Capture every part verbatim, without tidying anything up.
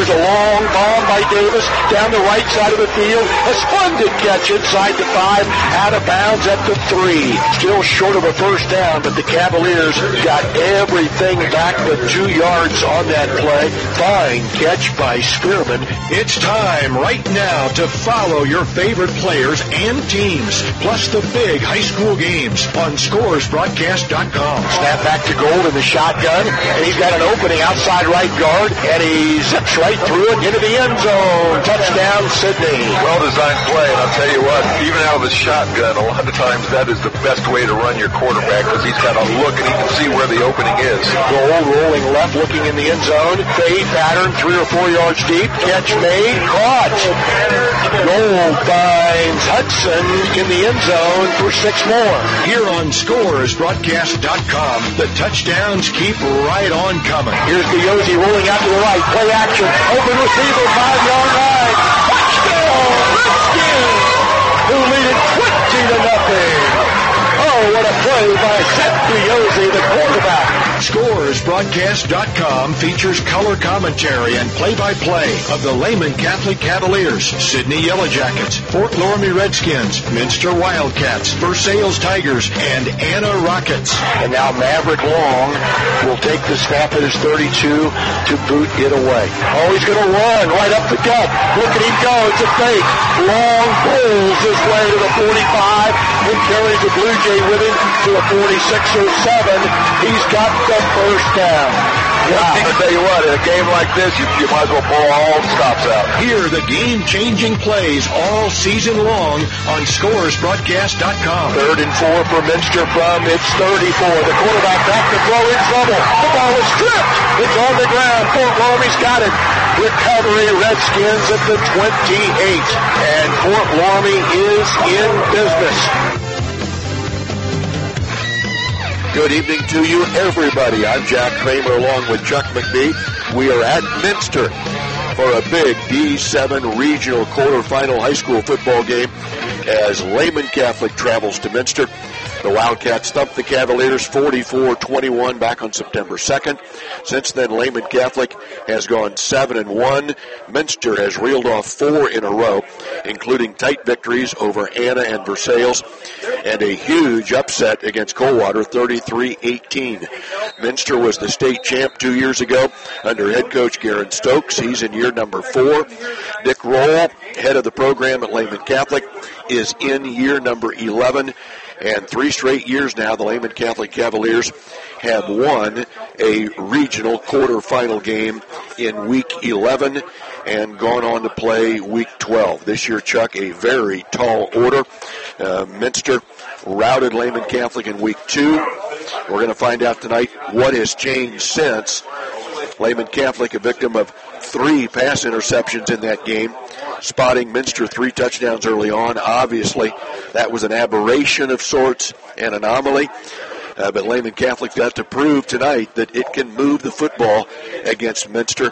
Here's a long bomb by Davis down the right side of the field. A splendid catch inside the five, out of bounds at the three. Still short of a first down, but the Cavaliers got everything back but two yards on that play. Fine catch by Spearman. It's time right now to follow your favorite players and teams, plus the big high school games on scores broadcast dot com. Snap back to Gold in the shotgun, and he's got an opening outside right guard, and he zips right through it into the end zone. Touchdown, Sydney. Well-designed play, and I'll tell you what, even out of the shotgun, a lot of times that is the best way to run your quarterback because he's got a look and he can see where the opening is. Gold rolling left, looking in the end zone. Fade pattern, three or four yards deep. Catch made, caught. Gold finds Hudson in the end zone for six more. Here on scores broadcast dot com, the touchdowns keep right on coming. Here's Guyozzi rolling out to the right. Play action. Open receiver, five-yard line. Touchdown, Redskins, who lead it twenty to nothing. Oh, what a play by Seth Guyozzi, the quarterback. scores broadcast dot com features color commentary and play-by-play of the Lehman Catholic Cavaliers, Sydney Yellow Jackets, Fort Loramie Redskins, Minster Wildcats, Versailles Tigers, and Anna Rockets. And now Maverick Long will take the snap at his thirty-two to boot it away. Oh, he's going to run right up the gut. Look at him go. It's a fake. Long pulls his way to the forty-five and carries the Blue Jay with him to the forty-six or seven. He's got the first down. Wow. I tell you what, in a game like this, you, you might as well pull all the stops out. Hear the game-changing plays all season long on scores broadcast dot com. Third and four for Minster from its thirty-four. The quarterback back to throw in trouble. The ball is stripped. It's on the ground. Fort Loramie's got it. Recovery, Redskins at the twenty-eight. And Fort Loramie is in business. Good evening to you, everybody. I'm Jack Kramer along with Chuck McBee. We are at Minster for a big D seven regional quarterfinal high school football game as Lehman Catholic travels to Minster. The Wildcats thumped the Cavaliers forty-four twenty-one back on September second. Since then, Lehman Catholic has gone seven and one. Minster has reeled off four in a row, including tight victories over Anna and Versailles, and a huge upset against Coldwater, thirty-three eighteen. Minster was the state champ two years ago under head coach Garen Stokes. He's in year number four. Dick Roll, head of the program at Lehman Catholic, is in year number eleven. And three straight years now, the Lehman Catholic Cavaliers have won a regional quarterfinal game in week eleven and gone on to play week twelve. This year, Chuck, a very tall order. Uh, Minster routed Lehman Catholic in week two. We're going to find out tonight what has changed since. Lehman Catholic, a victim of three pass interceptions in that game, spotting Minster three touchdowns early on. Obviously, that was an aberration of sorts, an anomaly. Uh, but Lehman Catholic got to prove tonight that it can move the football against Minster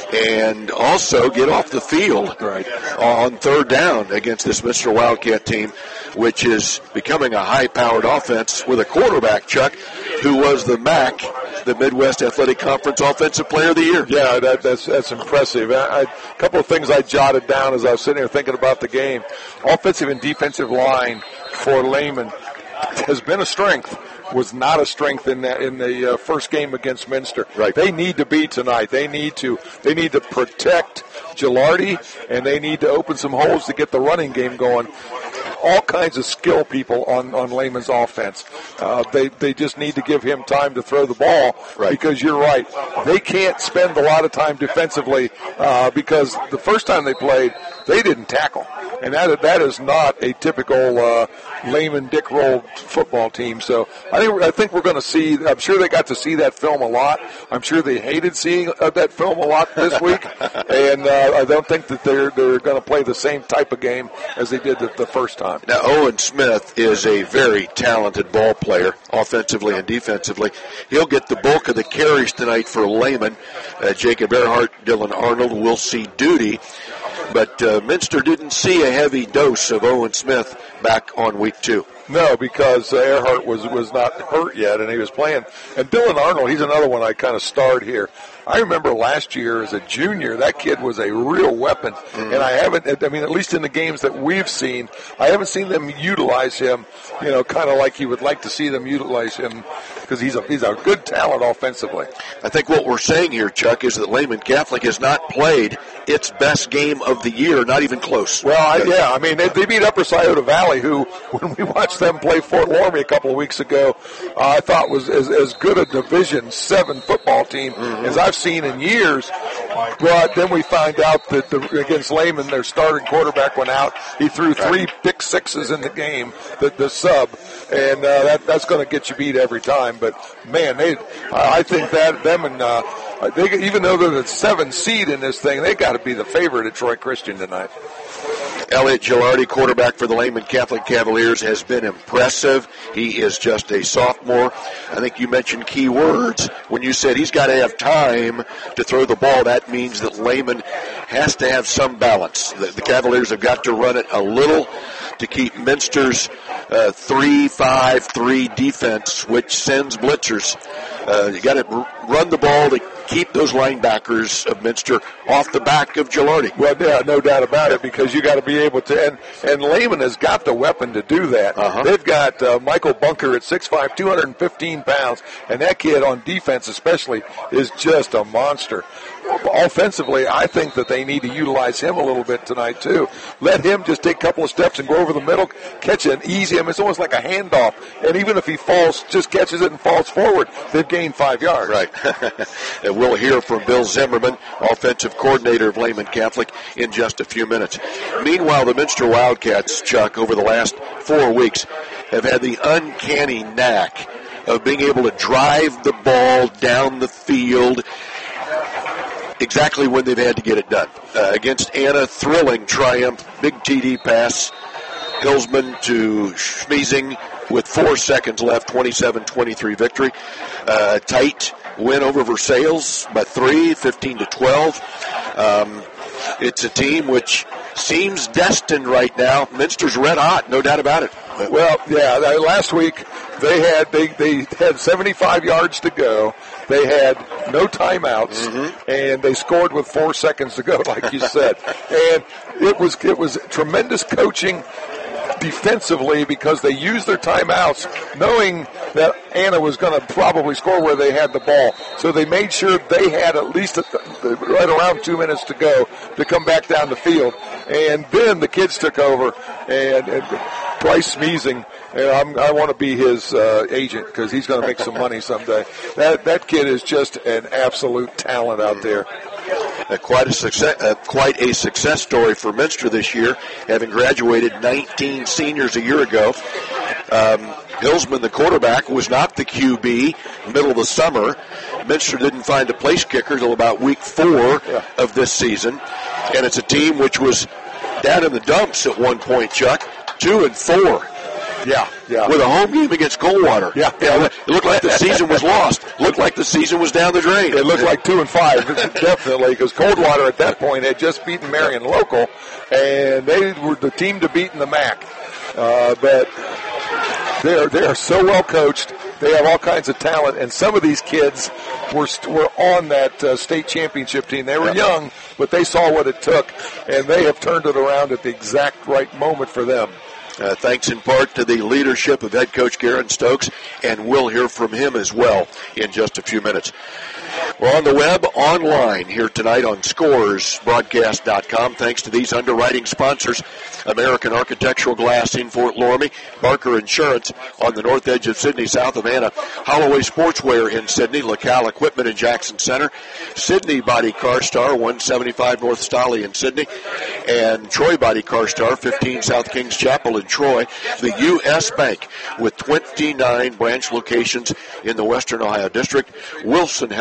and also get off the field right on third down against this Minster Wildcat team, which is becoming a high-powered offense with a quarterback, Chuck, who was the M A C, the Midwest Athletic Conference Offensive Player of the Year. Yeah, that, that's that's impressive. I, I, a couple of things I jotted down as I was sitting here thinking about the game. Offensive and defensive line for Lehman has been a strength. Was not a strength in that in the uh, first game against Minster. Right. They need to beat tonight. They need to they need to protect Gilardi, and they need to open some holes to get the running game going. All kinds of skill people on, on Lehman's offense. Uh, they they just need to give him time to throw the ball right. Because you're right. They can't spend a lot of time defensively uh, because the first time they played, they didn't tackle. And that that is not a typical uh, Lehman Dick Roll football team. So I think I think we're going to see. I'm sure they got to see that film a lot. I'm sure they hated seeing uh, that film a lot this week. And uh, I don't think that they're they're going to play the same type of game as they did the, the first time. Now Owen Smith is a very talented ball player, offensively and defensively. He'll get the bulk of the carries tonight for Lehman. Uh, Jacob Earhart, Dylan Arnold will see duty. But uh, Minster didn't see a heavy dose of Owen Smith back on week two. No, because uh, Earhart was was not hurt yet, and he was playing. And Dylan Arnold, he's another one I kind of starred here. I remember last year as a junior, that kid was a real weapon. Mm-hmm. And I haven't, I mean, at least in the games that we've seen, I haven't seen them utilize him, you know, kind of like you would like to see them utilize him, because he's a he's a good talent offensively. I think what we're saying here, Chuck, is that Lehman Catholic has not played its best game of the year, not even close. Well, I, yeah, I mean, they, they beat Upper Scioto Valley, who, when we watched them play Fort Loramie a couple of weeks ago, uh, I thought was as, as good a Division seven football team mm-hmm. as I've seen in years. But then we find out that the, against Lehman, their starting quarterback went out. He threw three right. pick sixes in the game, the, the sub, and uh, that, that's going to get you beat every time. But, man, they, I think that them and uh, they, even though they're the seven seed in this thing, they got to be the favorite at Troy Christian tonight. Elliot Gilardi, quarterback for the Lehman Catholic Cavaliers, has been impressive. He is just a sophomore. I think you mentioned key words when you said he's got to have time to throw the ball. That means that Lehman has to have some balance. The, the Cavaliers have got to run it a little to keep Minster's uh, three five three defense, which sends blitzers. Uh, you got to r- run the ball to keep those linebackers of Minster off the back of Gilardi. Well, yeah, no doubt about it, because you got to be able to, and, and Lehman has got the weapon to do that. Uh-huh. They've got uh, Michael Bunker at six five, two hundred fifteen pounds, and that kid on defense especially is just a monster. Offensively, I think that they need to utilize him a little bit tonight, too. Let him just take a couple of steps and go over the middle, catch an easy, I mean, it's almost like a handoff. And even if he falls, just catches it and falls forward, they've gained five yards. Right. And we'll hear from Bill Zimmerman, offensive coordinator of Lehman Catholic, in just a few minutes. Meanwhile, the Minster Wildcats, Chuck, over the last four weeks, have had the uncanny knack of being able to drive the ball down the field exactly when they've had to get it done. Uh, against Anna, thrilling triumph, big T D pass, Hillsman to Schmiesing with four seconds left, twenty-seven twenty-three victory. Uh, tight win over Versailles by three, fifteen to twelve. Um, it's a team which seems destined right now. Minster's red hot, no doubt about it. Well, yeah, last week they had they, they had seventy-five yards to go. They had no timeouts, mm-hmm. and they scored with four seconds to go, like you said. And it was it was tremendous coaching defensively, because they used their timeouts knowing that Anna was going to probably score where they had the ball. So they made sure they had at least a, right around two minutes to go to come back down the field. And then the kids took over, and, and Bryce Schmiesing, I'm, I want to be his uh, agent, because he's going to make some money someday. That that kid is just an absolute talent out there. Uh, quite a success, uh, quite a success story for Minster this year, having graduated nineteen seniors a year ago. Um, Hillsman, the quarterback, was not the Q B middle of the summer. Minster didn't find a place kicker until about week four yeah. of this season, and it's a team which was down in the dumps at one point, Chuck, two and four. Yeah, yeah. With a home game against Coldwater. Yeah, yeah. It looked like the season was lost. Looked like the season was down the drain. It looked like two and five, definitely, because Coldwater at that point had just beaten Marion Local, and they were the team to beat in the M A C. Uh, but they are they are so well coached. They have all kinds of talent, and some of these kids were were on that uh, state championship team. They were young, but they saw what it took, and they have turned it around at the exact right moment for them. Uh, thanks in part to the leadership of head coach Garen Stokes, and we'll hear from him as well in just a few minutes. We're on the web, online here tonight on scores broadcast dot com. Thanks to these underwriting sponsors: American Architectural Glass in Fort Loramie, Barker Insurance on the north edge of Sydney, south of Anna, Holloway Sportswear in Sydney, LaCal Equipment in Jackson Center, Sydney Body Car Star, one seventy-five North Stolly in Sydney, and Troy Body Car Star, fifteen South Kings Chapel in Troy. The U S Bank with twenty-nine branch locations in the Western Ohio District, Wilson Health Sports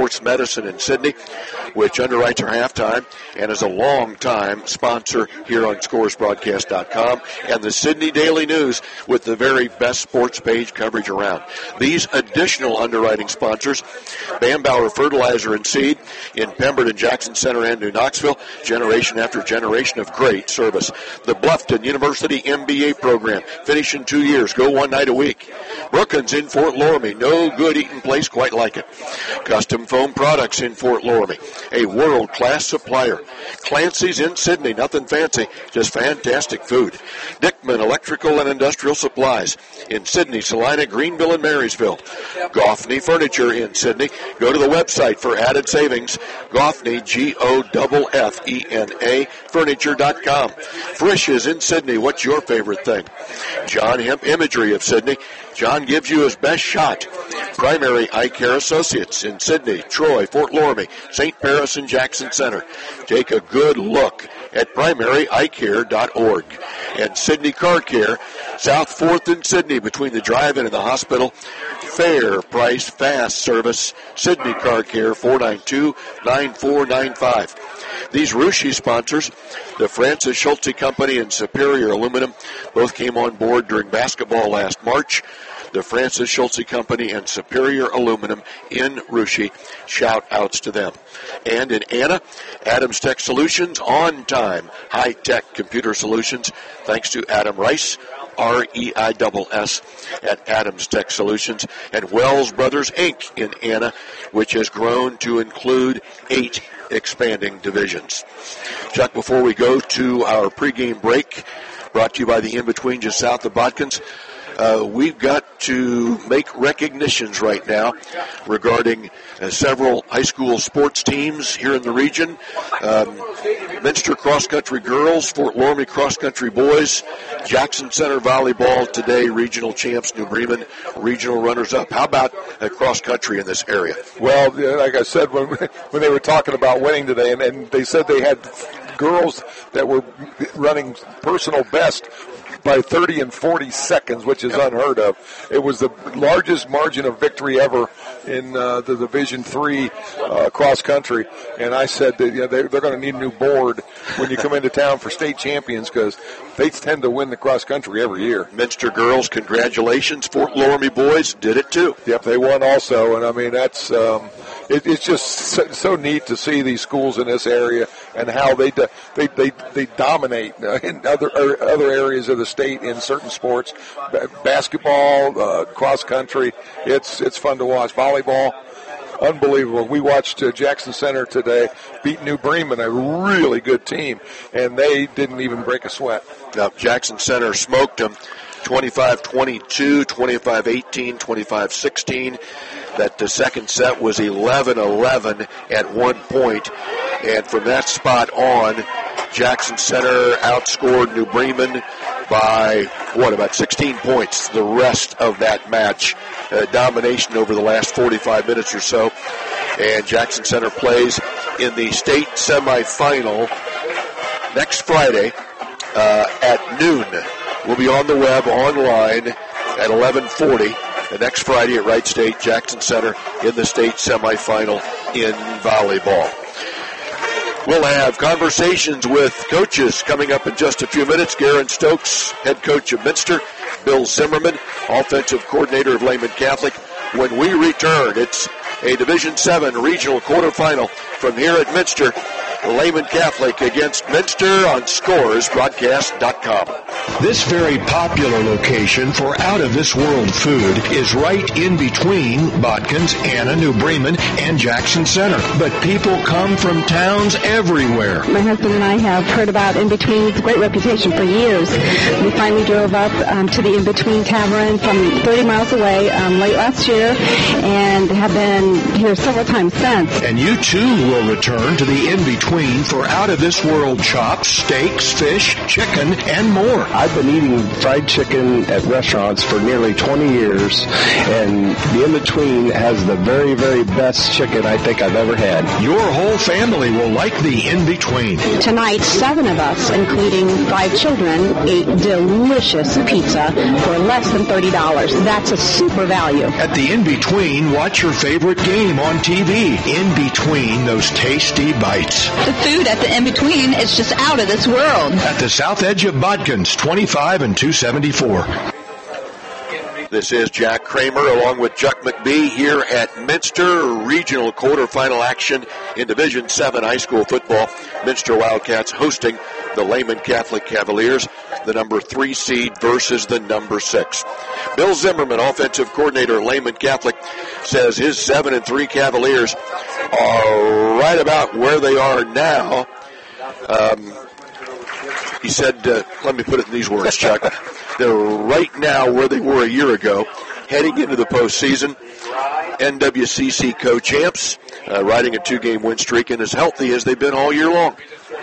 Sports Medicine in Sydney, which underwrites our halftime and is a long-time sponsor here on Scores Broadcast dot com, and the Sydney Daily News with the very best sports page coverage around. These additional underwriting sponsors, Bambauer Fertilizer and Seed in Pemberton, Jackson Center, and New Knoxville, generation after generation of great service. The Bluffton University M B A program, finish in two years, go one night a week. Brookins in Fort Loramie, no good eating place quite like it. Custom Foam Products in Fort Loramie, a world-class supplier. Clancy's in Sydney, nothing fancy, just fantastic food. Dickman Electrical and Industrial Supplies in Sydney, Salina, Greenville, and Marysville. Goffney Furniture in Sydney. Go to the website for added savings, Goffney, G O F F E N A, furniture dot com. Frisch is in Sydney. What's your favorite thing? John Hemp Imagery of Sydney. John gives you his best shot. Primary Eye Care Associates in Sydney, Troy, Fort Loramie, Saint Paris, and Jackson Center. Take a good look at primary eye care dot org. And Sydney Car Care, South fourth in Sydney, between the drive-in and the hospital. Fair price, fast service. Sydney Car Care, four nine two, nine four nine five. These Russia sponsors, the Francis Schulze Company and Superior Aluminum, both came on board during basketball last March. The Francis Schulze Company and Superior Aluminum in Russia. Shout outs to them. And in Anna, Adams Tech Solutions, on time, high-tech computer solutions, thanks to Adam Rice, R E I S S, at Adams Tech Solutions, and Wells Brothers, Incorporated in Anna, which has grown to include eight expanding divisions. Chuck, before we go to our pregame break, brought to you by the In-Between just south of Botkins, Uh, we've got to make recognitions right now regarding uh, several high school sports teams here in the region. Um, Minster Cross Country Girls, Fort Loramie Cross Country Boys, Jackson Center Volleyball today, regional champs, New Bremen, regional runners-up. How about uh, cross country in this area? Well, like I said, when when they were talking about winning today, and, and they said they had girls that were running personal best by thirty and forty seconds, which is unheard of. It was the largest margin of victory ever in uh, the Division Three uh, cross country. And I said that, you know, they, they're going to need a new board when you come into town for state champions, because they tend to win the cross country every year. Minster girls, congratulations. Fort Loramie boys did it too. Yep, they won also. And I mean, that's um, it, it's just so, so neat to see these schools in this area and how they do, they they they dominate uh, in other other areas of the state in certain sports, basketball, uh, cross country. It's it's fun to watch. Volleyball, unbelievable. We watched uh, Jackson Center today beat New Bremen, a really good team, and they didn't even break a sweat. Now, Jackson Center smoked them twenty-five twenty-two, twenty-five eighteen, twenty-five sixteen. That the second set was eleven eleven at one point, and from that spot on, Jackson Center outscored New Bremen by, what, about sixteen points the rest of that match. Uh, domination over the last forty-five minutes or so. And Jackson Center plays in the state semifinal next Friday uh, at noon. We'll be on the web, online, at eleven forty. The next Friday at Wright State, Jackson Center in the state semifinal in volleyball. We'll have conversations with coaches coming up in just a few minutes. Garen Stokes, head coach of Minster. Bill Zimmerman, offensive coordinator of Lehman Catholic. When we return, it's a Division seven regional quarterfinal from here at Minster. Lehman Catholic against Minster on Scores Broadcast dot com. This very popular location for out-of-this-world food is right in between Botkins, Anna, New Bremen, and Jackson Center. But people come from towns everywhere. My husband and I have heard about In Between. It's a great reputation for years. We finally drove up um, to the In Between Tavern from thirty miles away um, late last year and have been here several times since. And you, too, will return to the In Between In-Between for out-of-this-world chops, steaks, fish, chicken, and more. I've been eating fried chicken at restaurants for nearly twenty years, and the In-Between has the very, very best chicken I think I've ever had. Your whole family will like the In-Between. Tonight, seven of us, including five children, ate delicious pizza for less than thirty dollars. That's a super value. At the In-Between, watch your favorite game on T V. In-Between those tasty bites. The food at the In-Between is just out of this world. At the south edge of Bodkins, twenty-five and two seventy-four. This is Jack Kramer along with Chuck McBee here at Minster Regional Quarterfinal action in Division seven high school football. Minster Wildcats hosting the Lehman Catholic Cavaliers, the number three seed versus the number six. Bill Zimmerman, offensive coordinator, Lehman Catholic, says his seven and three Cavaliers are right about where they are now. Um, he said, uh, let me put it in these words, Chuck. They're right now where they were a year ago, heading into the postseason. N W C C co-champs, uh, riding a two-game win streak, and as healthy as they've been all year long.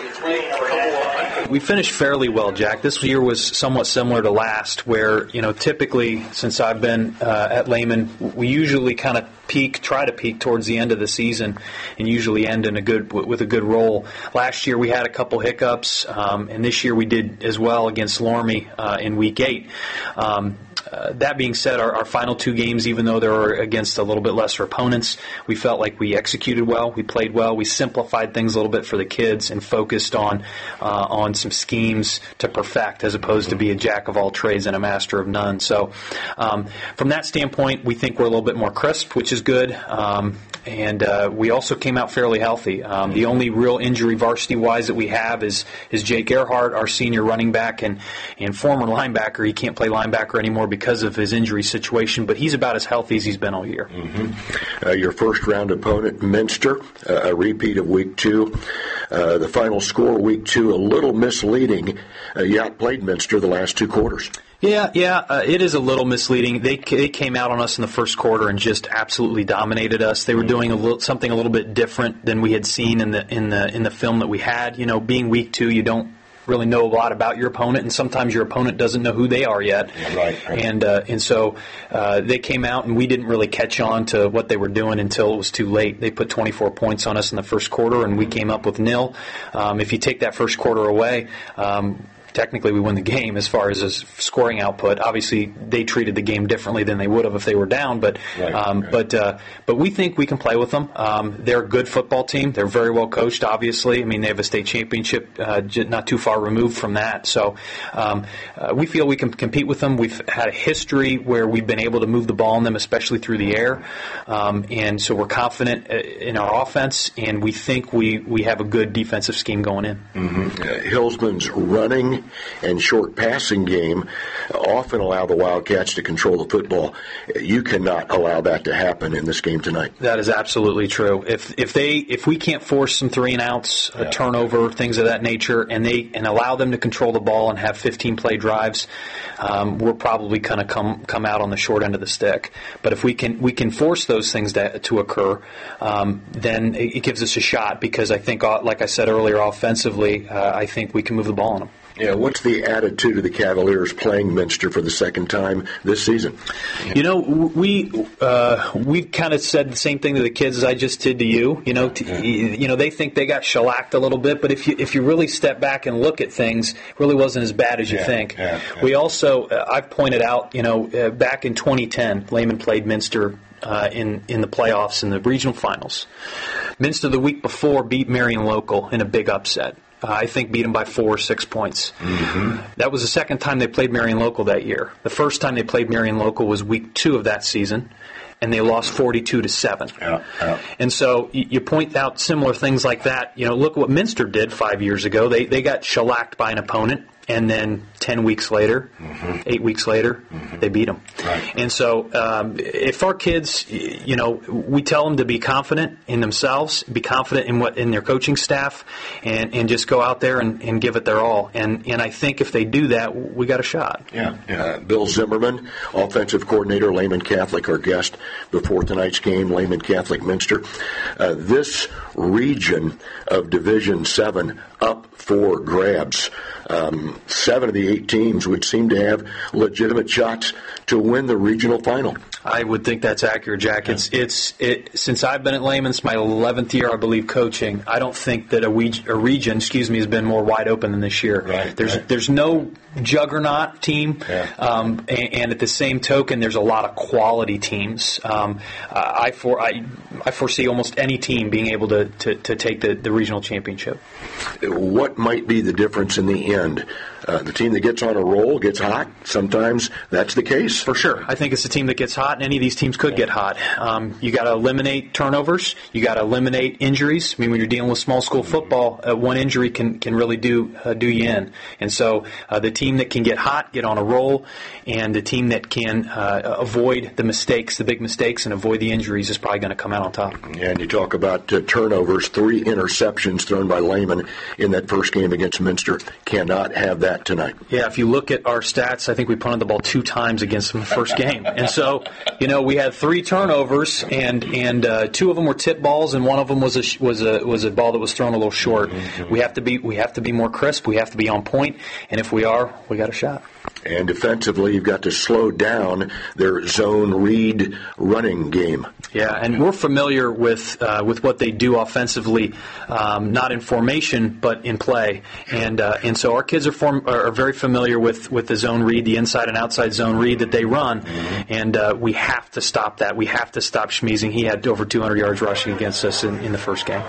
We finished fairly well, Jack. This year was somewhat similar to last, where, you know, typically since I've been uh, at Lehman, we usually kind of peak, try to peak towards the end of the season, and usually end in a good with a good roll. Last year we had a couple hiccups, um, and this year we did as well against Lormy uh, in week eight. Um, Uh, that being said, our, our final two games, even though they were against a little bit lesser opponents, we felt like we executed well, we played well, we simplified things a little bit for the kids and focused on uh, on some schemes to perfect as opposed to be a jack of all trades and a master of none. So um, from that standpoint, we think we're a little bit more crisp, which is good. Um, and uh, we also came out fairly healthy. Um, the only real injury varsity-wise that we have is is Jake Earhart, our senior running back and, and former linebacker. He can't play linebacker anymore because of his injury situation, but he's about as healthy as he's been all year. Mm-hmm. Uh, your first round opponent, Minster, uh, a repeat of week two. Uh, the final score, week two, a little misleading. Uh, you outplayed Minster the last two quarters. Yeah, yeah, uh, it is a little misleading. They they came out on us in the first quarter and just absolutely dominated us. They were doing a little, something a little bit different than we had seen in the in the in the film that we had. You know, being week two, you don't really know a lot about your opponent, and sometimes your opponent doesn't know who they are yet. Yeah, right, right. And uh, and so uh, they came out, and we didn't really catch on to what they were doing until it was too late. They put twenty-four points on us in the first quarter, and we came up with nil. Um, if you take that first quarter away, um, technically we win the game as far as his scoring output. Obviously, they treated the game differently than they would have if they were down, but right, um, right. but uh, but we think we can play with them. Um, they're a good football team. They're very well coached, obviously. I mean, they have a state championship uh, not too far removed from that. So um, uh, we feel we can compete with them. We've had a history where we've been able to move the ball on them, especially through the air. Um, and so we're confident in our offense, and we think we, we have a good defensive scheme going in. Mm-hmm. Uh, Hillsman's running and short passing game often allow the Wildcats to control the football. You cannot allow that to happen in this game tonight. That is absolutely true. If if they if we can't force some three and outs, a yeah. turnover, things of that nature, and they and allow them to control the ball and have fifteen play drives, um, we're probably going to come come out on the short end of the stick. But if we can we can force those things to, to occur, um, then it, it gives us a shot. Because I think, like I said earlier, offensively, uh, I think we can move the ball on them. Yeah, what's the attitude of the Cavaliers playing Minster for the second time this season? You know, we uh, we kind of said the same thing to the kids as I just did to you. You know, to, you know, they think they got shellacked a little bit, but if you if you really step back and look at things, it really wasn't as bad as you yeah, think. Yeah, yeah. We also, uh, I've pointed out, you know, uh, back in twenty ten, Lehman played Minster uh, in in the playoffs in the regional finals. Minster the week before beat Marion Local in a big upset. Uh, I think beat them by four or six points. Mm-hmm. That was the second time they played Marion Local that year. The first time they played Marion Local was week two of that season, and they lost forty-two to seven. Yeah, yeah. And so you, you point out similar things like that. You know, look what Minster did five years ago. They they got shellacked by an opponent, and then ten weeks later, mm-hmm. eight weeks later, mm-hmm. they beat them. Right. And so um, if our kids, you know, we tell them to be confident in themselves, be confident in what in their coaching staff, and, and just go out there and, and give it their all. And and I think if they do that, we got a shot. Yeah. yeah. Bill Zimmerman, offensive coordinator, Lehman Catholic, our guest before tonight's game, Lehman Catholic Minster. Uh, this region of Division seven up for grabs. Um, seven of the eight teams would seem to have legitimate shots to win the regional final. I would think that's accurate, Jack. It's it's it, since I've been at Lehman, it's my eleventh year, I believe, coaching. I don't think that a, we, a region, excuse me, has been more wide open than this year. Right, there's right. there's no juggernaut team, Yeah. um, and, and at the same token, there's a lot of quality teams. Um, uh, I for I, I foresee almost any team being able to to, to take the, the regional championship. What might be the difference in the end? Uh, the team that gets on a roll gets hot. Sometimes that's the case. For sure. I think it's the team that gets hot, and any of these teams could get hot. Um, you got to eliminate turnovers. You got to eliminate injuries. I mean, when you're dealing with small school football, uh, one injury can, can really do uh, do you in. And so uh, the team that can get hot, get on a roll, and the team that can uh, avoid the mistakes, the big mistakes, and avoid the injuries is probably going to come out on top. And you talk about uh, turnovers, three interceptions thrown by Lehman in that first game against Minster. Cannot have that tonight. Yeah, if you look at our stats, I think we punted the ball two times against them the first game. And so, you know, we had three turnovers, and and uh, two of them were tip balls, and one of them was a was a was a ball that was thrown a little short. Mm-hmm. We have to be we have to be more crisp. We have to be on point, and if we are, we got a shot. And defensively, you've got to slow down their zone read running game. Yeah, and we're familiar with uh, with what they do offensively, um, not in formation but in play, and uh, and so our kids are form, are very familiar with, with the zone read, the inside and outside zone read that they run, mm-hmm. and uh, we have to stop that. We have to stop Schmeezing. He had over two hundred yards rushing against us in, in the first game.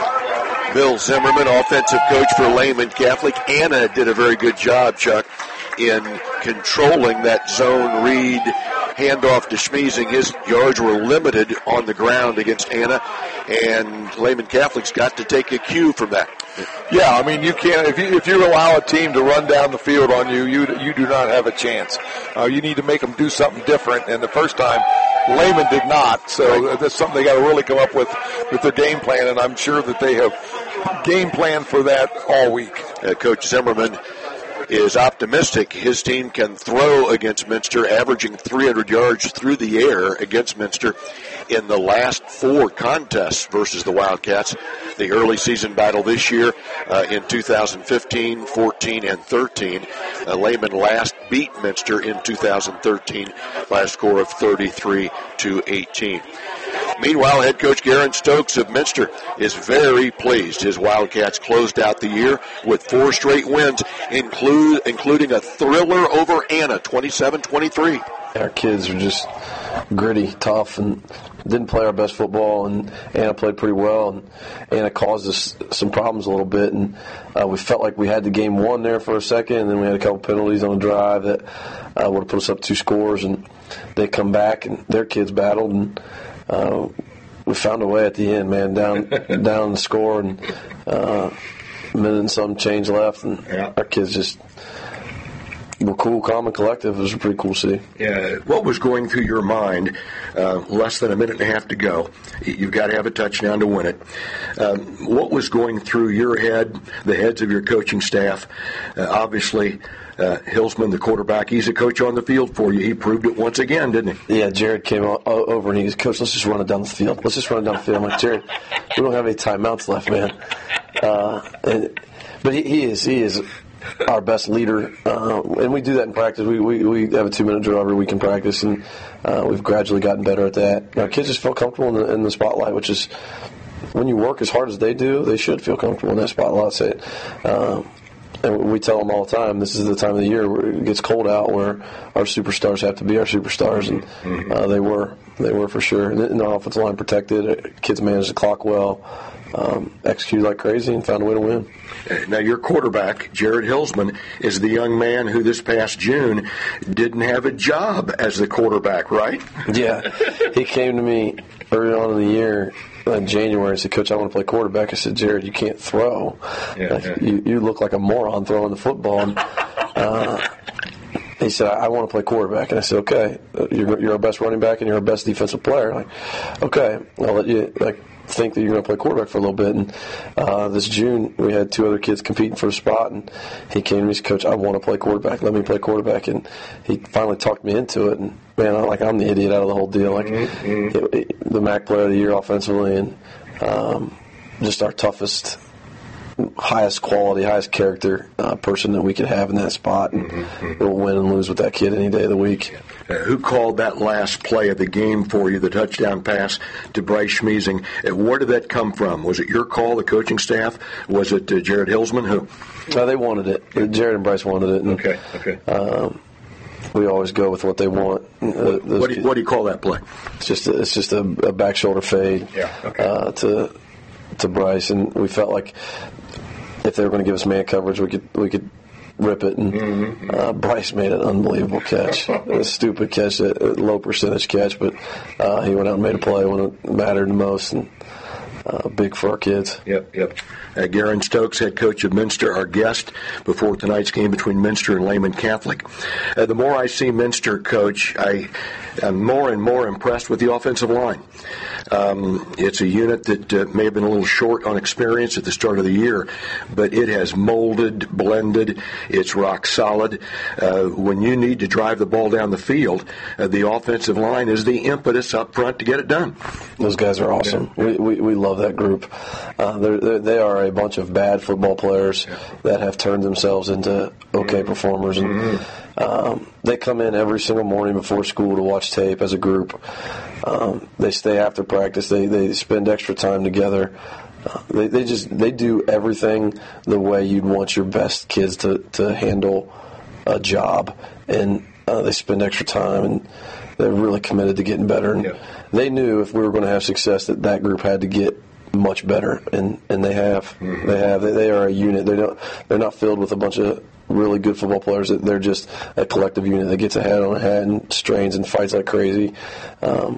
Bill Zimmerman, offensive coach for Lehman Catholic. Anna did a very good job, Chuck, in controlling that zone read handoff to Schmeezing. His yards were limited on the ground against Anna, and Lehman Catholic's got to take a cue from that. Yeah, I mean, you can't, if you, if you allow a team to run down the field on you, you, you do not have a chance. Uh, you need to make them do something different, and the first time, Lehman did not, so that's something they got to really come up with with their game plan, and I'm sure that they have game planned for that all week. Uh, Coach Zimmerman is optimistic his team can throw against Minster, averaging three hundred yards through the air against Minster in the last four contests versus the Wildcats. The early season battle this year uh, in two thousand fifteen, fourteen, and thirteen. Uh, Lehman last beat Minster in two thousand thirteen by a score of thirty-three to eighteen. Meanwhile, head coach Garen Stokes of Minster is very pleased. His Wildcats closed out the year with four straight wins, include, including a thriller over Anna, twenty-seven twenty-three. Our kids are just gritty, tough, and didn't play our best football, and Anna played pretty well, and Anna caused us some problems a little bit, and uh, we felt like we had the game won there for a second, and then we had a couple penalties on a drive that uh, would have put us up two scores, and they come back, and their kids battled, and uh, we found a way at the end, man, down down the score, and uh, a minute and some change left, and yeah. Our kids just were cool, calm, and collective. It was pretty cool to see. Yeah. What was going through your mind uh, less than a minute and a half to go? You've got to have a touchdown to win it. Um, what was going through your head, the heads of your coaching staff? Uh, obviously, uh, Hilsman, the quarterback, he's a coach on the field for you. He proved it once again, didn't he? Yeah, Jared came over and he goes, Coach, let's just run it down the field. Let's just run it down the field. I'm like, Jared, we don't have any timeouts left, man. Uh, and, but he, he is, he is our best leader, uh, and we do that in practice. We we, we have a two-minute drill every week in practice, and uh, we've gradually gotten better at that. Our kids just feel comfortable in the, in the spotlight, which is when you work as hard as they do, they should feel comfortable in that spotlight. Say it. Uh, and we tell them all the time, this is the time of the year where it gets cold out, where our superstars have to be our superstars, and uh, they were. They were for sure. And the offensive line protected. Kids managed the clock well, um, executed like crazy, and found a way to win. Now, your quarterback, Jared Hilsman, is the young man who this past June didn't have a job as the quarterback, right? Yeah. He came to me early on in the year, in January, and said, Coach, I want to play quarterback. I said, Jared, you can't throw. Yeah, like, yeah. You, you look like a moron throwing the football. And, uh, he said, I want to play quarterback. And I said, okay, you're, you're our best running back and you're our best defensive player. Like, okay, I'll let you like think that you're going to play quarterback for a little bit. And uh, this June, we had two other kids competing for a spot, and he came to me and said, Coach, I want to play quarterback. Let me play quarterback. And he finally talked me into it. And, man, I'm like I'm the idiot out of the whole deal. Like mm-hmm. it, it, the M A C player of the year offensively, and um, just our toughest, highest quality, highest character uh, person that we could have in that spot, and mm-hmm. we'll win and lose with that kid any day of the week. Uh, who called that last play of the game for you, the touchdown pass to Bryce Schmiesing? Uh, where did that come from? Was it your call, the coaching staff? Was it uh, Jared Hilsman? Who? No, they wanted it. Jared and Bryce wanted it. And, okay, okay. Um, we always go with what they want. Uh, what, what, do you, what do you call that play? It's just a, it's just a, a back shoulder fade yeah, okay. uh, to to Bryce, and we felt like if they were going to give us man coverage, we could we could rip it. And mm-hmm. uh, Bryce made an unbelievable catch, a stupid catch, a, a low percentage catch, but uh, he went out and made a play when it mattered the most, and uh, big for our kids. Yep, yep. Uh, Garen Stokes, head coach of Minster, our guest before tonight's game between Minster and Lehman Catholic. Uh, the more I see Minster, Coach, I am more and more impressed with the offensive line. Um, it's a unit that uh, may have been a little short on experience at the start of the year, but it has molded, blended. It's rock solid. Uh, when you need to drive the ball down the field, uh, the offensive line is the impetus up front to get it done. Those guys are awesome. Yeah. We, we we love that group. Uh, they're, they're, they are a bunch of bad football players yeah. that have turned themselves into okay mm-hmm. performers, and mm-hmm. um, they come in every single morning before school to watch tape as a group. Um, they stay after practice. They they spend extra time together. Uh, they they just they do everything the way you'd want your best kids to, to handle a job, and uh, they spend extra time, and they're really committed to getting better. And yeah. they knew if we were going to have success that that group had to get much better, and, and they have. Mm-hmm. They have. They, they are a unit. They don't. They're not filled with a bunch of really good football players. They're just a collective unit that gets a hat on a hat and strains and fights like crazy. Um,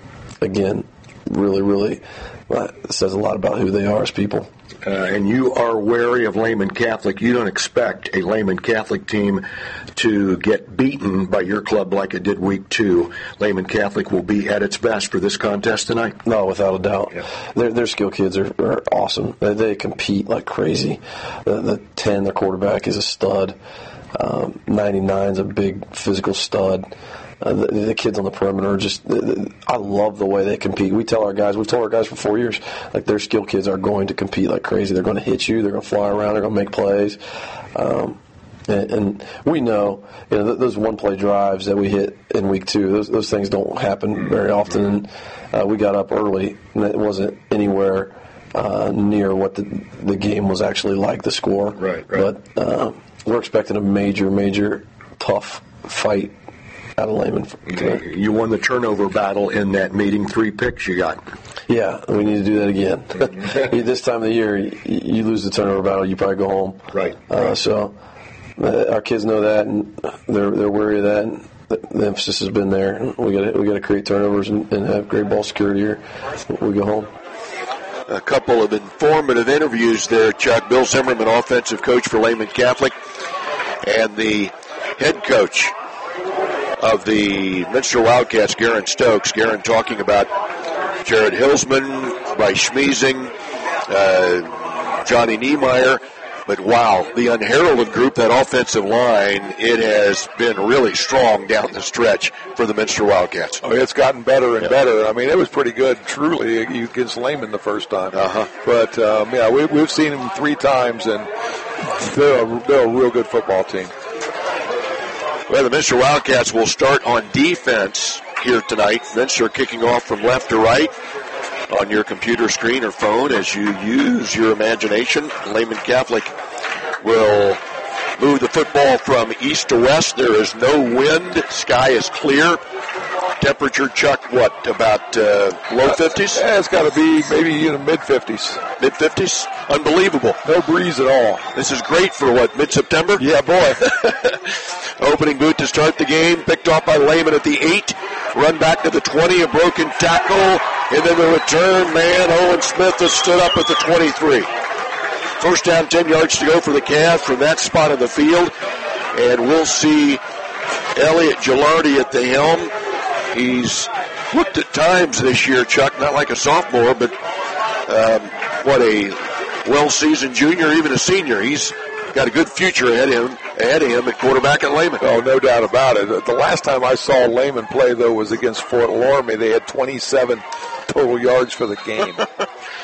again, really, really uh, says a lot about who they are as people. Uh, and you are wary of Lehman Catholic. You don't expect a Lehman Catholic team to get beaten by your club like it did week two. Lehman Catholic will be at its best for this contest tonight. No, without a doubt. Yeah. Their, their skill kids are, are awesome. They, they compete like crazy. The, the ten, their quarterback, is a stud. Um, ninety-nine is a big physical stud. Uh, the, the kids on the perimeter are just, I love the way they compete. We tell our guys, we've told our guys for four years, like their skill kids are going to compete like crazy. They're going to hit you. They're going to fly around. They're going to make plays. Um, and, and we know, you know, th- those one-play drives that we hit in week two, those, those things don't happen very often. And uh, we got up early, and it wasn't anywhere uh, near what the, the game was actually like, the score. Right, right. But uh, we're expecting a major, major tough fight out of Lehman. You won the turnover battle in that meeting, three picks you got. Yeah, we need to do that again. This time of the year, you, you lose the turnover battle, you probably go home. Right. Uh, so uh, our kids know that, and they're they're wary of that. And the, the emphasis has been there. We got we got to create turnovers and, and have great ball security here. We go home. A couple of informative interviews there, Chuck. Bill Zimmerman, offensive coach for Lehman Catholic, and the head coach of the Minster Wildcats, Garen Stokes. Garen talking about Jared Hilsman, Bryce Schmiesing, uh, Johnny Niemeyer. But wow, the unheralded group, that offensive line, it has been really strong down the stretch for the Minster Wildcats. Oh, it's gotten better and yeah. better. I mean, it was pretty good, truly, against Lehman the first time. Uh-huh. But, um, yeah, we, we've seen them three times, and they're a, they're a real good football team. Well, the Minster Wildcats will start on defense here tonight. Minster kicking off from left to right on your computer screen or phone as you use your imagination. Lehman Catholic will move the football from east to west. There is no wind. Sky is clear. Temperature, Chuck, what, about uh, low fifties? Yeah, it's got to be maybe in the mid-fifties. Mid-fifties? Unbelievable. No breeze at all. This is great for, what, mid-September? Yeah, boy. Opening boot to start the game. Picked off by Lehman at the eight. Run back to the twenty. A broken tackle. And then the return, man, Owen Smith has stood up at the twenty-three. First down, ten yards to go for the Cavs from that spot of the field. And we'll see Elliot Gilardi at the helm. He's looked at times this year, Chuck, not like a sophomore, but um, what a well-seasoned junior, even a senior. He's got a good future ahead of him, ahead of him at quarterback at Lehman. Oh, no doubt about it. The last time I saw Lehman play, though, was against Fort Loramie. They had twenty-seven total yards for the game.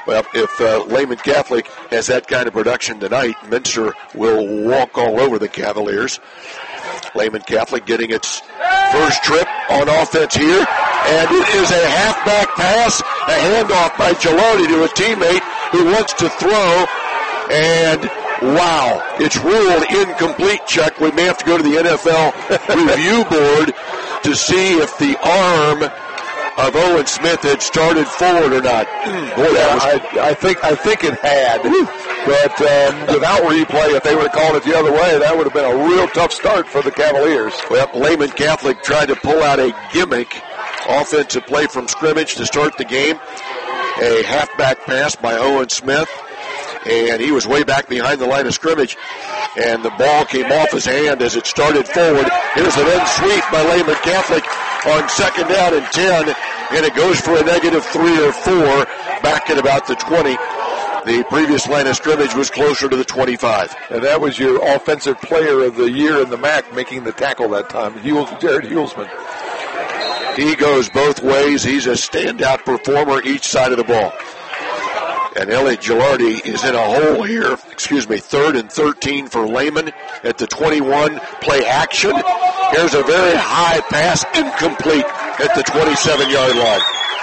Well, if uh, Lehman Catholic has that kind of production tonight, Minster will walk all over the Cavaliers. Lehman Catholic getting its first trip on offense here, and it is a halfback pass, a handoff by Gilardi to a teammate who wants to throw, and wow, it's ruled incomplete, Chuck. We may have to go to the N F L review board to see if the arm of Owen Smith had started forward or not. Boy, that was, I, I think I think it had, but um, without replay, if they would have called it the other way, that would have been a real tough start for the Cavaliers. Well, Lehman Catholic tried to pull out a gimmick offensive play from scrimmage to start the game. A halfback pass by Owen Smith, and he was way back behind the line of scrimmage, and the ball came off his hand as it started forward. Here's an end sweep by Lehman Catholic on second down and ten, and it goes for a negative three or four back at about the twenty. The previous line of scrimmage was closer to the twenty-five. And that was your offensive player of the year in the M A C making the tackle that time, Hules, Jared Hulsman. He goes both ways. He's a standout performer each side of the ball. And Elliot Gilardi is in a hole here. Excuse me, third and thirteen for Lehman at the twenty-one. Play action. Here's a very high pass, incomplete at the twenty-seven-yard line.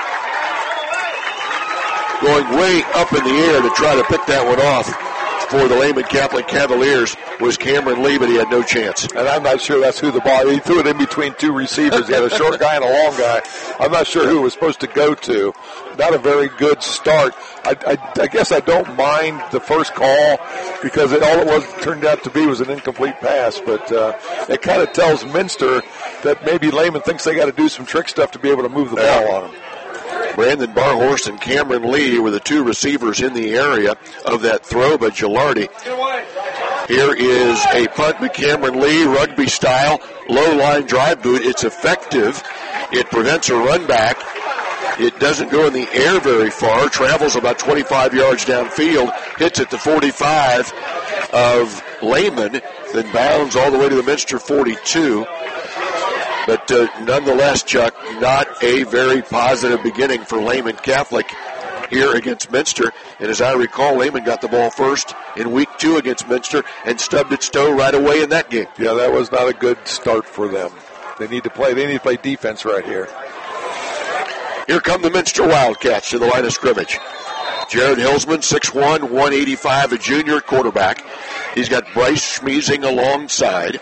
Going way up in the air to try to pick that one off for the Lehman Catholic Cavaliers was Cameron Lee, but he had no chance. And I'm not sure that's who the ball, he threw it in between two receivers. He had a short guy and a long guy. I'm not sure who it was supposed to go to. Not a very good start. I, I, I guess I don't mind the first call because it, all it was turned out to be was an incomplete pass, but uh, it kind of tells Minster that maybe Lehman thinks they got to do some trick stuff to be able to move the ball on him. Brandon Barhorst and Cameron Lee were the two receivers in the area of that throw by Gilardi. Here is a punt by Cameron Lee, rugby style, low line drive boot. It's effective. It prevents a run back. It doesn't go in the air very far, travels about twenty-five yards downfield, hits at the forty-five of Lehman, then bounds all the way to the Minster forty-two. But uh, nonetheless, Chuck, not a very positive beginning for Lehman Catholic here against Minster. And as I recall, Lehman got the ball first in week two against Minster and stubbed its toe right away in that game. Yeah, that was not a good start for them. They need to play. They need to play defense right here. Here come the Minster Wildcats to the line of scrimmage. Jared Hilsman, six one, one eighty-five, a junior quarterback. He's got Bryce Schmiesing alongside.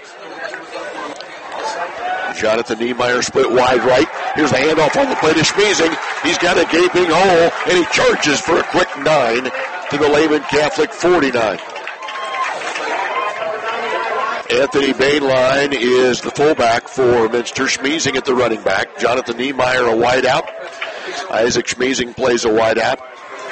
Jonathan Niemeyer split wide right. Here's the handoff on the play to Schmiesing. He's got a gaping hole, and he charges for a quick nine to the Lehman Catholic forty-nine. Anthony Bainline is the fullback for Minster. Schmiesing at the running back. Jonathan Niemeyer a wide out. Isaac Schmiesing plays a wide out.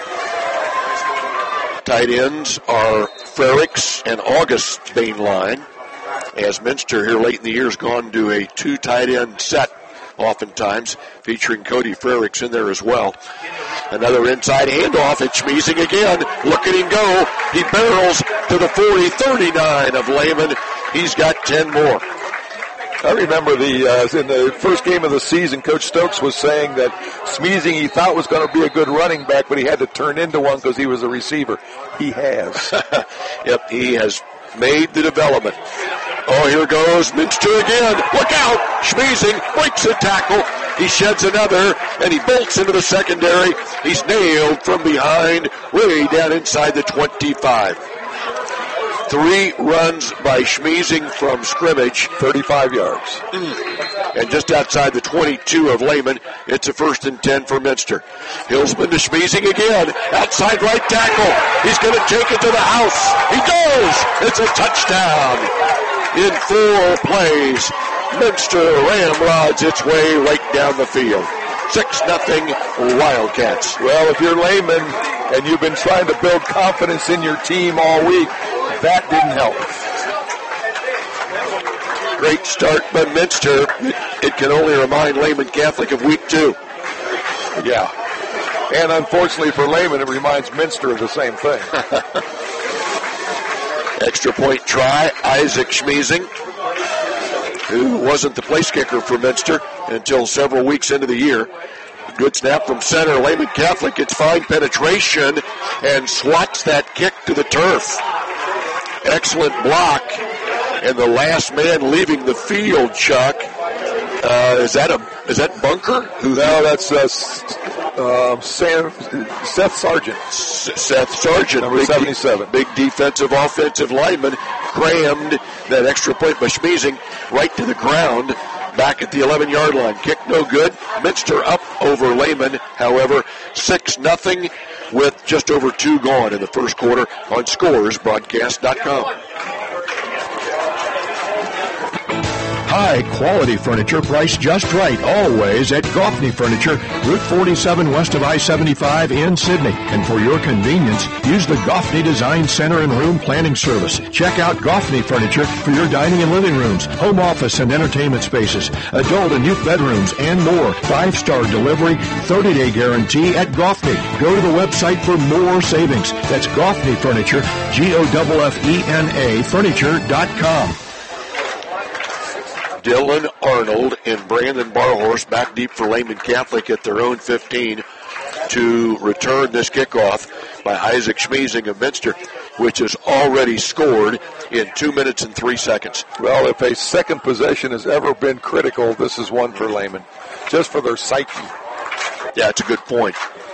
Tight ends are Frericks and August Bainline. As Minster here late in the year has gone to a two tight end set oftentimes, featuring Cody Frericks in there as well. Another inside handoff at Schmiesing again. Look at him go. He barrels to the forty, thirty-nine of Lehman. He's got ten more. I remember the uh, in the first game of the season, Coach Stokes was saying that Schmiesing he thought was going to be a good running back, but he had to turn into one because he was a receiver. He has. Yep, he has made the development. Oh, here goes Minster again. Look out! Schmiesing breaks a tackle. He sheds another, and he bolts into the secondary. He's nailed from behind, way down inside the twenty-five. Three runs by Schmiesing from scrimmage. thirty-five yards. Mm. And just outside the twenty-two of Lehman, it's a first and ten for Minster. Hilsman to Schmiesing again. Outside right tackle. He's going to take it to the house. He does. It's a touchdown. In four plays, Minster ramrods its way right down the field. six nothing Wildcats. Well, if you're Lehman and you've been trying to build confidence in your team all week, that didn't help. Great start by Minster. It, it can only remind Lehman Catholic of week two. Yeah. And unfortunately for Lehman, it reminds Minster of the same thing. Extra point try, Isaac Schmiesing, who wasn't the place kicker for Minster until several weeks into the year. Good snap from center. Lehman Catholic gets fine penetration and swats that kick to the turf. Excellent block. And the last man leaving the field, Chuck, uh, is that a is that Bunker? Who? No, that's uh, um, Sam, Seth Sargent. S- Seth Sargent, number big seventy-seven. De- big defensive, offensive lineman, crammed that extra point by Schmeezing right to the ground. Back at the eleven-yard line. Kick no good. Minster up over Lehman, however, six nothing with just over two gone in the first quarter on scores broadcast dot com. High quality furniture priced just right, always at Goffney Furniture, Route forty-seven west of I seventy-five in Sydney. And for your convenience, use the Goffney Design Center and Room Planning Service. Check out Goffney Furniture for your dining and living rooms, home office and entertainment spaces, adult and youth bedrooms, and more. Five-star delivery, thirty-day guarantee at Goffney. Go to the website for more savings. That's Goffney Furniture, G O F F E N A, furniture dot com. Dylan Arnold and Brandon Barhorse back deep for Lehman Catholic at their own fifteen to return this kickoff by Isaac Schmeezing of Minster, which has already scored in two minutes and three seconds. Well, if a second possession has ever been critical, this is one for Lehman, just for their psyche. Yeah, it's a good point.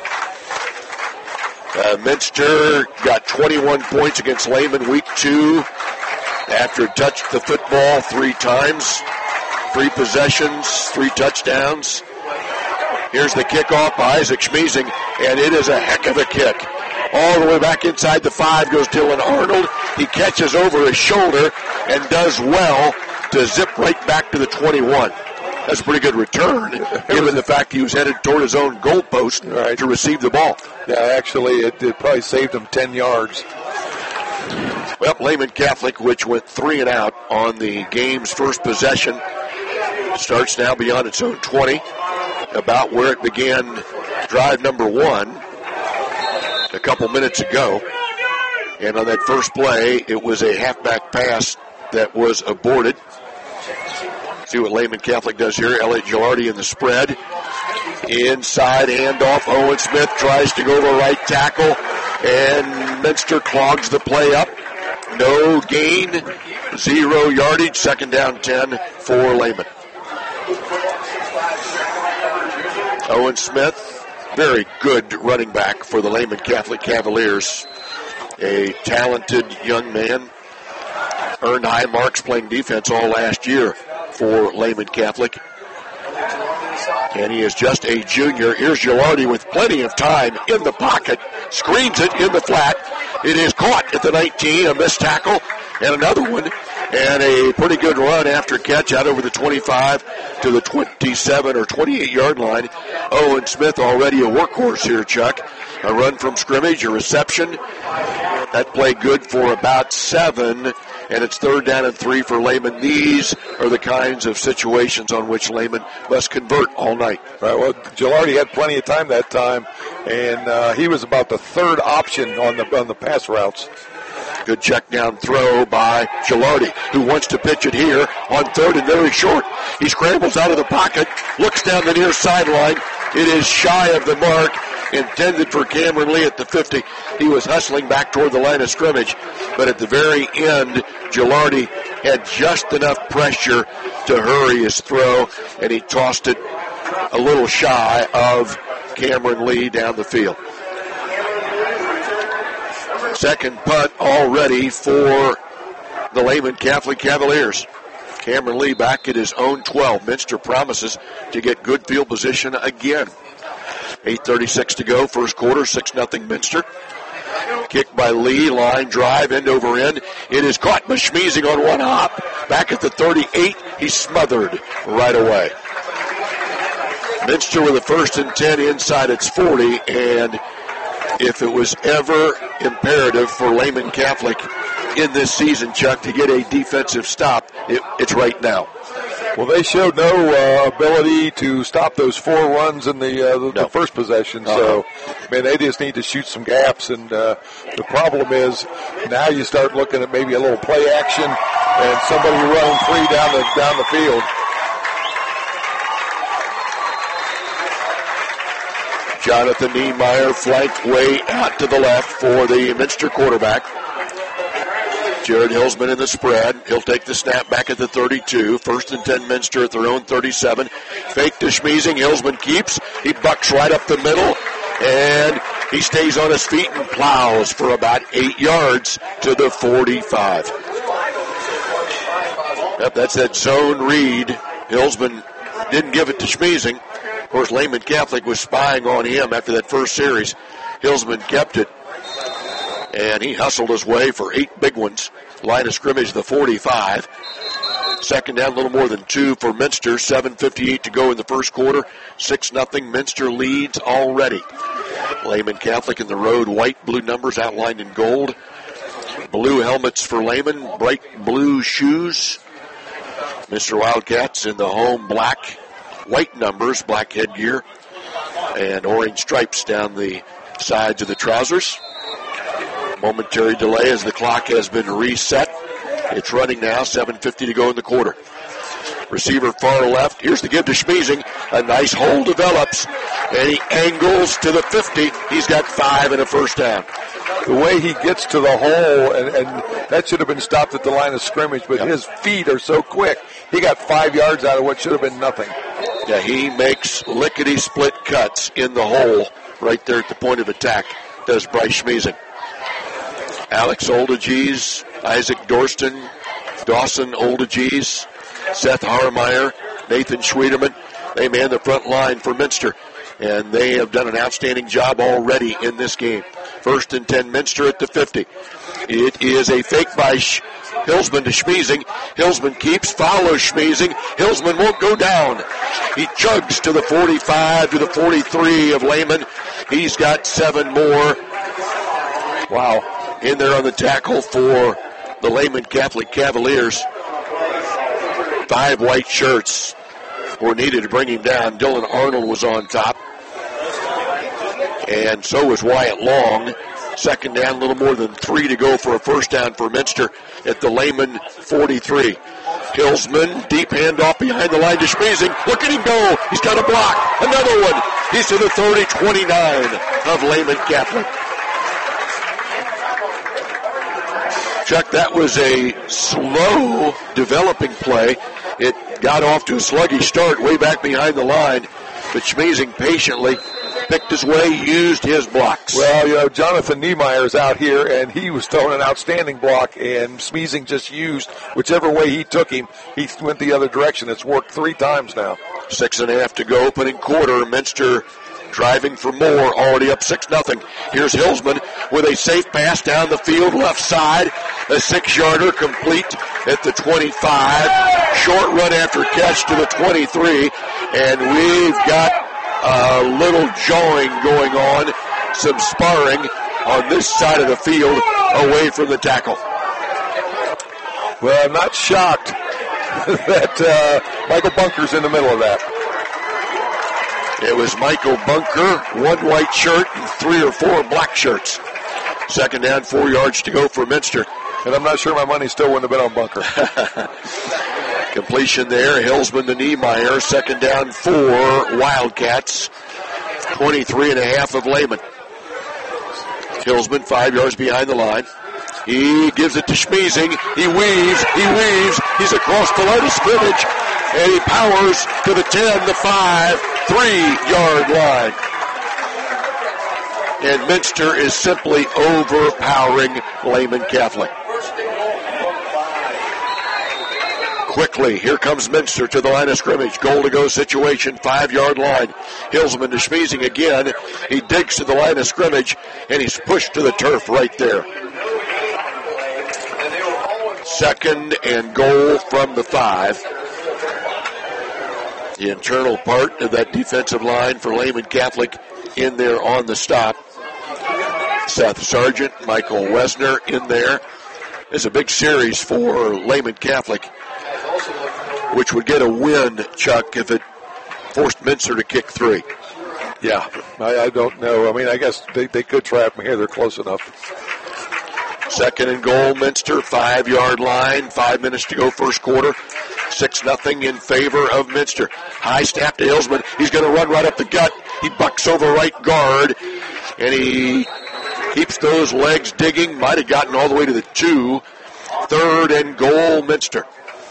Uh, Minster got twenty-one points against Lehman week two after it touched the football three times. Three possessions, three touchdowns. Here's the kickoff by Isaac Schmeezing, and it is a heck of a kick. All the way back inside the five goes Dylan Arnold. He catches over his shoulder and does well to zip right back to the twenty-one. That's a pretty good return, given the fact he was headed toward his own goalpost right. to receive the ball. Yeah, actually, it, it probably saved him ten yards. Well, Lehman Catholic, which went three and out on the game's first possession, starts now beyond its own twenty, about where it began drive number one a couple minutes ago. And on that first play, it was a halfback pass that was aborted. See what Lehman Catholic does here. Elliot Gilardi in the spread. Inside handoff. Owen Smith tries to go to right tackle, and Minster clogs the play up. No gain, zero yardage, second down ten for Lehman. Owen Smith, very good running back for the Lehman Catholic Cavaliers. A talented young man. Earned high marks playing defense all last year for Lehman Catholic. And he is just a junior. Here's Gilardi with plenty of time in the pocket. Screens it in the flat. It is caught at the nineteen, a missed tackle, and another one. And a pretty good run after catch out over the twenty-five to the twenty-seven or twenty-eight-yard line. Owen Smith already a workhorse here, Chuck. A run from scrimmage, a reception. That play good for about seven. And it's third down and three for Lehman. These are the kinds of situations on which Lehman must convert all night. Right. Well, Gilardi had plenty of time that time, and uh, he was about the third option on the on the pass routes. Good check down throw by Gilardi, who wants to pitch it here on third and very short. He scrambles out of the pocket, looks down the near sideline. It is shy of the mark, intended for Cameron Lee at the fifty. He was hustling back toward the line of scrimmage, but at the very end, Gilardi had just enough pressure to hurry his throw, and he tossed it a little shy of Cameron Lee down the field. Second punt already for the Lehman Catholic Cavaliers. Cameron Lee back at his own twelve. Minster promises to get good field position again. eight thirty-six to go, first quarter, six nothing Minster. Kick by Lee, line drive, end over end. It is caught by Schmeezing on one hop. Back at the thirty-eight, he's smothered right away. Minster with a first and ten inside its forty, and if it was ever imperative for Lehman Catholic in this season, Chuck, to get a defensive stop, it, it's right now. Well, they showed no uh, ability to stop those four runs in the uh, the, no. the first possession. Uh-huh. So, man, they just need to shoot some gaps. And uh, the problem is now you start looking at maybe a little play action and somebody running free down the down the field. Jonathan Niemeyer flanked way out to the left for the Minster quarterback. Jared Hillsman in the spread. He'll take the snap back at the thirty-two. First and ten Minster at their own thirty-seven. Fake to Schmiesing. Hillsman keeps. He bucks right up the middle. And he stays on his feet and plows for about eight yards to the forty-five. Yep, that's that zone read. Hillsman didn't give it to Schmiesing. Of course, Lehman Catholic was spying on him after that first series. Hillsman kept it. And he hustled his way for eight big ones. Line of scrimmage, the forty-five. Second down, a little more than two for Minster. seven fifty-eight to go in the first quarter. six nothing. Minster leads already. Lehman Catholic in the road. White, blue numbers outlined in gold. Blue helmets for Lehman. Bright blue shoes. Mister Wildcats in the home black. White numbers, black headgear. And orange stripes down the sides of the trousers. Momentary delay as the clock has been reset. It's running now, seven fifty to go in the quarter. Receiver far left. Here's the give to Schmiesing. A nice hole develops, and he angles to the fifty. He's got five and a first down. The way he gets to the hole, and, and that should have been stopped at the line of scrimmage, but yep. His feet are so quick. He got five yards out of what should have been nothing. Yeah, he makes lickety-split cuts in the hole right there at the point of attack, does Bryce Schmiesing. Alex Oldages, Isaac Dorston, Dawson Oldages, Seth Harmeyer, Nathan Schwederman. They man the front line for Minster, and they have done an outstanding job already in this game. First and ten, Minster at the fifty. It is a fake by Sh- Hillsman to Schmiesing. Hillsman keeps, follows Schmiesing. Hillsman won't go down. He chugs to the forty-five, to the forty-three of Lehman. He's got seven more. Wow. In there on the tackle for the Lehman Catholic Cavaliers. Five white shirts were needed to bring him down. Dylan Arnold was on top. And so was Wyatt Long. Second down, a little more than three to go for a first down for Minster at the Lehman forty-three. Hillsman, deep handoff behind the line to Schmiesing. Look at him go. He's got a block. Another one. He's to the thirty twenty-nine of Lehman Catholic. Chuck, that was a slow developing play. It got off to a sluggish start way back behind the line, but Schmiesing patiently picked his way, used his blocks. Well, you know, Jonathan Niemeyer is out here, and he was throwing an outstanding block, and Schmiesing just used whichever way he took him. He went the other direction. It's worked three times now. Six and a half to go, opening quarter. Minster driving for more, already up six nothing. Here's Hillsman with a safe pass down the field, left side. A six-yarder complete at the twenty-five. Short run after catch to the twenty-three. And we've got a little jawing going on, some sparring on this side of the field away from the tackle. Well, I'm not shocked that uh, Michael Bunker's in the middle of that. It was Michael Bunker, one white shirt and three or four black shirts. Second down, four yards to go for Minster. And I'm not sure my money still wouldn't have been on Bunker. Completion there, Hillsman to Niemeyer. Second down, four Wildcats. twenty-three and a half of Lehman. Hillsman, five yards behind the line. He gives it to Schmiesing. He weaves, he weaves. He's across the line of scrimmage. And he powers to the ten, the five, three-yard line. And Minster is simply overpowering Lehman Catholic. Quickly, here comes Minster to the line of scrimmage. Goal to go situation, five-yard line. Hillsman to Schmiesing again. He digs to the line of scrimmage, and he's pushed to the turf right there. Second and goal from the five. The internal part of that defensive line for Lehman Catholic in there on the stop. Seth Sargent, Michael Wesner in there. It's a big series for Lehman Catholic, which would get a win, Chuck, if it forced Minster to kick three. Yeah, I, I don't know. I mean, I guess they, they could try it from here. They're close enough. Second and goal, Minster, five-yard line. Five minutes to go, first quarter. six nothing in favor of Minster. High snap to Hillsman. He's going to run right up the gut. He bucks over right guard, and he keeps those legs digging. Might have gotten all the way to the two. Third and goal, Minster.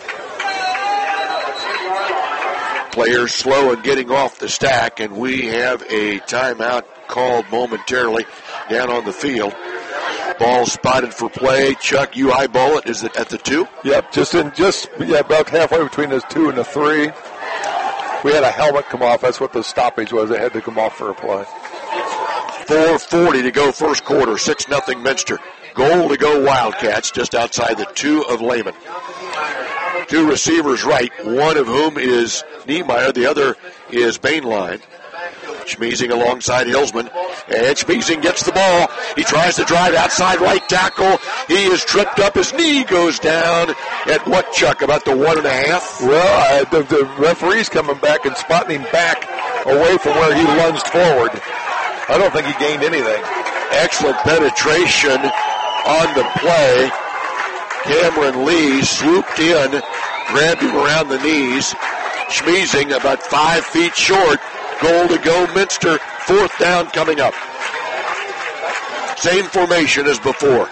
Players slow in getting off the stack, and we have a timeout called momentarily down on the field. Ball spotted for play. Chuck, you eyeball it. Is it at the two? Yep, just in just yeah, about halfway between those two and the three. We had a helmet come off. That's what the stoppage was. It had to come off for a play. four forty to go first quarter. six nothing Minster. Goal to go Wildcats just outside the two of Lehman. Two receivers right, one of whom is Niemeyer, the other is Bainline. Schmeezing alongside Hillsman, and Schmeezing gets the ball. He tries to drive outside right tackle. He is tripped up. His knee goes down at what, Chuck, about the one and a half? Well, uh, the, the referee's coming back and spotting him back away from where he lunged forward. I don't think he gained anything. Excellent penetration on the play. Cameron Lee swooped in, grabbed him around the knees. Schmeezing about five feet short. Goal to go Minster. Fourth down coming up. Same formation as before.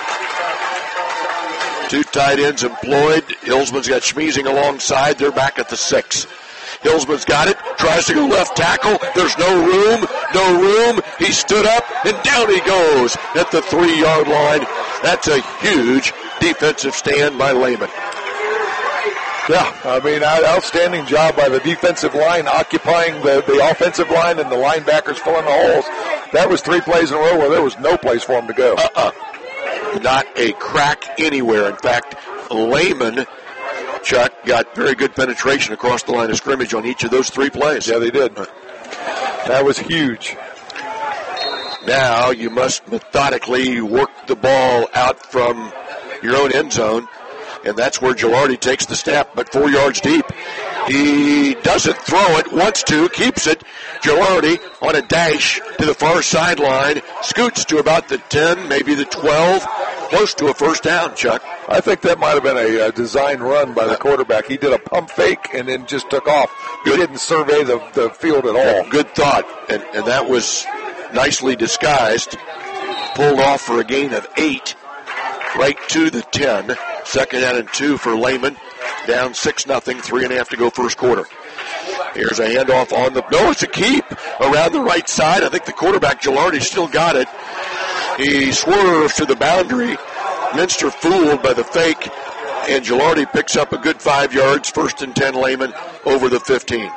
Two tight ends employed. Hillsman's got Schmeezing alongside. They're back at the six. Hillsman's got it. Tries to go left tackle. There's no room. No room. He stood up, and down he goes at the three-yard line. That's a huge defensive stand by Lehman. Yeah, I mean, outstanding job by the defensive line, occupying the, the offensive line and the linebackers filling the holes. That was three plays in a row where there was no place for him to go. Uh-uh. Not a crack anywhere. In fact, Lehman, Chuck, got very good penetration across the line of scrimmage on each of those three plays. Yeah, they did. That was huge. Now you must methodically work the ball out from your own end zone. And that's where Gilardi takes the snap, but four yards deep. He doesn't throw it, wants to, keeps it. Gilardi on a dash to the far sideline, scoots to about the ten, maybe the twelve, close to a first down, Chuck. I think that might have been a, a design run by the quarterback. He did a pump fake and then just took off. He good. didn't survey the, the field at all. Good thought, and, and that was nicely disguised. Pulled off for a gain of eight, right to the ten. Second down and two for Lehman. Down six nothing, three and a half to go first quarter. Here's a handoff on the, no, it's a keep around the right side. I think the quarterback, Gilardi, still got it. He swerves to the boundary. Minster fooled by the fake, and Gilardi picks up a good five yards. First and ten, Lehman over the fifteen.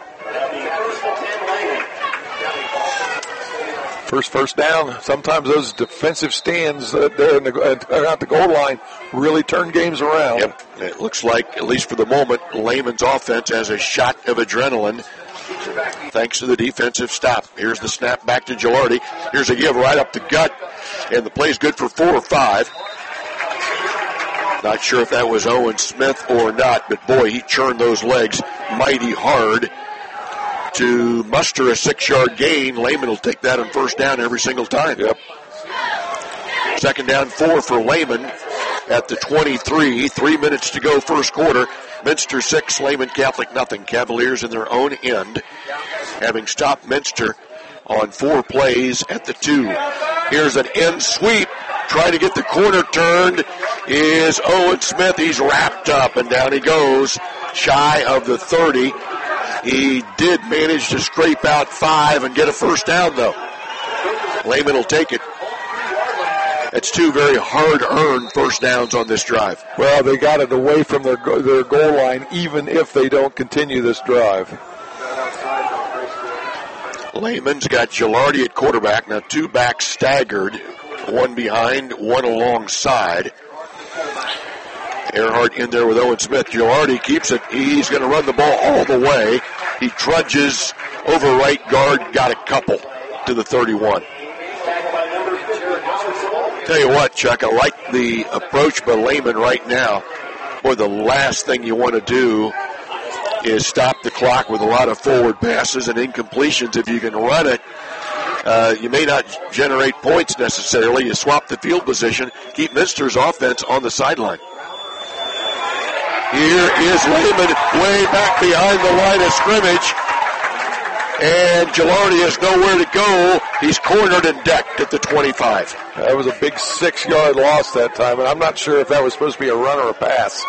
First first down. Sometimes those defensive stands uh, there in the, uh, at the goal line really turn games around. Yep. It looks like, at least for the moment, Lehman's offense has a shot of adrenaline thanks to the defensive stop. Here's the snap back to Gilardi. Here's a give right up the gut, and the play's good for four or five. Not sure if that was Owen Smith or not, but boy, he churned those legs mighty hard to muster a six-yard gain. Lehman will take that on first down every single time. Yep. Second down, four for Lehman at the twenty-three. Three minutes to go first quarter. Minster six, Lehman Catholic nothing. Cavaliers in their own end, having stopped Minster on four plays at the two. Here's an end sweep. Trying to get the corner turned is Owen Smith. He's wrapped up, and down he goes, shy of the thirty. He did manage to scrape out five and get a first down, though. Lehman will take it. It's two very hard-earned first downs on this drive. Well, they got it away from their their goal line, even if they don't continue this drive. Lehman's got Gilardi at quarterback. Now two backs staggered, one behind, one alongside. Earhart in there with Owen Smith. Gilardi keeps it. He's going to run the ball all the way. He trudges over right guard, got a couple to the thirty-one. Tell you what, Chuck, I like the approach by Lehman right now. Boy, the last thing you want to do is stop the clock with a lot of forward passes and incompletions. If you can run it, uh, you may not generate points necessarily. You swap the field position, keep Minster's offense on the sideline. Here is Lehman way back behind the line of scrimmage. And Gilardi has nowhere to go. He's cornered and decked at the twenty-five. That was a big six-yard loss that time, and I'm not sure if that was supposed to be a run or a pass.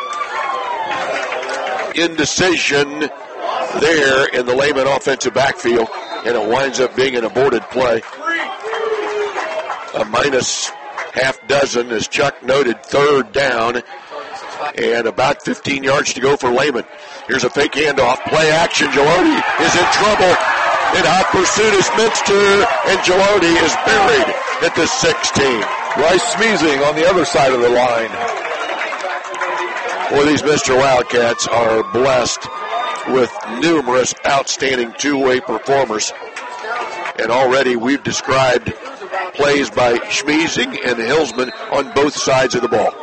Indecision there in the Lehman offensive backfield, and it winds up being an aborted play. A minus half dozen, as Chuck noted, third down, and about fifteen yards to go for Lehman. Here's a fake handoff, play action. Gilardi is in trouble. In hot pursuit is Minster, and Gilardi is buried at the sixteen. Bryce Smeezing on the other side of the line. Well, these Minster Wildcats are blessed with numerous outstanding two-way performers. And already we've described plays by Smeezing and Hillsman on both sides of the ball.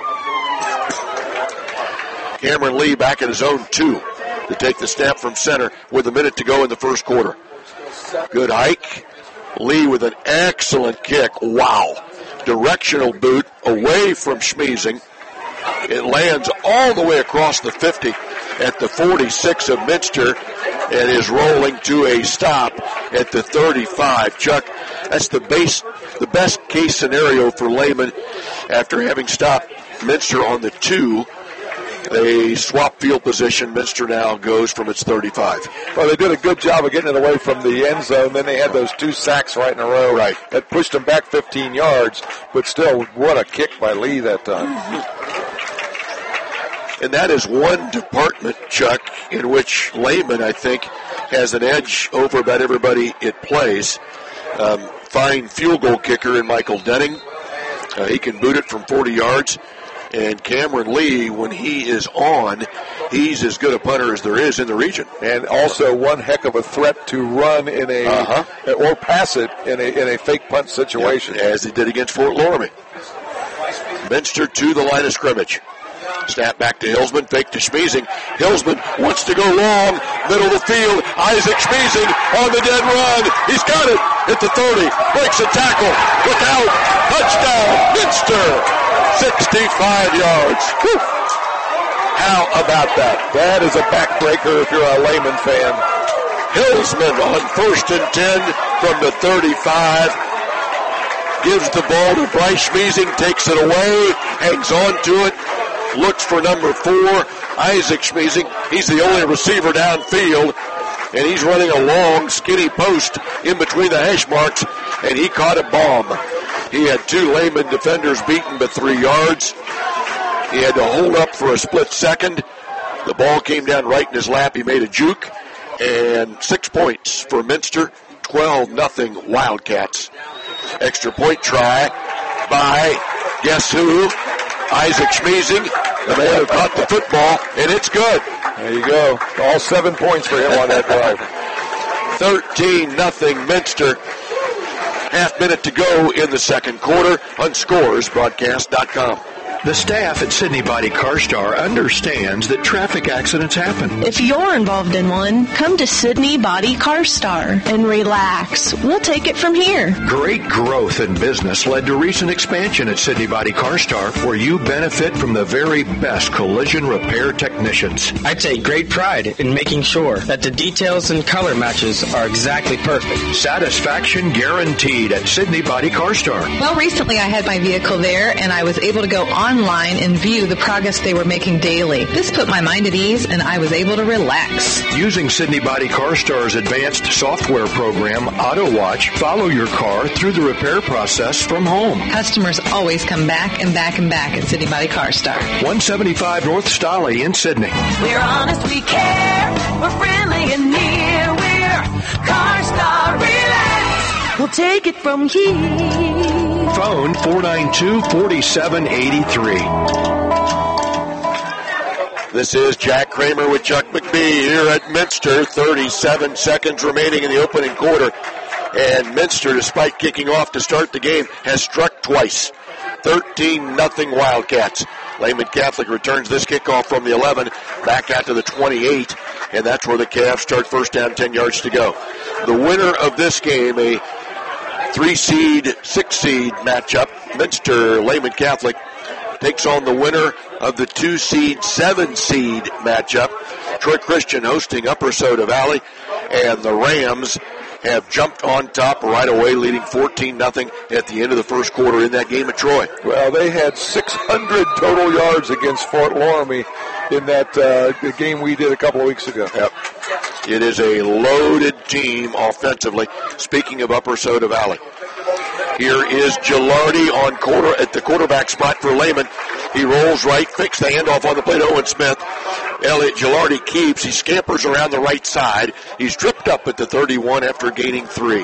Cameron Lee back in his own two to take the snap from center with a minute to go in the first quarter. Good hike. Lee with an excellent kick. Wow. Directional boot away from Smeezing. It lands all the way across the fifty at the forty-six of Minster and is rolling to a stop at the thirty-five. Chuck, that's the base, the best case scenario for Lehman after having stopped Minster on the two. They swap field position. Minster now goes from its thirty-five. Well, they did a good job of getting it away from the end zone. Then they had those two sacks right in a row. Right. That pushed them back fifteen yards. But still, what a kick by Lee that time. And that is one department, Chuck, in which Lehman, I think, has an edge over about everybody it plays. Um, fine field goal kicker in Michael Denning. Uh, he can boot it from forty yards. And Cameron Lee, when he is on, he's as good a punter as there is in the region. And also one heck of a threat to run in a, uh-huh. or pass it in a in a fake punt situation. Yep, as he did against Fort Loramie. Minster to the line of scrimmage. Snap back to Hillsman, fake to Smeezing. Hillsman wants to go long, middle of the field. Isaac Smeezing on the dead run. He's got it at the thirty. Breaks a tackle. Look out. Touchdown, Minster. sixty-five yards. Whew. How about that? That is a backbreaker if you're a Lehman fan. Hillsman on first and ten from the thirty-five. Gives the ball to Bryce Smeezing, takes it away, hangs on to it, looks for number four, Isaac Smeezing. He's the only receiver downfield, and he's running a long, skinny post in between the hash marks, and he caught a bomb. He had two Lehman defenders beaten by three yards. He had to hold up for a split second. The ball came down right in his lap. He made a juke, and six points for Minster, twelve nothing Wildcats. Extra point try by, guess who? Isaac Smeezing, the man who caught the football, and it's good. There you go. All seven points for him on that drive. thirteen nothing Minster. Half minute to go in the second quarter on scores broadcast dot com. The staff at Sydney Body CarStar understands that traffic accidents happen. If you're involved in one, come to Sydney Body CarStar and relax. We'll take it from here. Great growth in business led to recent expansion at Sydney Body CarStar, where you benefit from the very best collision repair technicians. I take great pride in making sure that the details and color matches are exactly perfect. Satisfaction guaranteed at Sydney Body CarStar. Well, recently I had my vehicle there, and I was able to go online and view the progress they were making daily. This put my mind at ease, and I was able to relax. Using Sydney Body CarStar's advanced software program, AutoWatch, follow your car through the repair process from home. Customers always come back and back and back at Sydney Body CarStar. one seventy-five North Stolly in Sydney. We're honest, we care. We're friendly and near. We're CarStar. Relax. We'll take it from here. Phone four nine two, four seven eight three. This is Jack Kramer with Chuck McBee here at Minster. thirty-seven seconds remaining in the opening quarter. And Minster, despite kicking off to start the game, has struck twice. thirteen nothing Wildcats. Lehman Catholic returns this kickoff from the eleven back out to the twenty-eight. And that's where the Cavs start first down, ten yards to go. The winner of this game, a three-seed, six-seed matchup, Minster, Lehman Catholic, takes on the winner of the two seed, seven seed matchup. Troy Christian hosting Upper Soda Valley, and the Rams have jumped on top right away, leading fourteen nothing at the end of the first quarter in that game at Troy. Well, they had six hundred total yards against Fort Loramie in that uh, game we did a couple of weeks ago. Yep. It is a loaded team offensively. Speaking of Upper Soda Valley, here is Gilardi on quarter at the quarterback spot for Lehman. He rolls right, fakes the handoff on the play to Owen Smith. Elliot Gilardi keeps. He scampers around the right side. He's tripped up at the thirty-one after gaining three.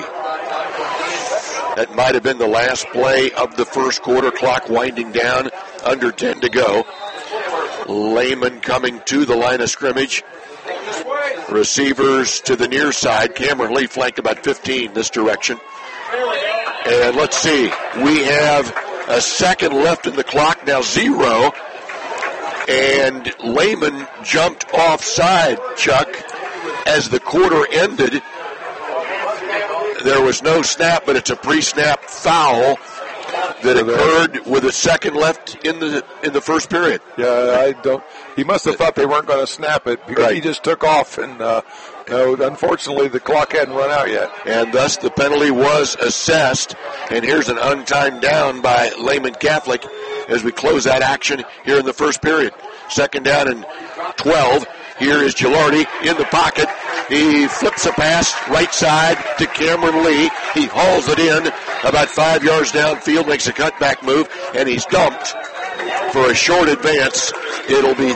That might have been the last play of the first quarter. Clock winding down, under ten to go. Lehman coming to the line of scrimmage. Receivers to the near side. Cameron Lee flanked about fifteen this direction. And let's see, we have a second left in the clock, now zero. And Lehman jumped offside, Chuck, as the quarter ended. There was no snap, but it's a pre-snap foul that occurred with a second left in the in the first period. Yeah, I don't. He must have thought they weren't going to snap it because right. he just took off, and uh, no, unfortunately the clock hadn't run out yet. And thus the penalty was assessed. And here's an untimed down by Lehman Catholic as we close that action here in the first period. Second down and twelve. Here is Gilardi in the pocket. He flips a pass right side to Cameron Lee. He hauls it in about five yards downfield, makes a cutback move, and he's dumped for a short advance. It'll be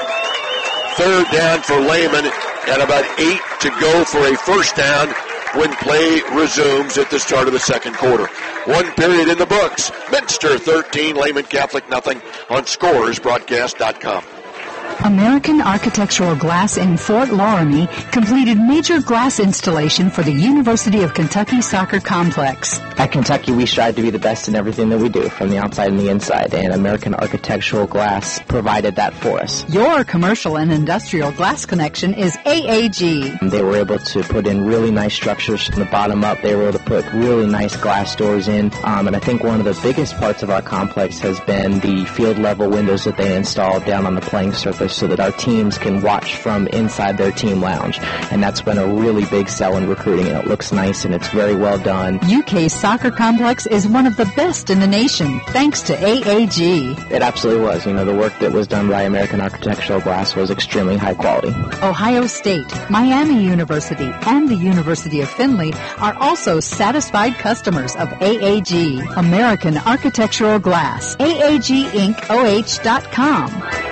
third down for Lehman and about eight to go for a first down when play resumes at the start of the second quarter. One period in the books. Minster thirteen, Lehman Catholic nothing on scores broadcast dot com. American Architectural Glass in Fort Loramie completed major glass installation for the University of Kentucky Soccer Complex. At Kentucky, we strive to be the best in everything that we do, from the outside and the inside, and American Architectural Glass provided that for us. Your commercial and industrial glass connection is A A G. They were able to put in really nice structures from the bottom up. They were able to put really nice glass doors in, um, and I think one of the biggest parts of our complex has been the field-level windows that they installed down on the playing surface, so that our teams can watch from inside their team lounge. And that's been a really big sell in recruiting, and it looks nice and it's very well done. U K's soccer complex is one of the best in the nation, thanks to A A G. It absolutely was. You know, the work that was done by American Architectural Glass was extremely high quality. Ohio State, Miami University, and the University of Findlay are also satisfied customers of A A G, American Architectural Glass. A A G Inc O H dot com.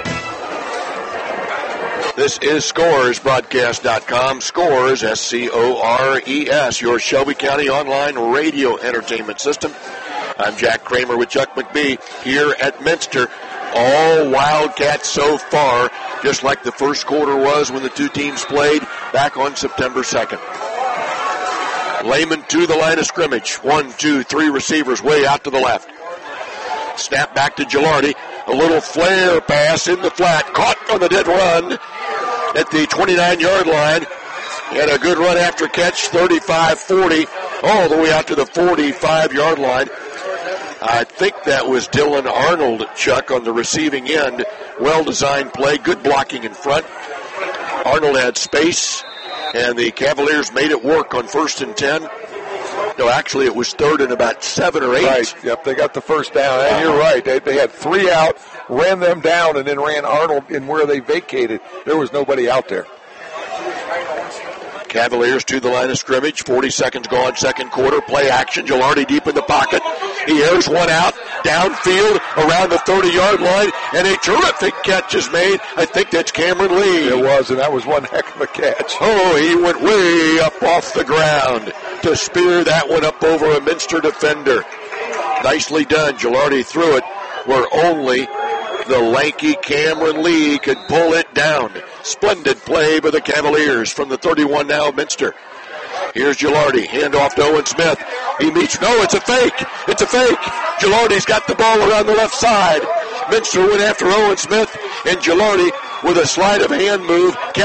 This is Scores broadcast dot com. Scores, S C O R E S, your Shelby County online radio entertainment system. I'm Jack Kramer with Chuck McBee here at Minster. All Wildcats so far, just like the first quarter was when the two teams played back on September second. Lehman to the line of scrimmage. One, two, three receivers way out to the left. Snap back to Gilardi. A little flare pass in the flat. Caught on the dead run at the twenty-nine-yard line. And a good run after catch, thirty-five forty, all the way out to the forty-five-yard line. I think that was Dylan Arnold, Chuck, on the receiving end. Well-designed play, good blocking in front. Arnold had space, and the Cavaliers made it work on first and ten. No, actually, it was third and about seven or eight. Right, yep, they got the first down. And you're right, they, they had three out, ran them down, and then ran Arnold in where they vacated. There was nobody out there. Cavaliers to the line of scrimmage. forty seconds gone, second quarter. Play action. Gilardi deep in the pocket. He airs one out, downfield, around the thirty-yard line, and a terrific catch is made. I think that's Cameron Lee. It was, and that was one heck of a catch. Oh, he went way up off the ground to spear that one up over a Minster defender. Nicely done. Gilardi threw it where only the lanky Cameron Lee could pull it down. Splendid play by the Cavaliers from the thirty-one now, Minster. Here's Gilardi, handoff to Owen Smith. He meets, no, it's a fake. It's a fake. Gilardi's got the ball around the left side. Minster went after Owen Smith, and Gilardi, with a sleight of hand move, kept it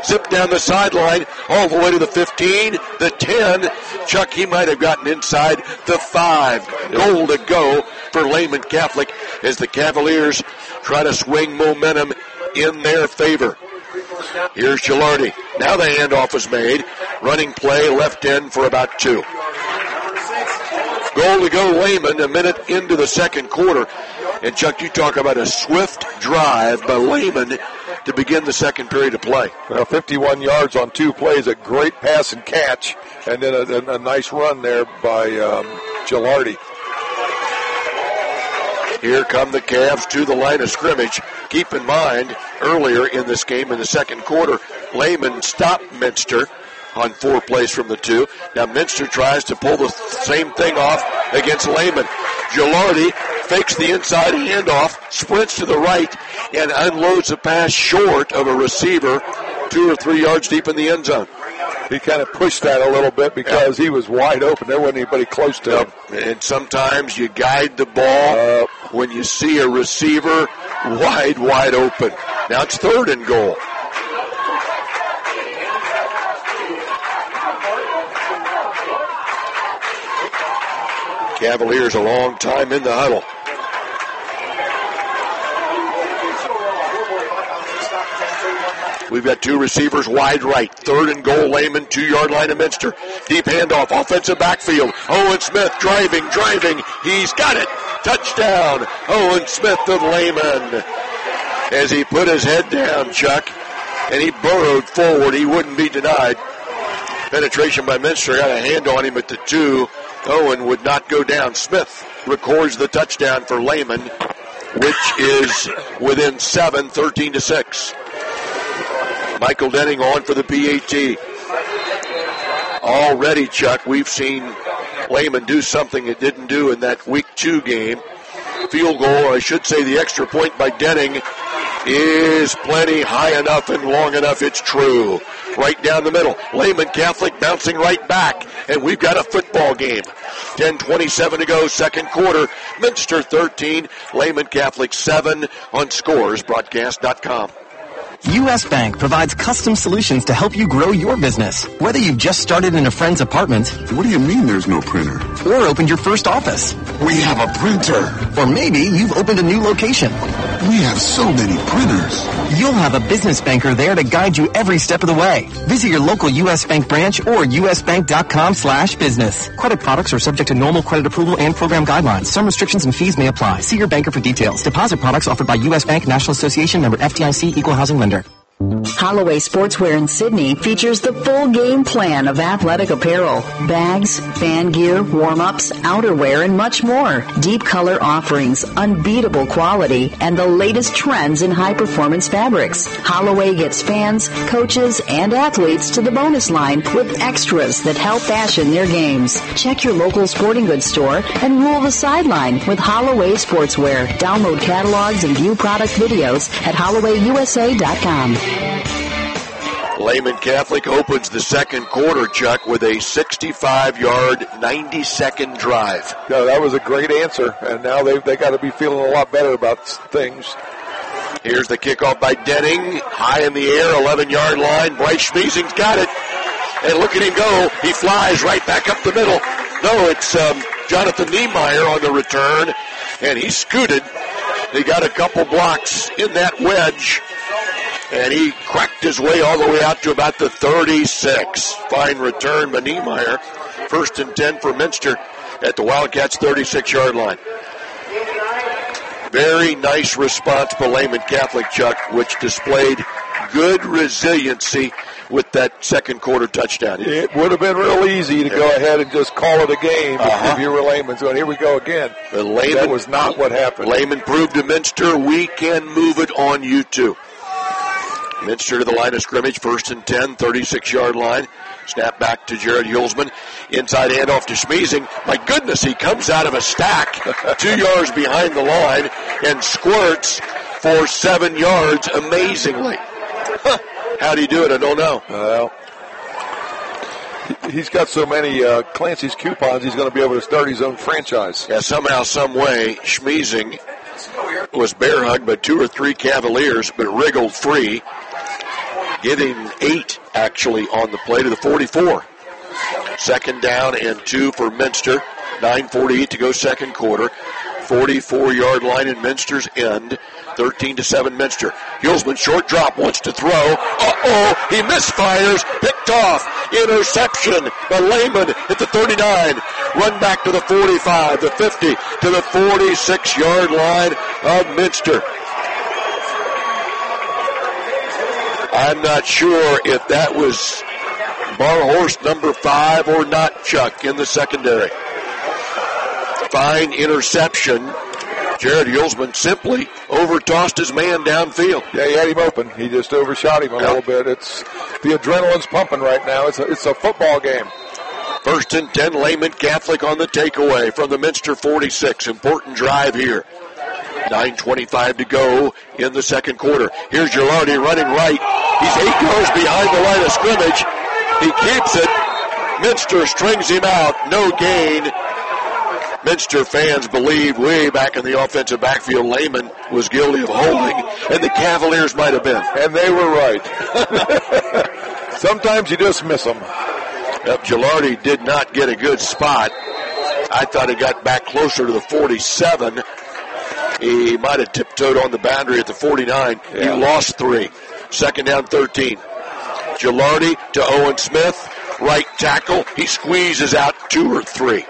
zip down the sideline, all the way to the fifteen, the ten. Chuck, he might have gotten inside the five. Goal to go for Lehman Catholic as the Cavaliers try to swing momentum in their favor. Here's Gilardi. Now the handoff is made. Running play left end for about two. Goal to go Lehman a minute into the second quarter. And Chuck, you talk about a swift drive by Lehman to begin the second period of play. Well, fifty-one yards on two plays, a great pass and catch, and then a, a, a nice run there by um, Gilardi. Here come the Cavs to the line of scrimmage. Keep in mind, earlier in this game, in the second quarter, Lehman stopped Minster on four plays from the two. Now Minster tries to pull the same thing off against Lehman. Gilardi fakes the inside handoff, sprints to the right, and unloads a pass short of a receiver two or three yards deep in the end zone. He kind of pushed that a little bit because yeah. he was wide open. There wasn't anybody close to yep. him. And sometimes you guide the ball uh, when you see a receiver wide, wide open. Now it's third and goal. Cavaliers a long time in the huddle. We've got two receivers wide right. Third and goal, Lehman, two-yard line of Minster. Deep handoff, offensive backfield. Owen Smith driving, driving. He's got it. Touchdown, Owen Smith of Lehman. As he put his head down, Chuck, and he burrowed forward. He wouldn't be denied. Penetration by Minster. Got a hand on him at the two. Owen would not go down. Smith records the touchdown for Lehman, which is within seven, thirteen to six. Michael Denning on for the P A T. Already, Chuck, we've seen Lehman do something it didn't do in that week two game. Field goal, or I should say the extra point by Denning, is plenty high enough and long enough. It's true. Right down the middle. Lehman Catholic bouncing right back. And we've got a football game. ten twenty-seven to go, second quarter. Minster thirteen, Lehman Catholic seven on scores broadcast dot com. U S. Bank provides custom solutions to help you grow your business. Whether you've just started in a friend's apartment. What do you mean there's no printer? Or opened your first office. We have a printer. Or maybe you've opened a new location. We have so many printers. You'll have a business banker there to guide you every step of the way. Visit your local U S. Bank branch or usbank.com slash business. Credit products are subject to normal credit approval and program guidelines. Some restrictions and fees may apply. See your banker for details. Deposit products offered by U S. Bank, National Association, member F D I C, Equal Housing Lender. Holloway Sportswear in Sydney features the full game plan of athletic apparel, bags, fan gear, warm-ups, outerwear, and much more. Deep color offerings, unbeatable quality, and the latest trends in high-performance fabrics. Holloway gets fans, coaches, and athletes to the bonus line with extras that help fashion their games. Check your local sporting goods store and rule the sideline with Holloway Sportswear. Download catalogs and view product videos at holloway u s a dot com. Lehman Catholic opens the second quarter, Chuck, with a sixty-five-yard, ninety-second drive. No, that was a great answer, and now they've they got to be feeling a lot better about things. Here's the kickoff by Denning, high in the air, eleven-yard line. Bryce Schmiesing's got it, and look at him go. He flies right back up the middle. No, it's um, Jonathan Niemeyer on the return, and he scooted. He got a couple blocks in that wedge. And he cracked his way all the way out to about the thirty-six. Fine return by Niemeyer. First and ten for Minster at the Wildcats' thirty-six-yard line. Very nice response by Lehman Catholic, Chuck, which displayed good resiliency with that second quarter touchdown. It would have been real easy to go ahead and just call it a game uh-huh. if you were Lehman. So here we go again. But Lehman, that was not what happened. Lehman proved to Minster, we can move it on you too. Minster to the line of scrimmage, first and ten, thirty-six-yard line. Snap back to Jared Hulsman. Inside handoff to Schmiesing. My goodness, he comes out of a stack two yards behind the line and squirts for seven yards amazingly. Huh. How'd he do it? I don't know. Well, he's got so many uh, Clancy's coupons, he's going to be able to start his own franchise. Yeah, somehow, some way, Schmiesing was bear hugged by two or three Cavaliers, but wriggled free. getting eight actually on the play to the forty-four. Second down and two for Minster. nine forty-eight to go second quarter. forty-four-yard line in Minster's end. thirteen to seven Minster. Hulsman, short drop, wants to throw. Uh-oh, he misfires. Picked off. Interception by Lehman at the thirty-nine. Run back to the forty-five, the fifty, to the forty-six-yard line of Minster. I'm not sure if that was Barhorse number five or not, Chuck, in the secondary. Fine interception. Jared Hulsman simply overtossed his man downfield. Yeah, he had him open. He just overshot him a yep. little bit. It's the adrenaline's pumping right now. It's a, it's a football game. First and ten, Lehman Catholic on the takeaway from the Minster forty-six. Important drive here. nine twenty-five to go in the second quarter. Here's Gilardi running right. He's eight yards behind the line of scrimmage. He keeps it. Minster strings him out. No gain. Minster fans believe way back in the offensive backfield Lehman was guilty of holding, and the Cavaliers might have been. And they were right. Sometimes you just miss them. Yep, Gilardi did not get a good spot. I thought he got back closer to the forty-seven. He might have tiptoed on the boundary at the forty-nine. Yeah. He lost three. Second down, thirteen. Gilardi to Owen Smith. Right tackle. He squeezes out two or three.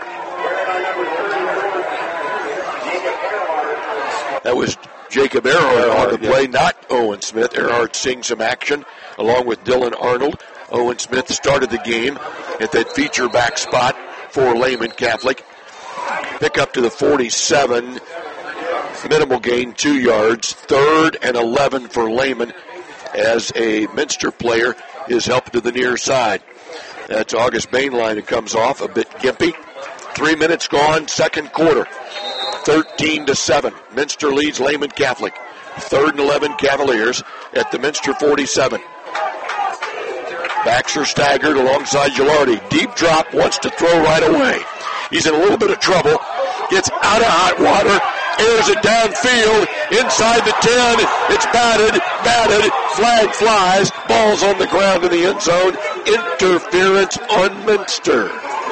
That was Jacob Earhart on the play, not Owen Smith. Earhart seeing some action along with Dylan Arnold. Owen Smith started the game at that feature back spot for Lehman Catholic. Pick up to the forty-seven. Minimal gain, two yards. Third and eleven for Lehman as a Minster player is helped to the near side. That's August Bainline who comes off, a bit gimpy. Three minutes gone, second quarter. thirteen to seven. Minster leads Lehman Catholic. Third and eleven Cavaliers at the Minster forty-seven. Backs are staggered alongside Gilardi. Deep drop, wants to throw right away. He's in a little bit of trouble. Gets out of hot water. Airs it downfield. Inside the ten. It's batted. Batted. Flag flies. Ball's on the ground in the end zone. Interference on Minster.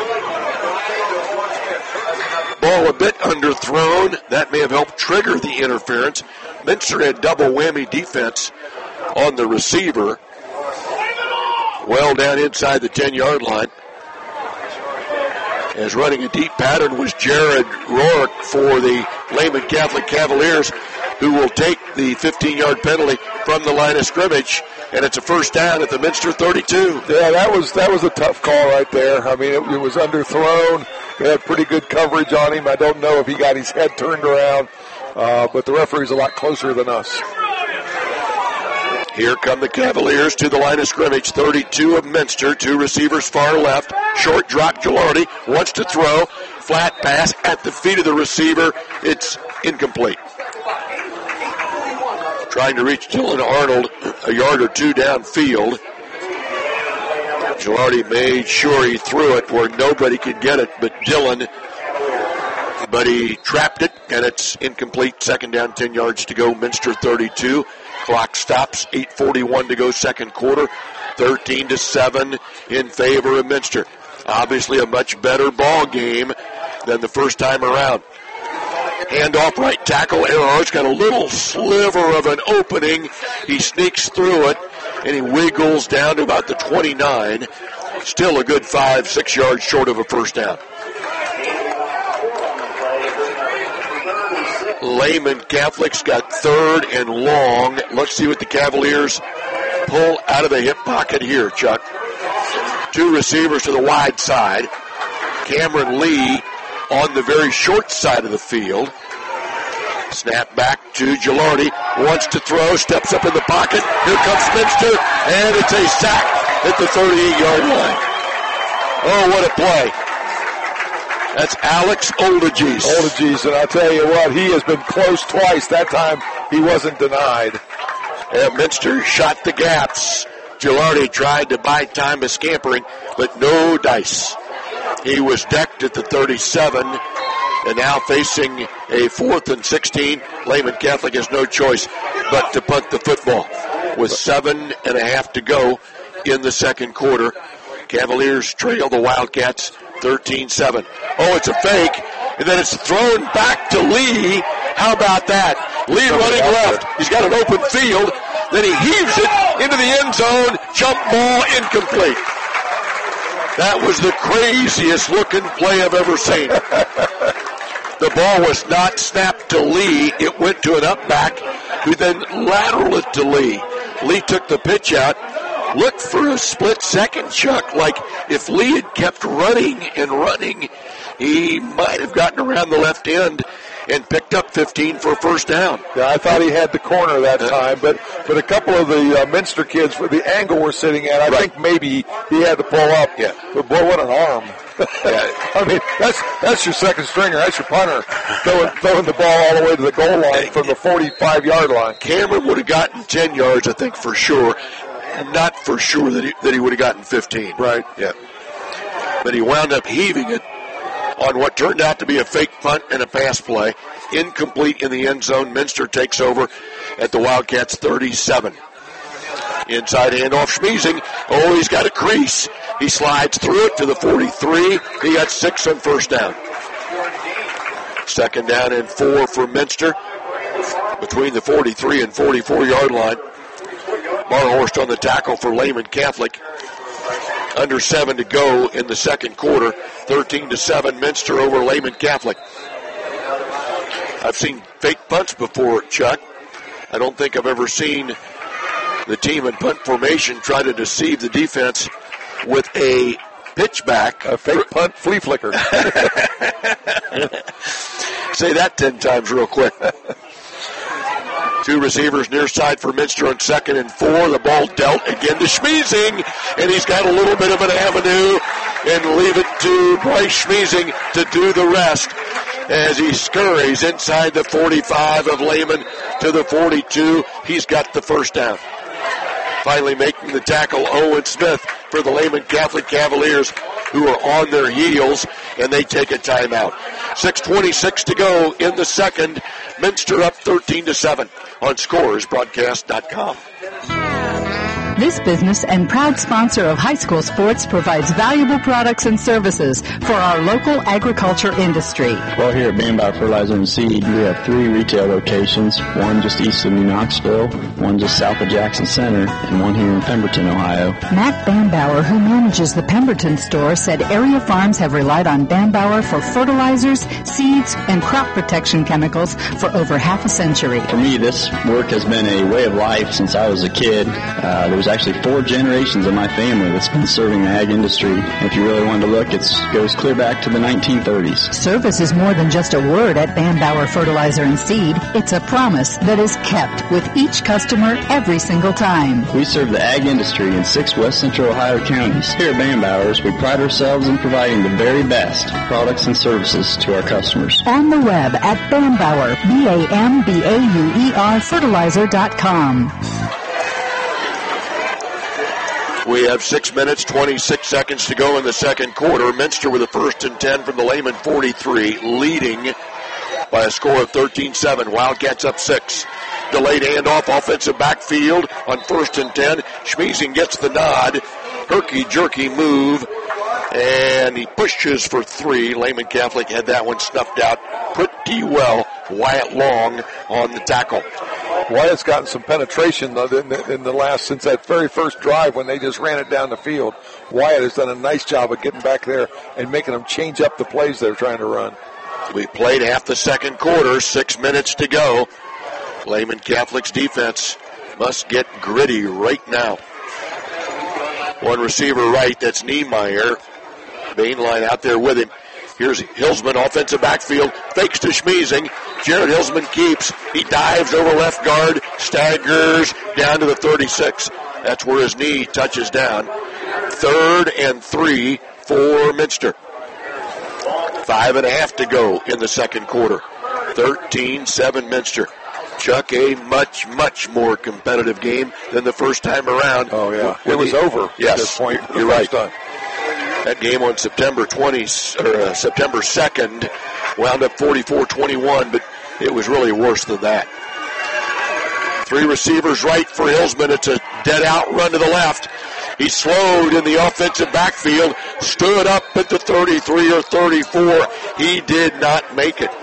Ball a bit underthrown. That may have helped trigger the interference. Minster had double whammy defense on the receiver. Well down inside the ten-yard line. As running a deep pattern was Jared Rourke for the Lehman Catholic Cavaliers, who will take the fifteen-yard penalty from the line of scrimmage, and it's a first down at the Minster thirty-two. Yeah, that was that was a tough call right there. I mean, it, it was underthrown. They had pretty good coverage on him. I don't know if he got his head turned around, uh, but the referee's a lot closer than us. Here come the Cavaliers to the line of scrimmage. thirty-two of Minster. Two receivers far left. Short drop. Gilardi wants to throw. Flat pass at the feet of the receiver. It's incomplete. Trying to reach Dylan Arnold a yard or two downfield. Gilardi made sure he threw it where nobody could get it but Dylan. But he trapped it, and it's incomplete. Second down, ten yards to go. Minster thirty-two. Clock stops. eight forty-one to go second quarter. thirteen to seven in favor of Minster. Obviously a much better ball game than the first time around. Handoff right tackle. Earhart's got a little sliver of an opening. He sneaks through it, and he wiggles down to about the twenty-nine. Still a good five, six yards short of a first down. Lehman Catholic's got third and long. Let's see what the Cavaliers pull out of the hip pocket here, Chuck. Two receivers to the wide side. Cameron Lee on the very short side of the field. Snap back to Gilardi. Wants to throw. Steps up in the pocket. Here comes Minster. And it's a sack at the thirty-eight-yard line. Oh, what a play. That's Alex Oldages. Oldages, and I'll tell you what, he has been close twice. That time he wasn't denied. And Minster shot the gaps. Gilardi tried to buy time by scampering, but no dice. He was decked at the thirty-seven, and now facing a fourth and sixteen. Lehman Catholic has no choice but to punt the football. with seven and a half to go in the second quarter. Cavaliers trail the Wildcats thirteen seven. Oh, it's a fake, and then it's thrown back to Lee. How about that? Lee running left. He's got an open field. Then he heaves it into the end zone. Jump ball incomplete. That was the craziest looking play I've ever seen. The ball was not snapped to Lee. It went to an up back who then lateraled it to Lee. Lee took the pitch out. Looked for a split second, Chuck, like if Lee had kept running and running, he might have gotten around the left end and picked up fifteen for a first down. Yeah, I thought he had the corner that time, but, but a couple of the uh, Minster kids, for the angle we're sitting at, I right. think maybe he had to pull up. Yeah. But boy, what an arm. Yeah. I mean, that's that's your second stringer. That's your punter throwing, throwing the ball all the way to the goal line from the forty-five-yard line. Cameron would have gotten ten yards, I think, for sure. Not for sure that he, that he would have gotten fifteen. Right. Yeah. But he wound up heaving it on what turned out to be a fake punt and a pass play. Incomplete in the end zone. Minster takes over at the Wildcats thirty-seven. Inside handoff, Schmeezing. Oh, he's got a crease. He slides through it to the forty-three. He got six on first down. Second down and four for Minster between the forty-three and forty-four-yard line. Barhorst on the tackle for Lehman Catholic. Under seven to go in the second quarter. thirteen to seven, Minster over Lehman Catholic. I've seen fake punts before, Chuck. I don't think I've ever seen the team in punt formation try to deceive the defense with a pitchback. A fake punt flea flicker. Say that ten times real quick. Two receivers near side for Minster on second and four. The ball dealt again to Schmeezing, and he's got a little bit of an avenue, and leave it to Bryce Schmeezing to do the rest as he scurries inside the forty-five of Lehman to the forty-two. He's got the first down. Finally making the tackle, Owen Smith for the Lehman Catholic Cavaliers, who are on their heels, and they take a timeout. six twenty-six to go in the second. Minster up thirteen to seven on scores broadcast dot com. This business and proud sponsor of high school sports provides valuable products and services for our local agriculture industry. Well, here at Bambauer Fertilizer and Seed, we have three retail locations, one just east of New Knoxville, one just south of Jackson Center, and one here in Pemberton, Ohio. Matt Bambauer, who manages the Pemberton store, said area farms have relied on Bambauer for fertilizers, seeds, and crop protection chemicals for over half a century. For me, this work has been a way of life since I was a kid. Uh, there was actually four generations of my family that's been serving the ag industry. And if you really wanted to look, it goes clear back to the nineteen thirties. Service is more than just a word at Bambauer Fertilizer and Seed. It's a promise that is kept with each customer every single time. We serve the ag industry in six west central Ohio counties. Here at Bambauer's, we pride ourselves in providing the very best products and services to our customers. On the web at Bambauer, B A M B A U E R fertilizer dot com. We have six minutes, twenty-six seconds to go in the second quarter. Minster with a first and ten from the Lehman forty-three, leading by a score of thirteen seven. Wildcats up six. Delayed handoff, offensive backfield on first and ten. Schmeezing gets the nod. Herky-jerky move, and he pushes for three. Lehman Catholic had that one snuffed out pretty well. Wyatt Long on the tackle. Wyatt's gotten some penetration in the, in the last, since that very first drive when they just ran it down the field. Wyatt has done a nice job of getting back there and making them change up the plays they're trying to run. We played half the second quarter, six minutes to go. Lehman Catholic's defense must get gritty right now. One receiver right, that's Niemeyer. Mainline out there with him. Here's Hilsman, offensive backfield, fakes to Schmeezing. Jared Hilsman keeps. He dives over left guard, staggers down to the thirty-six. That's where his knee touches down. Third and three for Minster. Five and a half to go in the second quarter. thirteen seven Minster. Chuck, a much, much more competitive game than the first time around. Oh, yeah. When it was he, over yes, at this point. You're right. Time. That game on September twentieth, or uh, September second, wound up forty-four twenty-one, but it was really worse than that. Three receivers right for Hillsman. It's a dead out run to the left. He slowed in the offensive backfield, stood up at the thirty-three or thirty-four. He did not make it.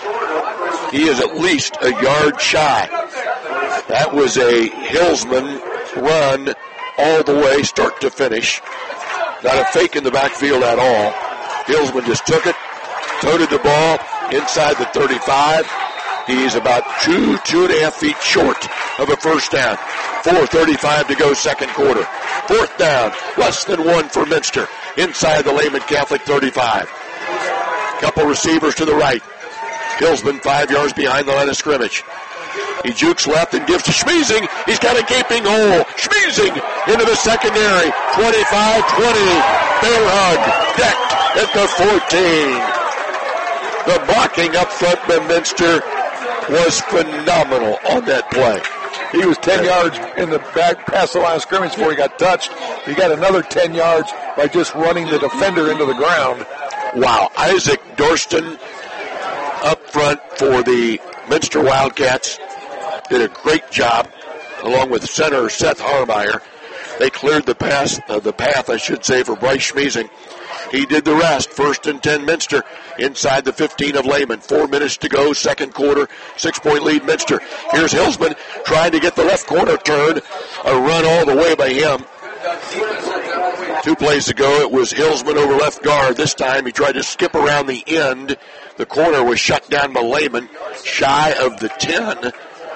He is at least a yard shy. That was a Hillsman run all the way, start to finish. Not a fake in the backfield at all. Hillsman just took it, toted the ball inside the thirty-five. He's about two, two and a half feet short of a first down. four thirty-five to go, second quarter. Fourth down, less than one for Minster. Inside the Lehman Catholic thirty-five. Couple receivers to the right. Hillsman five yards behind the line of scrimmage. He jukes left and gives to Schmeezing. He's got a gaping hole. Schmeezing into the secondary. twenty-five twenty. Bear hug. Decked at the fourteen. The blocking up front by Minster was phenomenal on that play. He was ten yards in the back past the line of scrimmage before he got touched. He got another ten yards by just running the defender into the ground. Wow. Isaac Dorston up front for the Minster Wildcats did a great job, along with center Seth Harmeyer. They cleared the pass, uh, the path, I should say, for Bryce Schmeezing. He did the rest. First and ten, Minster inside the fifteen of Lehman. Four minutes to go, second quarter, six-point lead, Minster. Here's Hillsman trying to get the left corner turn. A run all the way by him. Two plays ago, it was Hillsman over left guard. This time he tried to skip around the end. The corner was shut down by Lehman, shy of the ten,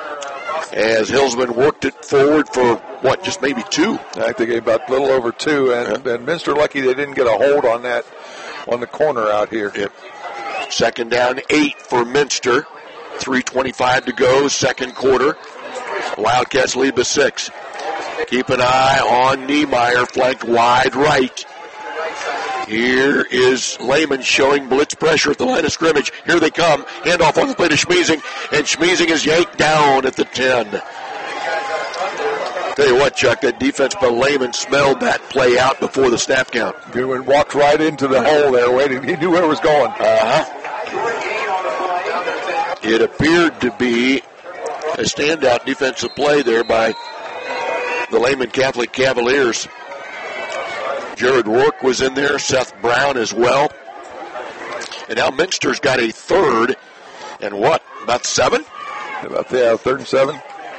as Hillsman worked it forward for, what, just maybe two? I think about a little over two, and, yeah. and Minster lucky they didn't get a hold on that, on the corner out here. Yep. Second down, eight for Minster. three twenty-five to go, second quarter. Wildcats lead by six. Keep an eye on Niemeyer, flanked wide right. Here is Lehman showing blitz pressure at the line of scrimmage. Here they come. Handoff on the play to Schmeezing, and Schmeezing is yanked down at the ten. Tell you what, Chuck, that defense by Lehman smelled that play out before the snap count. Goodwin walked right into the hole there, waiting. He knew where it was going. Uh-huh. It appeared to be a standout defensive play there by the Lehman Catholic Cavaliers. Jared Rourke was in there, Seth Brown as well. And now Minster's got a third and what, about seven? About the uh, third and seven.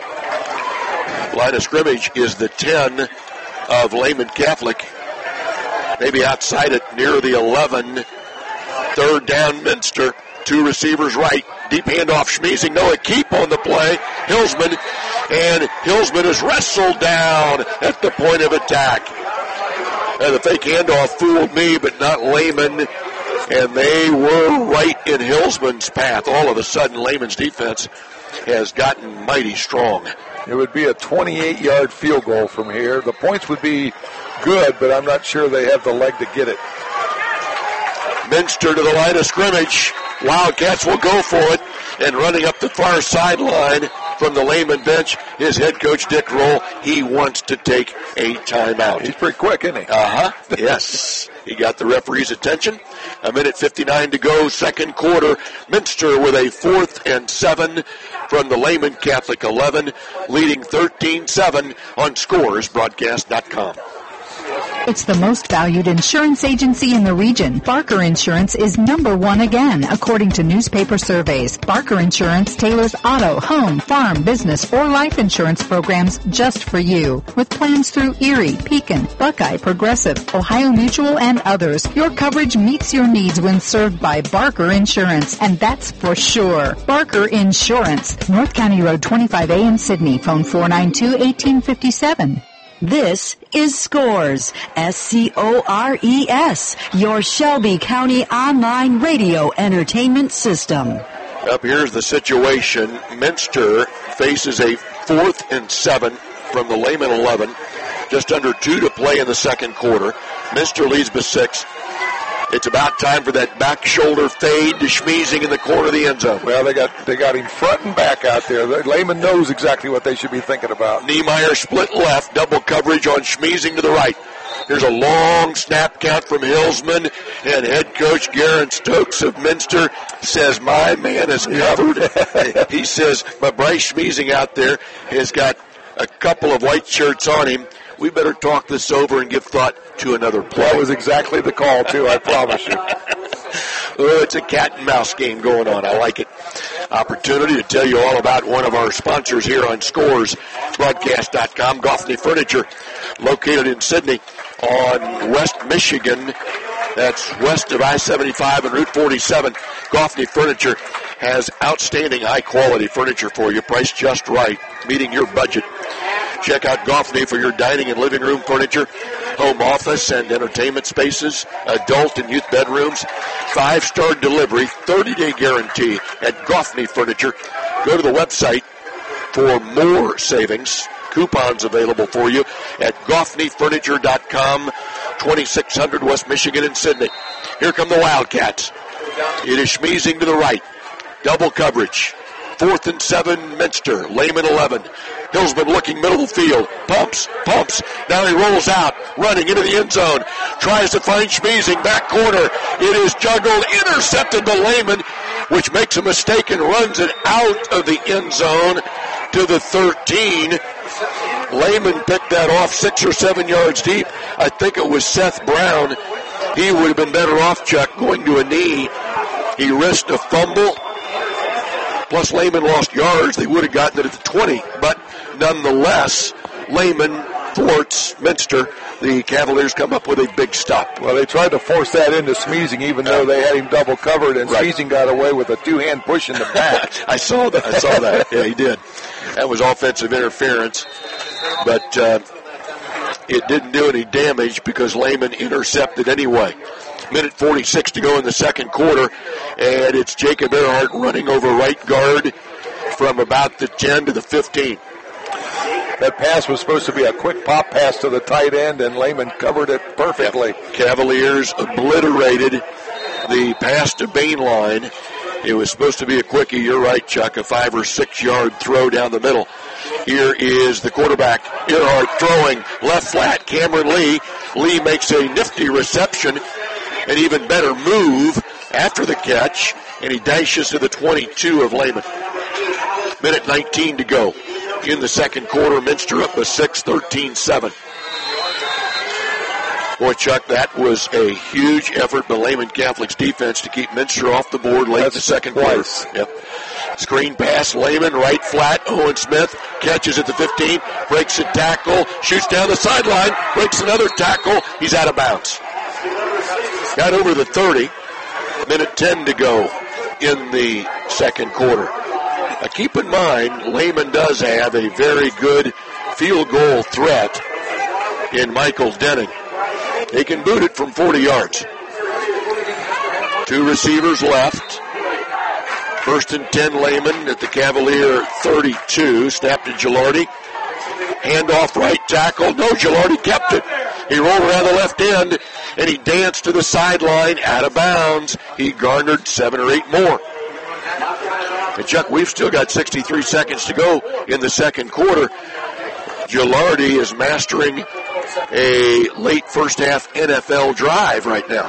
Line of scrimmage is the ten of Lehman Catholic. Maybe outside it, near the eleven. Third down, Minster. Two receivers right. Deep handoff, Schmeezing. No, a keep on the play. Hillsman. And Hillsman is wrestled down at the point of attack. And the fake handoff fooled me, but not Lehman. And they were right in Hillsman's path. All of a sudden, Lehman's defense has gotten mighty strong. It would be a twenty-eight-yard field goal from here. The points would be good, but I'm not sure they have the leg to get it. Minster to the line of scrimmage. Wildcats will go for it. And running up the far sideline from the Lehman bench, his head coach, Dick Roll. He wants to take a timeout. He's pretty quick, isn't he? Uh-huh. Yes. He got the referee's attention. A minute fifty-nine to go, second quarter. Minster with a fourth and seven from the Lehman Catholic eleven, leading thirteen seven on scores broadcast dot com. It's the most valued insurance agency in the region. Barker Insurance is number one again, according to newspaper surveys. Barker Insurance tailors auto, home, farm, business, or life insurance programs just for you. With plans through Erie, Pekin, Buckeye, Progressive, Ohio Mutual, and others, your coverage meets your needs when served by Barker Insurance, and that's for sure. Barker Insurance, North County Road twenty-five A in Sydney. Phone four nine two, one eight five seven. This is Scores, S C O R E S, your Shelby County online radio entertainment system. Up here's the situation. Minster faces a fourth and seven from the Lehman eleven. Just under two to play in the second quarter. Minster leads by six. It's about time for that back shoulder fade to Schmeezing in the corner of the end zone. Well, they got they got him front and back out there. Lehman knows exactly what they should be thinking about. Niemeyer split left, double coverage on Schmeezing to the right. There's a long snap count from Hillsman, and head coach Garen Stokes of Minster says, my man is covered. He says, but Bryce Schmeezing out there has got a couple of white shirts on him. We better talk this over and give thought to another play. That was exactly the call, too, I promise you. Oh, it's a cat and mouse game going on. I like it. Opportunity to tell you all about one of our sponsors here on Scores Broadcast dot com, Goffney Furniture, located in Sidney on West Michigan. That's west of I seventy-five and Route forty-seven. Goffney Furniture has outstanding high-quality furniture for you, priced just right, meeting your budget. Check out Goffney for your dining and living room furniture, home office and entertainment spaces, adult and youth bedrooms. Five-star delivery, thirty-day guarantee at Goffney Furniture. Go to the website for more savings. Coupons available for you at Goffney Furniture dot com, twenty-six hundred West Michigan in Sidney. Here come the Wildcats. It is Schmeezing to the right. Double coverage. Fourth and seven, Minster. Lehman eleven. Hillsman looking middle of the field. Pumps, pumps. Now he rolls out, running into the end zone. Tries to find Schmeezing. Back corner. It is juggled, intercepted by Lehman, which makes a mistake and runs it out of the end zone to the thirteen. Lehman picked that off six or seven yards deep. I think it was Seth Brown. He would have been better off, Chuck, going to a knee. He risked a fumble. Plus, Lehman lost yards. They would have gotten it at the twenty. But nonetheless, Lehman thwarts Minster. The Cavaliers come up with a big stop. Well, they tried to force that into Schmeezing, even though they had him double covered, and right. Schmeezing got away with a two-hand push in the back. I saw that. I saw that. Yeah, he did. That was offensive interference. But uh, it didn't do any damage because Lehman intercepted anyway. Minute forty-six to go in the second quarter, and it's Jacob Earhart running over right guard from about the ten to the fifteen. That pass was supposed to be a quick pop pass to the tight end, and Lehman covered it perfectly. Cavaliers obliterated the pass to Bainline. It was supposed to be a quickie. You're right, Chuck, a five or six yard throw down the middle. Here is the quarterback, Earhart, throwing left flat. Cameron Lee. Lee makes a nifty reception, an even better move after the catch, and he dashes to the twenty-two of Lehman. Minute nineteen to go in the second quarter. Minster up a six, thirteen seven. Boy, Chuck, that was a huge effort by Lehman Catholic's defense to keep Minster off the board late That's in the second quarter. Yep. Screen pass, Lehman, right flat. Owen Smith catches at the fifteen, breaks a tackle, shoots down the sideline, breaks another tackle. He's out of bounds. Got over the thirty. Minute ten to go in the second quarter. Now keep in mind, Lehman does have a very good field goal threat in Michael Denning. They can boot it from forty yards. Two receivers left. First and ten, Lehman at the Cavalier thirty-two. Snap to Gilardi. Handoff right tackle. No, Gilardi kept it. He rolled around the left end, and he danced to the sideline out of bounds. He garnered seven or eight more. And Chuck, we've still got sixty-three seconds to go in the second quarter. Gilardi is mastering a late first half N F L drive right now.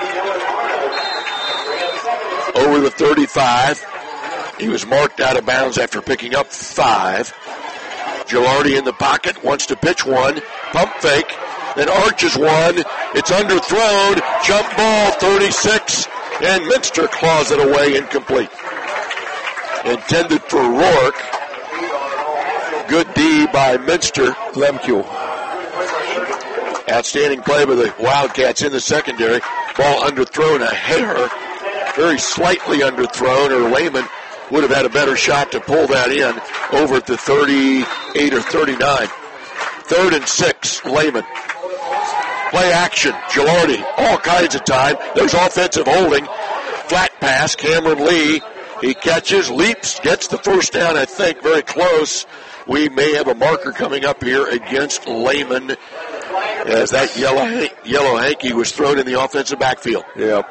Over the thirty-five. He was marked out of bounds after picking up five. Gilardi in the pocket, wants to pitch one. Pump fake, then arches one. It's underthrown. Jump ball, thirty-six. And Minster claws it away, incomplete. Intended for Rourke. Good D by Minster. Lemke. Outstanding play by the Wildcats in the secondary. Ball underthrown a hair. Very slightly underthrown, or Lehman would have had a better shot to pull that in over at the thirty-eight or thirty-nine. Third and six, Lehman. Play action, Gilardi, all kinds of time. There's offensive holding. Flat pass, Cameron Lee. He catches, leaps, gets the first down, I think, very close. We may have a marker coming up here against Lehman. as that yellow yellow hanky was thrown in the offensive backfield. Yep.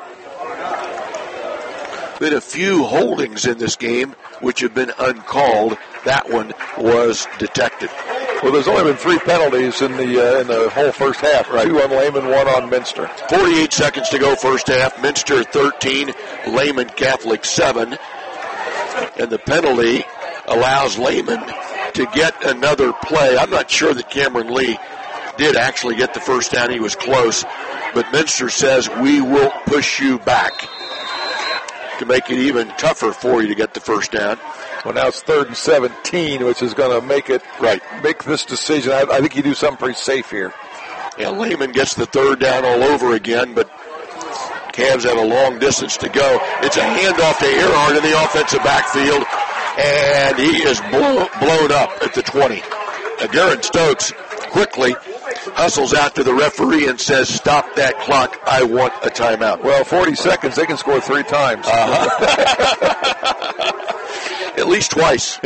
Been a few holdings in this game which have been uncalled. That one was detected. Well, there's only been three penalties in the uh, in the whole first half. Right. Two on Lehman, one on Minster. forty-eight seconds to go first half. Minster thirteen, Lehman Catholic seven. And the penalty allows Lehman to get another play. I'm not sure that Cameron Lee did actually get the first down. He was close. But Minster says, we will push you back to make it even tougher for you to get the first down. Well, now it's third and seventeen, which is going to make it right. Make this decision. I, I think you do something pretty safe here. Yeah, Lehman gets the third down all over again, but Cavs have a long distance to go. It's a handoff to Earhart in the offensive backfield, and he is blow, blown up at the twenty. Now, Darren Stokes quickly hustles out to the referee and says, stop that clock, I want a timeout. Well, forty seconds, they can score three times. Uh-huh. At least twice.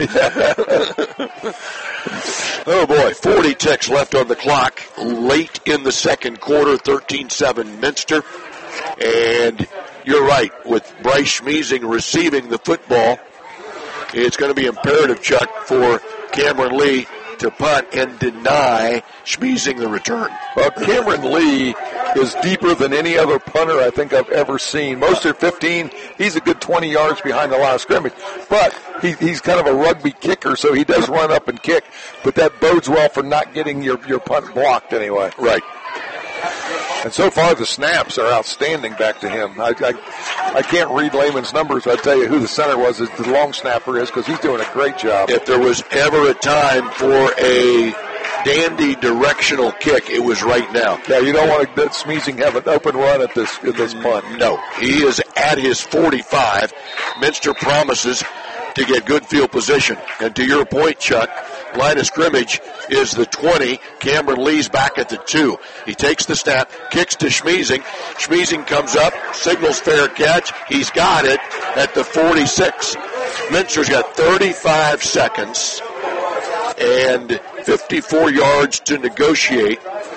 Oh, boy, forty ticks left on the clock. Late in the second quarter, thirteen seven Minster. And you're right, with Bryce Schmiesing receiving the football, it's going to be imperative, Chuck, for Cameron Lee to punt and deny Schmiesing the return. Well, Cameron Lee is deeper than any other punter I think I've ever seen. Most are fifteen. He's a good twenty yards behind the line of scrimmage. But he, he's kind of a rugby kicker, so he does run up and kick. But that bodes well for not getting your, your punt blocked anyway. Right. And so far, the snaps are outstanding back to him. I, I, I can't read Lehman's numbers. I'll tell you who the center was, the long snapper is, because he's doing a great job. If there was ever a time for a dandy directional kick, it was right now. Yeah, you don't want to let Schmiesing have an open run at this at this punt. No, he is at his forty-five. Minster promises to get good field position. And to your point, Chuck, line of scrimmage is the twenty. Cameron Lee's back at the two. He takes the snap, kicks to Schmiesing. Schmiesing comes up, signals fair catch. He's got it at the forty-six. Minster's got thirty-five seconds and fifty-four yards to negotiate.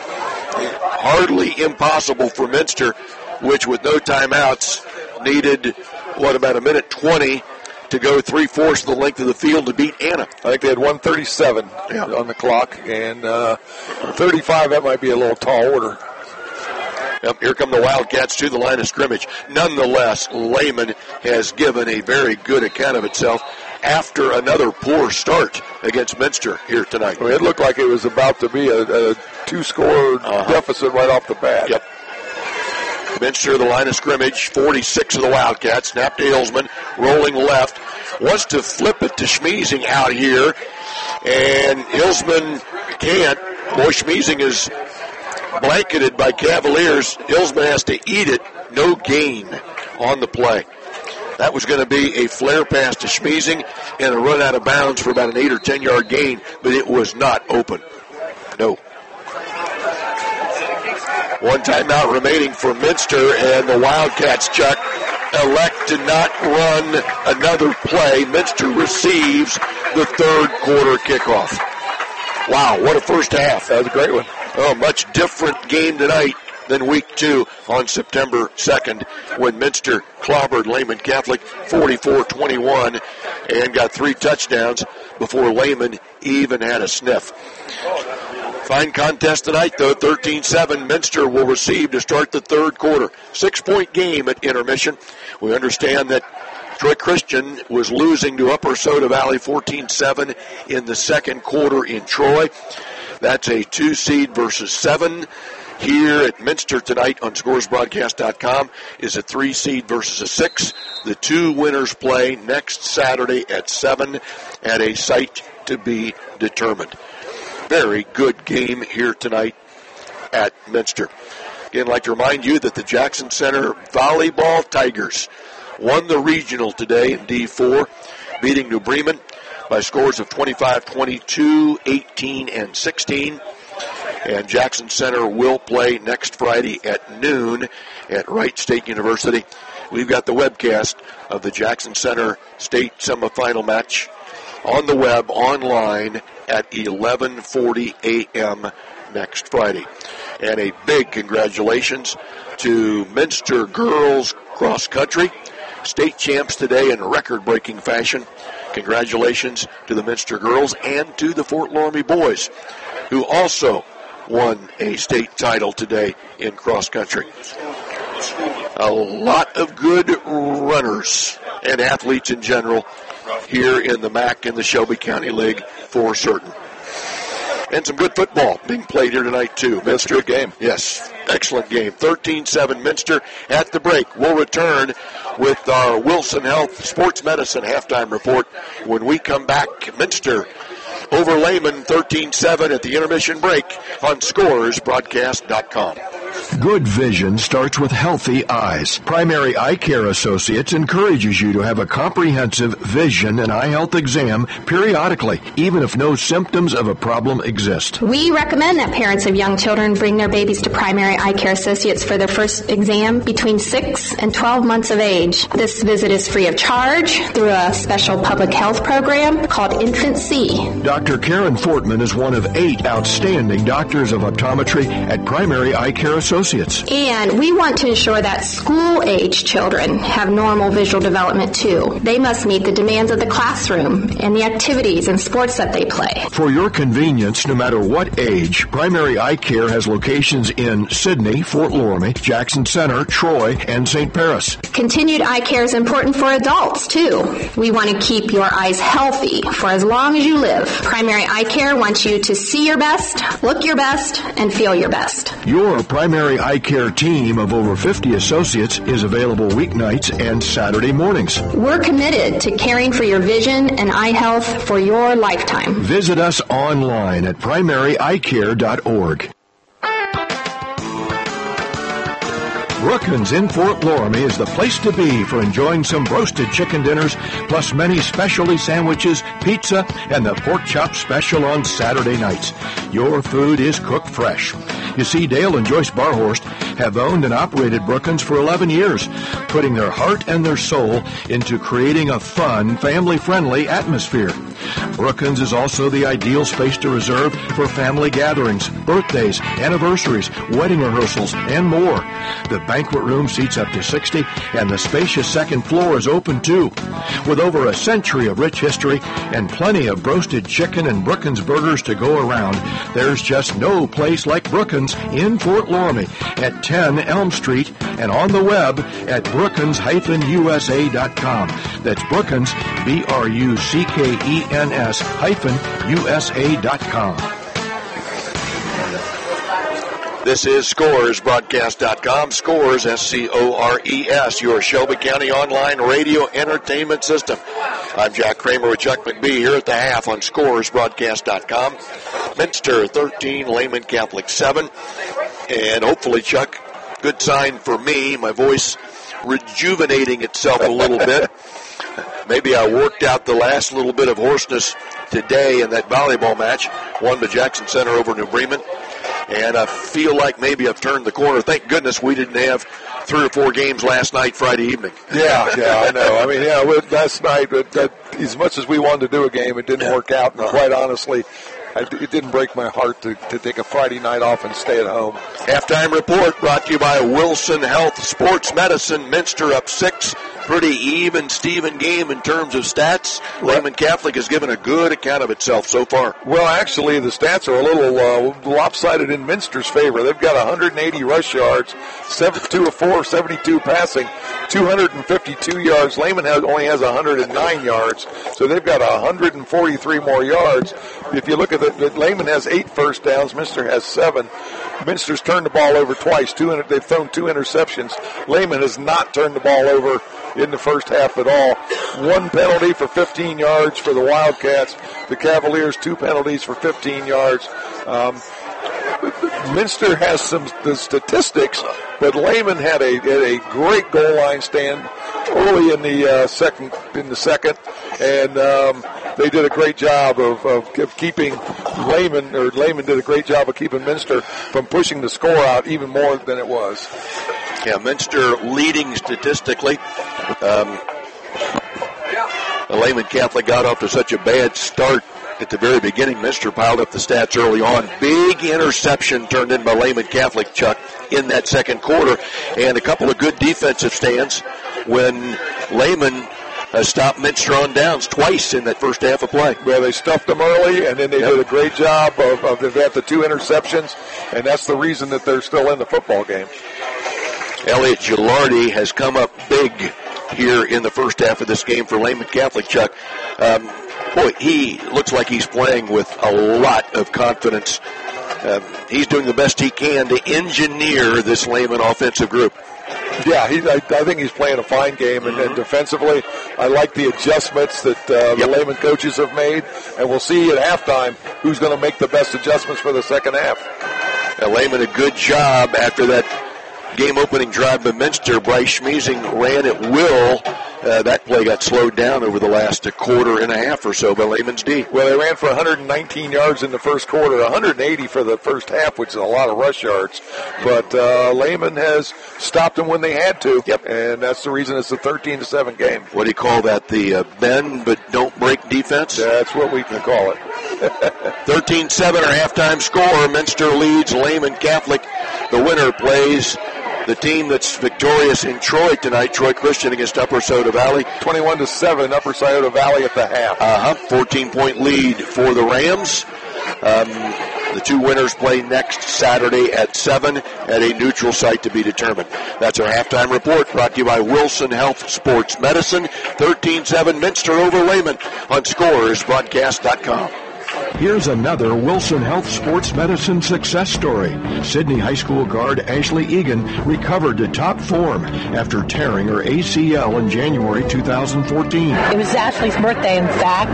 Hardly impossible for Minster, which with no timeouts needed, what, about a minute twenty to go three-fourths of the length of the field to beat Anna. I think they had one thirty-seven yeah. on the clock, and uh, thirty-five, that might be a little tall order. Yep, here come the Wildcats to the line of scrimmage. Nonetheless, Lehman has given a very good account of itself after another poor start against Minster here tonight. I mean, it looked like it was about to be a, a two-score uh-huh. deficit right off the bat. Yep. Minster, the line of scrimmage, forty-six of the Wildcats. Snap to Hillsman, rolling left. Wants to flip it to Schmiesing out here, and Hillsman can't. Boy, Schmiesing is blanketed by Cavaliers. Hillsman has to eat it. No gain on the play. That was going to be a flare pass to Schmiesing and a run out of bounds for about an eight or ten yard gain, but it was not open. No. One timeout remaining for Minster, and the Wildcats, Chuck, elect to not run another play. Minster receives the third quarter kickoff. Wow, what a first half. That was a great one. Oh, much different game tonight than week two on September second when Minster clobbered Lehman Catholic forty-four twenty-one and got three touchdowns before Lehman even had a sniff. Fine contest tonight, though. thirteen seven. Minster will receive to start the third quarter. Six-point game at intermission. We understand that Troy Christian was losing to Upper Soda Valley fourteen seven in the second quarter in Troy. That's a two-seed versus seven. Here at Minster tonight on scores broadcast dot com is a three-seed versus a six. The two winners play next Saturday at seven at a site to be determined. Very good game here tonight at Minster. Again, I'd like to remind you that the Jackson Center Volleyball Tigers won the regional today in D four, beating New Bremen by scores of twenty-five twenty-two, eighteen, and sixteen. And Jackson Center will play next Friday at noon at Wright State University. We've got the webcast of the Jackson Center State semifinal match on the web, online, at eleven forty a.m. next Friday. And a big congratulations to Minster girls cross country, state champs today in record-breaking fashion. Congratulations to the Minster girls and to the Fort Loramie boys, who also won a state title today in cross country. A lot of good runners and athletes in general here in the M A C and the Shelby County League for certain. And some good football being played here tonight, too. That's a good game. Yes, excellent game. thirteen seven Minster at the break. We'll return with our Wilson Health Sports Medicine halftime report when we come back. Minster over Lehman thirteen seven at the intermission break on scores broadcast dot com. Good vision starts with healthy eyes. Primary Eye Care Associates encourages you to have a comprehensive vision and eye health exam periodically, even if no symptoms of a problem exist. We recommend that parents of young children bring their babies to Primary Eye Care Associates for their first exam between six and twelve months of age. This visit is free of charge through a special public health program called Infant C. Doctor Karen Fortman is one of eight outstanding doctors of optometry at Primary Eye Care Associates. And we want to ensure that school-age children have normal visual development, too. They must meet the demands of the classroom and the activities and sports that they play. For your convenience, no matter what age, Primary Eye Care has locations in Sidney, Fort Loramie, Jackson Center, Troy, and Saint Paris. Continued eye care is important for adults, too. We want to keep your eyes healthy for as long as you live. Primary Eye Care wants you to see your best, look your best, and feel your best. Your Primary Eye Care team of over fifty associates is available weeknights and Saturday mornings. We're committed to caring for your vision and eye health for your lifetime. Visit us online at primary eye care dot org. Brookins in Fort Loramie is the place to be for enjoying some roasted chicken dinners, plus many specialty sandwiches, pizza, and the pork chop special on Saturday nights. Your food is cooked fresh. You see, Dale and Joyce Barhorst have owned and operated Brookins for eleven years, putting their heart and their soul into creating a fun, family-friendly atmosphere. Brookins is also the ideal space to reserve for family gatherings, birthdays, anniversaries, wedding rehearsals, and more. The banquet room seats up to sixty, and the spacious second floor is open too. With over a century of rich history and plenty of roasted chicken and Brookins burgers to go around, there's just no place like Brookins in Fort Loramie at ten Elm Street and on the web at brookins dash u s a dot com. That's Brookins, B R U C K E N S hyphen U S A dot com. This is scores broadcast dot com. Scores, S C O R E S, your Shelby County online radio entertainment system. I'm Jack Kramer with Chuck McBee here at the half on scores broadcast dot com. Minster thirteen, Lehman Catholic seven. And hopefully, Chuck, good sign for me, my voice rejuvenating itself a little bit. Maybe I worked out the last little bit of hoarseness today in that volleyball match, won by Jackson Center over New Bremen. And I feel like maybe I've turned the corner. Thank goodness we didn't have three or four games last night, Friday evening. Yeah, yeah, I know. I mean, yeah, last night, but that, as much as we wanted to do a game, it didn't work out. And quite honestly, I, it didn't break my heart to, to take a Friday night off and stay at home. Halftime report brought to you by Wilson Health Sports Medicine. Minster up six. Pretty even, Steven game in terms of stats. Lehman Catholic has given a good account of itself so far. Well, actually, the stats are a little uh, lopsided in Minster's favor. They've got one hundred eighty rush yards, seventy-two of four, seventy-two passing, two hundred fifty-two yards. Lehman has, only has one hundred nine yards, so they've got one hundred forty-three more yards. If you look at it, Lehman has eight first downs. Minster has seven. Minster's turned the ball over twice. Two, they've thrown two interceptions. Lehman has not turned the ball over in the first half at all. One penalty for fifteen yards for the Wildcats. The Cavaliers, two penalties for fifteen yards. Um, Minster has some the statistics, but Lehman had a, had a great goal line stand early in the uh, second in the second, and um, they did a great job of, of, of keeping Lehman, or Lehman did a great job of keeping Minster from pushing the score out even more than it was. Yeah, Minster leading statistically. Um, the Lehman Catholic got off to such a bad start at the very beginning. Minster piled up the stats early on. Big interception turned in by Lehman Catholic, Chuck, in that second quarter, and a couple of good defensive stands when Lehman uh, stopped Minster on downs twice in that first half of play. Well, they stuffed them early, and then they yep. did a great job of, of they've had the two interceptions, and that's the reason that they're still in the football game. Elliot Gilardi has come up big here in the first half of this game for Lehman Catholic, Chuck. Um, boy, he looks like he's playing with a lot of confidence. Um, he's doing the best he can to engineer this Lehman offensive group. Yeah, he, I, I think he's playing a fine game, and, and defensively, I like the adjustments that uh, the yep. Lehman coaches have made, and we'll see at halftime who's going to make the best adjustments for the second half. Now, Lehman, a good job after that game-opening drive by Minster. Bryce Schmiesing ran at will. Uh, that play got slowed down over the last a quarter and a half or so by Lehman's D. Well, they ran for one hundred nineteen yards in the first quarter, one hundred eighty for the first half, which is a lot of rush yards. But uh, Lehman has stopped them when they had to, yep. and that's the reason it's a thirteen to seven game. What do you call that? The uh, bend but don't break defense? That's what we can call it. thirteen seven our halftime score. Minster leads Lehman Catholic. The winner plays the team that's victorious in Troy tonight, Troy Christian against Upper Scioto Valley. twenty-one to seven, Upper Scioto Valley at the half. Uh-huh. fourteen-point lead for the Rams. Um, the two winners play next Saturday at seven at a neutral site to be determined. That's our halftime report brought to you by Wilson Health Sports Medicine. thirteen seven Minster over Lehman on Scores Broadcast dot com. Here's another Wilson Health Sports Medicine success story. Sydney High School guard Ashley Egan recovered to top form after tearing her A C L in January two thousand fourteen. It was Ashley's birthday, in fact,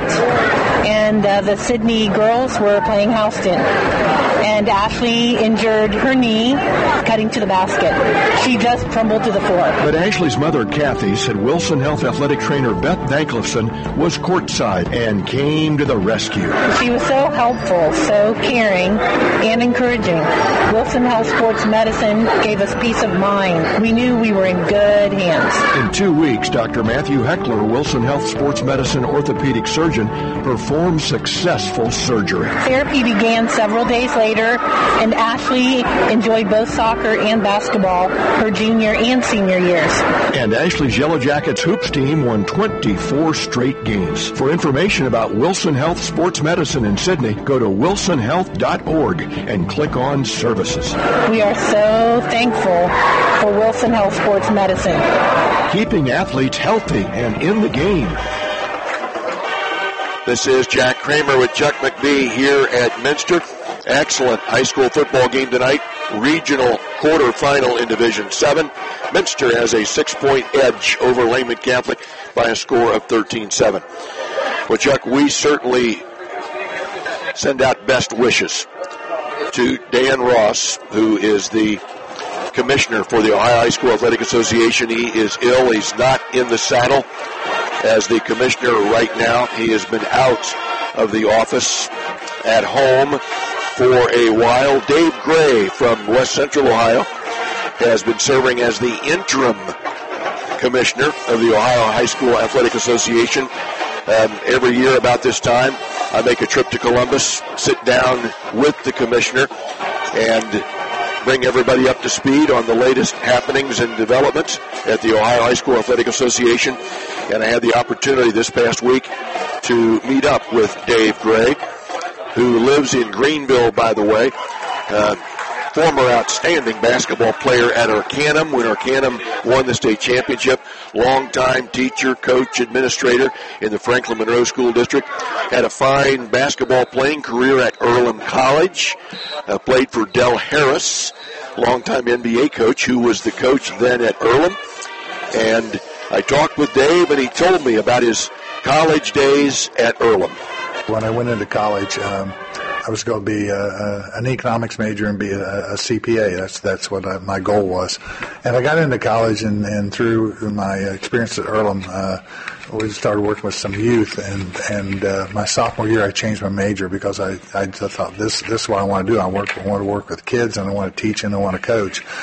and uh, the Sydney girls were playing Houston. And Ashley injured her knee cutting to the basket. She just crumbled to the floor. But Ashley's mother, Kathy, said Wilson Health athletic trainer Beth Danklefson was courtside and came to the rescue. She was so helpful, so caring, and encouraging. Wilson Health Sports Medicine gave us peace of mind. We knew we were in good hands. In two weeks, Doctor Matthew Heckler, Wilson Health Sports Medicine orthopedic surgeon, performed successful surgery. Therapy began several days later, and Ashley enjoyed both soccer and basketball her junior and senior years. And Ashley's Yellow Jackets hoops team won twenty-four straight games. For information about Wilson Health Sports Medicine in Sydney, go to wilson health dot org and click on Services. We are so thankful for Wilson Health Sports Medicine. Keeping athletes healthy and in the game. This is Jack Kramer with Chuck McBee here at Minster. Excellent high school football game tonight. Regional quarterfinal in Division seven. Minster has a six-point edge over Lehman Catholic by a score of thirteen seven. Well, Chuck, we certainly send out best wishes to Dan Ross, who is the commissioner for the Ohio High School Athletic Association. He is ill. He's not in the saddle as the commissioner right now. He has been out of the office at home for a while. Dave Gray from West Central Ohio has been serving as the interim commissioner of the Ohio High School Athletic Association. Um, every year about this time, I make a trip to Columbus, sit down with the commissioner, and bring everybody up to speed on the latest happenings and developments at the Ohio High School Athletic Association. And I had the opportunity this past week to meet up with Dave Gray, who lives in Greenville, by the way. Uh, former outstanding basketball player at Arcanum when Arcanum won the state championship. Longtime teacher, coach, administrator in the Franklin Monroe School District. Had a fine basketball playing career at Earlham College. Uh, played for Del Harris, longtime N B A coach, who was the coach then at Earlham. And I talked with Dave, and he told me about his college days at Earlham. When I went into college, um, I was going to be a, a, an economics major and be a, a C P A. That's that's what I, my goal was. And I got into college, and, and through my experience at Earlham, uh, we started working with some youth. And and uh, my sophomore year, I changed my major because I, I thought this this is what I want to do. I work I want to work with kids, and I want to teach, and I want to coach.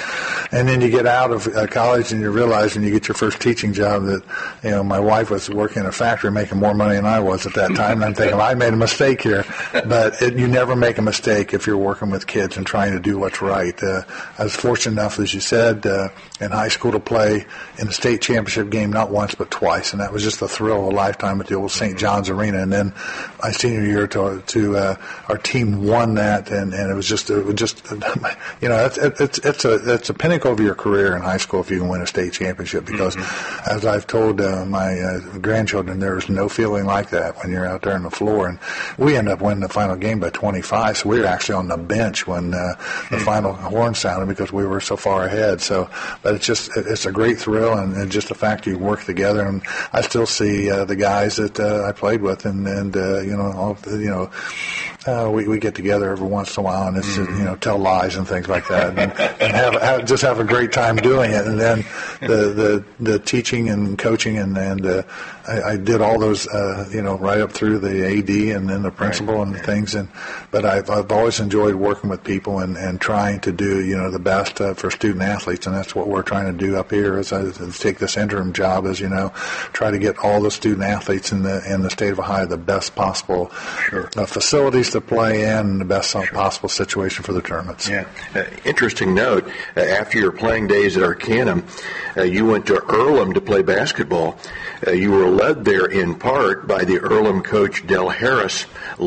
And then you get out of uh, college and you realize when you get your first teaching job that, you know, my wife was working in a factory making more money than I was at that time. And I'm thinking, I made a mistake here. But it, you never make a mistake if you're working with kids and trying to do what's right. Uh, I was fortunate enough, as you said, uh, in high school to play in the state championship game not once but twice. And that was just the thrill of a lifetime at the old Saint John's Arena. And then my senior year to, to uh, our team won that. And, and it was just, it was just, you know, it's, it's, it's a, it's a pinnacle of your career in high school if you can win a state championship, because mm-hmm. as I've told uh, my uh, grandchildren, there's no feeling like that when you're out there on the floor. And we ended up winning the final game by twenty-five, so we were actually on the bench when uh, the mm-hmm. final horn sounded because we were so far ahead. So, but it's just, it's a great thrill, and, and just the fact you work together. And I still see uh, the guys that uh, I played with, and, and uh, you know, all, you know, uh, we, we get together every once in a while, and it's, mm-hmm. you know, tell lies and things like that, and, and have, have just have a great time doing it. And then the the, the teaching and coaching, and and uh, I, I did all those, uh, you know, right up through the A D and then the principal right. and yeah. things. And but I've I've always enjoyed working with people and, and trying to do, you know, the best uh, for student athletes, and that's what we're trying to do up here. Is I take this interim job, as you know, try to get all the student athletes in the in the state of Ohio the best possible sure. uh, facilities to play in, and the best sure. possible situation for the tournaments. Yeah. Uh, interesting note. Uh, after your playing days at Arcanum, uh, you went to Earlham to play basketball. Uh, you were led there in part by the Earlham coach Del Harris,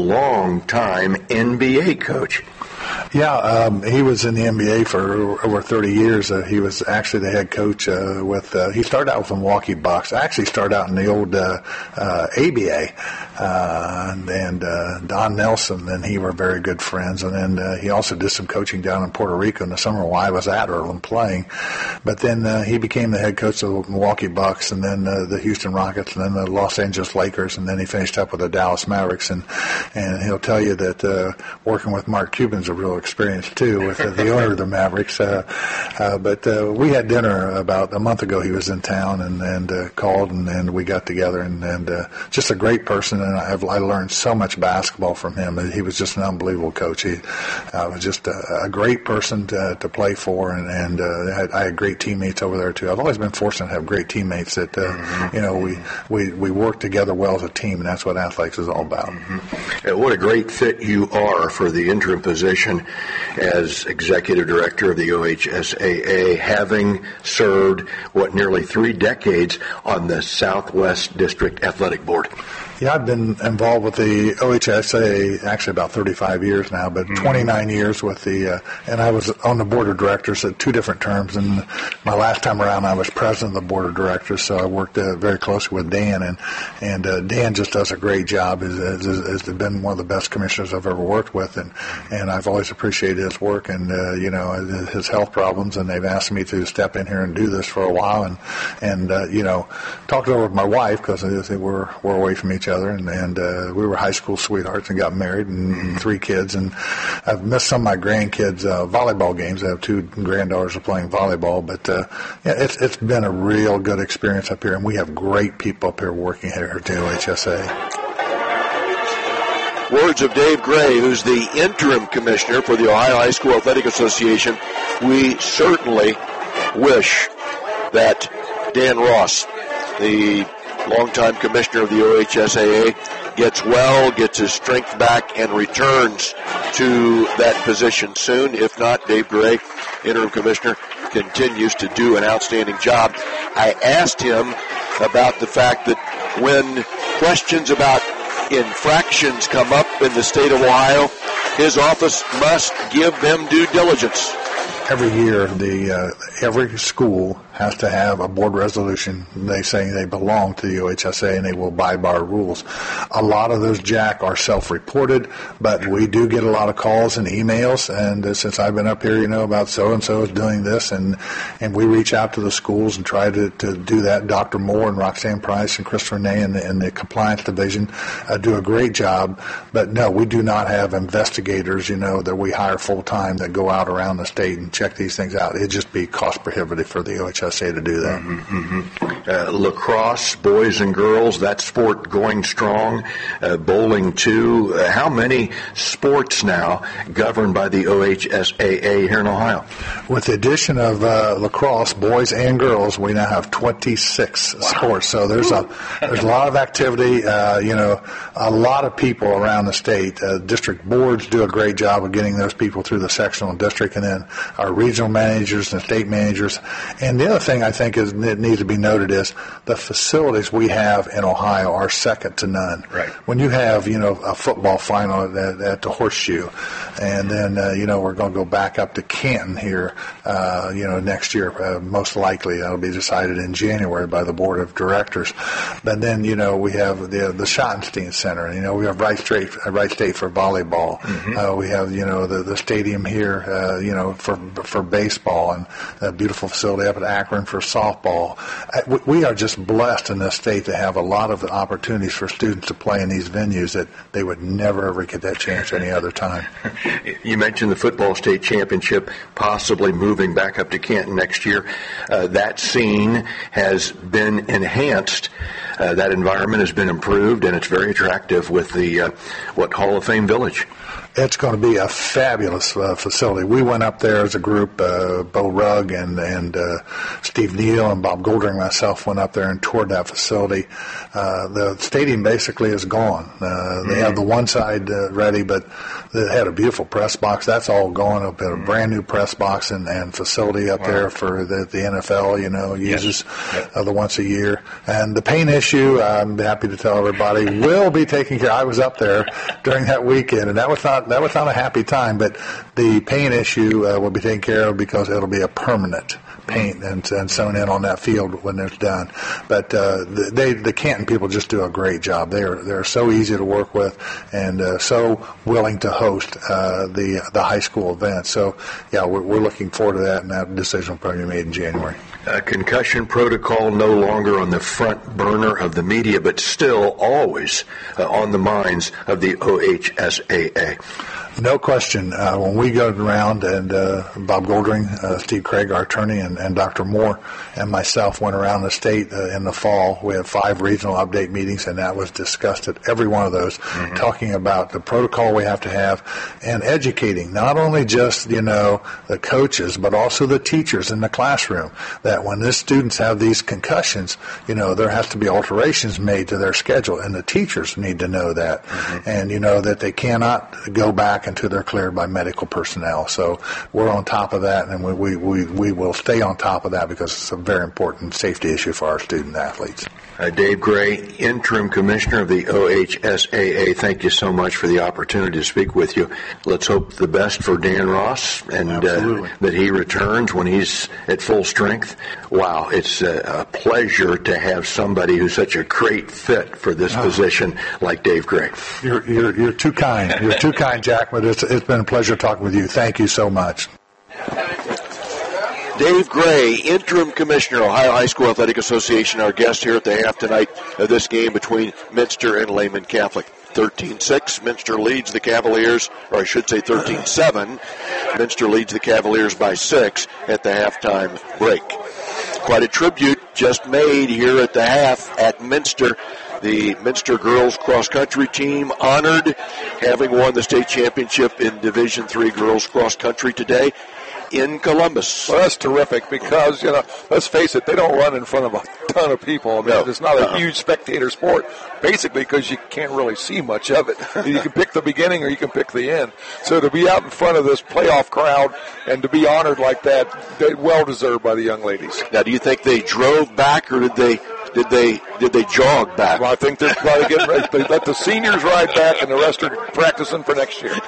long-time N B A coach. Yeah, um, he was in the N B A for over thirty years. Uh, he was actually the head coach uh, with, uh, he started out with the Milwaukee Bucks. I actually started out in the old uh, uh, A B A, uh, and, and uh, Don Nelson and he were very good friends. And then uh, he also did some coaching down in Puerto Rico in the summer while I was at Earlham playing. But then uh, he became the head coach of the Milwaukee Bucks, and then uh, the Houston Rockets, and then the Los Angeles Lakers, and then he finished up with the Dallas Mavericks. And, and he'll tell you that uh, working with Mark Cuban's a real experience too, with uh, the owner of the Mavericks. Uh, uh, but uh, we had dinner about a month ago. He was in town and, and uh, called, and, and we got together. And, and uh, just a great person, and I've, I learned so much basketball from him. He was just an unbelievable coach. He uh, was just a, a great person to, to play for, and, and uh, I, had, I had great teammates over there too. I've always been fortunate to have great teammates that uh, mm-hmm. you know we, we we work together well as a team, and that's what athletics is all about. Mm-hmm. Uh, what a great fit you are for the interim position as executive director of the O H S A A, having served, what, nearly three decades on the Southwest District Athletic Board. Yeah, I've been involved with the O H S A actually about thirty-five years now, but mm-hmm. twenty-nine years with the, uh, and I was on the board of directors at two different terms, and my last time around I was president of the board of directors, so I worked uh, very closely with Dan, and and uh, Dan just does a great job, has, has, has been one of the best commissioners I've ever worked with, and, and I've always appreciated his work, and, uh, you know, his health problems, and they've asked me to step in here and do this for a while, and, and uh, you know, talked over with my wife, because we're, we're away from each other. Other, and, and uh, we were high school sweethearts and got married, and, and three kids, and I've missed some of my grandkids' uh, volleyball games. I have two granddaughters who are playing volleyball, but uh, yeah, it's it's been a real good experience up here, and we have great people up here working here at the O H S A. Words of Dave Gray, who's the interim commissioner for the Ohio High School Athletic Association. We certainly wish that Dan Ross, the longtime commissioner of the O H S A A, gets well, gets his strength back, and returns to that position soon. If not, Dave Gray, interim commissioner, continues to do an outstanding job. I asked him about the fact that when questions about infractions come up in the state of Ohio, his office must give them due diligence. Every year, the uh, every school has to have a board resolution. They say they belong to the O H S A and they will abide by our rules. A lot of those, Jack, are self-reported, but we do get a lot of calls and emails. And uh, since I've been up here, you know, about so-and-so is doing this, and and we reach out to the schools and try to, to do that. Doctor Moore and Roxanne Price and Chris Renee and the, and the compliance division uh, do a great job. But no, we do not have investigators, you know, that we hire full-time that go out around the state and check these things out. It'd just be cost prohibitive for the O H S A. S A to do that. Mm-hmm. Uh, lacrosse, boys and girls, that sport going strong. Uh, bowling too. Uh, how many sports now governed by the O H S A A here in Ohio? With the addition of uh, lacrosse, boys and girls, we now have twenty-six wow. sports. So there's a there's a lot of activity. Uh, you know, a lot of people around the state. Uh, district boards do a great job of getting those people through the sectional district, and then our regional managers and state managers. And the other thing I think is that needs to be noted is the facilities we have in Ohio are second to none. Right. When you have, you know, a football final at, at the Horseshoe, and then, uh, you know, we're going to go back up to Canton here, uh, you know, next year, uh, most likely. That'll be decided in January by the board of directors. But then, you know, we have the the Schottenstein Center, and, you know, we have Wright State, Wright State for volleyball. Mm-hmm. Uh, we have, you know, the, the stadium here, uh, you know, for for baseball, and a beautiful facility up at Akron for softball. Uh, we, we are just blessed in this state to have a lot of opportunities for students to play in these venues that they would never ever get that chance any other time. You mentioned the football state championship possibly moving back up to Canton next year. Uh, that scene has been enhanced. Uh, that environment has been improved, and it's very attractive with the, uh, what, Hall of Fame Village. It's going to be a fabulous uh, facility. We went up there as a group. Uh, Bo Rugg and and uh, Steve Neal and Bob Goldring and myself went up there and toured that facility. Uh, the stadium basically is gone. Uh, mm-hmm. They have the one side uh, ready, but they had a beautiful press box. That's all gone up in a brand new press box and, and facility up wow. there for the, the N F L, you know, uses yes. uh, the once a year. And the paint issue, I'm happy to tell everybody, will be taken care of. I was up there during that weekend, and that was not That was not a happy time, but the paint issue uh, will be taken care of because it'll be a permanent paint and, and sewn in on that field when it's done. But uh, they, the Canton people just do a great job. They're they're so easy to work with and uh, so willing to host uh, the the high school event. So yeah, we're, we're looking forward to that, and that decision will probably be made in January. Uh, concussion protocol no longer on the front burner of the media, but still always uh, on the minds of the O H S A A. No question. Uh, when we go around, and uh, Bob Goldring, uh, Steve Craig, our attorney, and, and Doctor Moore and myself went around the state uh, in the fall. We had five regional update meetings, and that was discussed at every one of those, mm-hmm. talking about the protocol we have to have and educating not only just, you know, the coaches, but also the teachers in the classroom, that when the students have these concussions, you know, there has to be alterations made to their schedule, and the teachers need to know that. Mm-hmm. And, you know, that they cannot go back until they're cleared by medical personnel. So we're on top of that, and we, we, we, we will stay on top of that because it's a very important safety issue for our student athletes. Uh, Dave Gray, Interim Commissioner of the O H S A A, thank you so much for the opportunity to speak with you. Let's hope the best for Dan Ross, and uh, that he returns when he's at full strength. Wow, it's a, a pleasure to have somebody who's such a great fit for this oh. position like Dave Gray. You're, you're, you're too kind. You're too kind, Jack, but it's, it's been a pleasure talking with you. Thank you so much. Dave Gray, Interim Commissioner, Ohio High School Athletic Association, our guest here at the half tonight of this game between Minster and Lehman Catholic. thirteen six, Minster leads the Cavaliers, or I should say thirteen seven. Minster leads the Cavaliers by six at the halftime break. Quite a tribute just made here at the half at Minster. The Minster girls cross-country team honored having won the state championship in Division three girls cross-country today in Columbus. Well, that's terrific because, you know, let's face it, they don't run in front of a ton of people. I mean, no. It's not a uh-uh. huge spectator sport, basically because you can't really see much of it. You can pick the beginning or you can pick the end. So to be out in front of this playoff crowd and to be honored like that, they well deserved by the young ladies. Now, do you think they drove back or did they did they did they jog back? Well, I think they're probably getting ready. They let the seniors ride back and the rest are practicing for next year.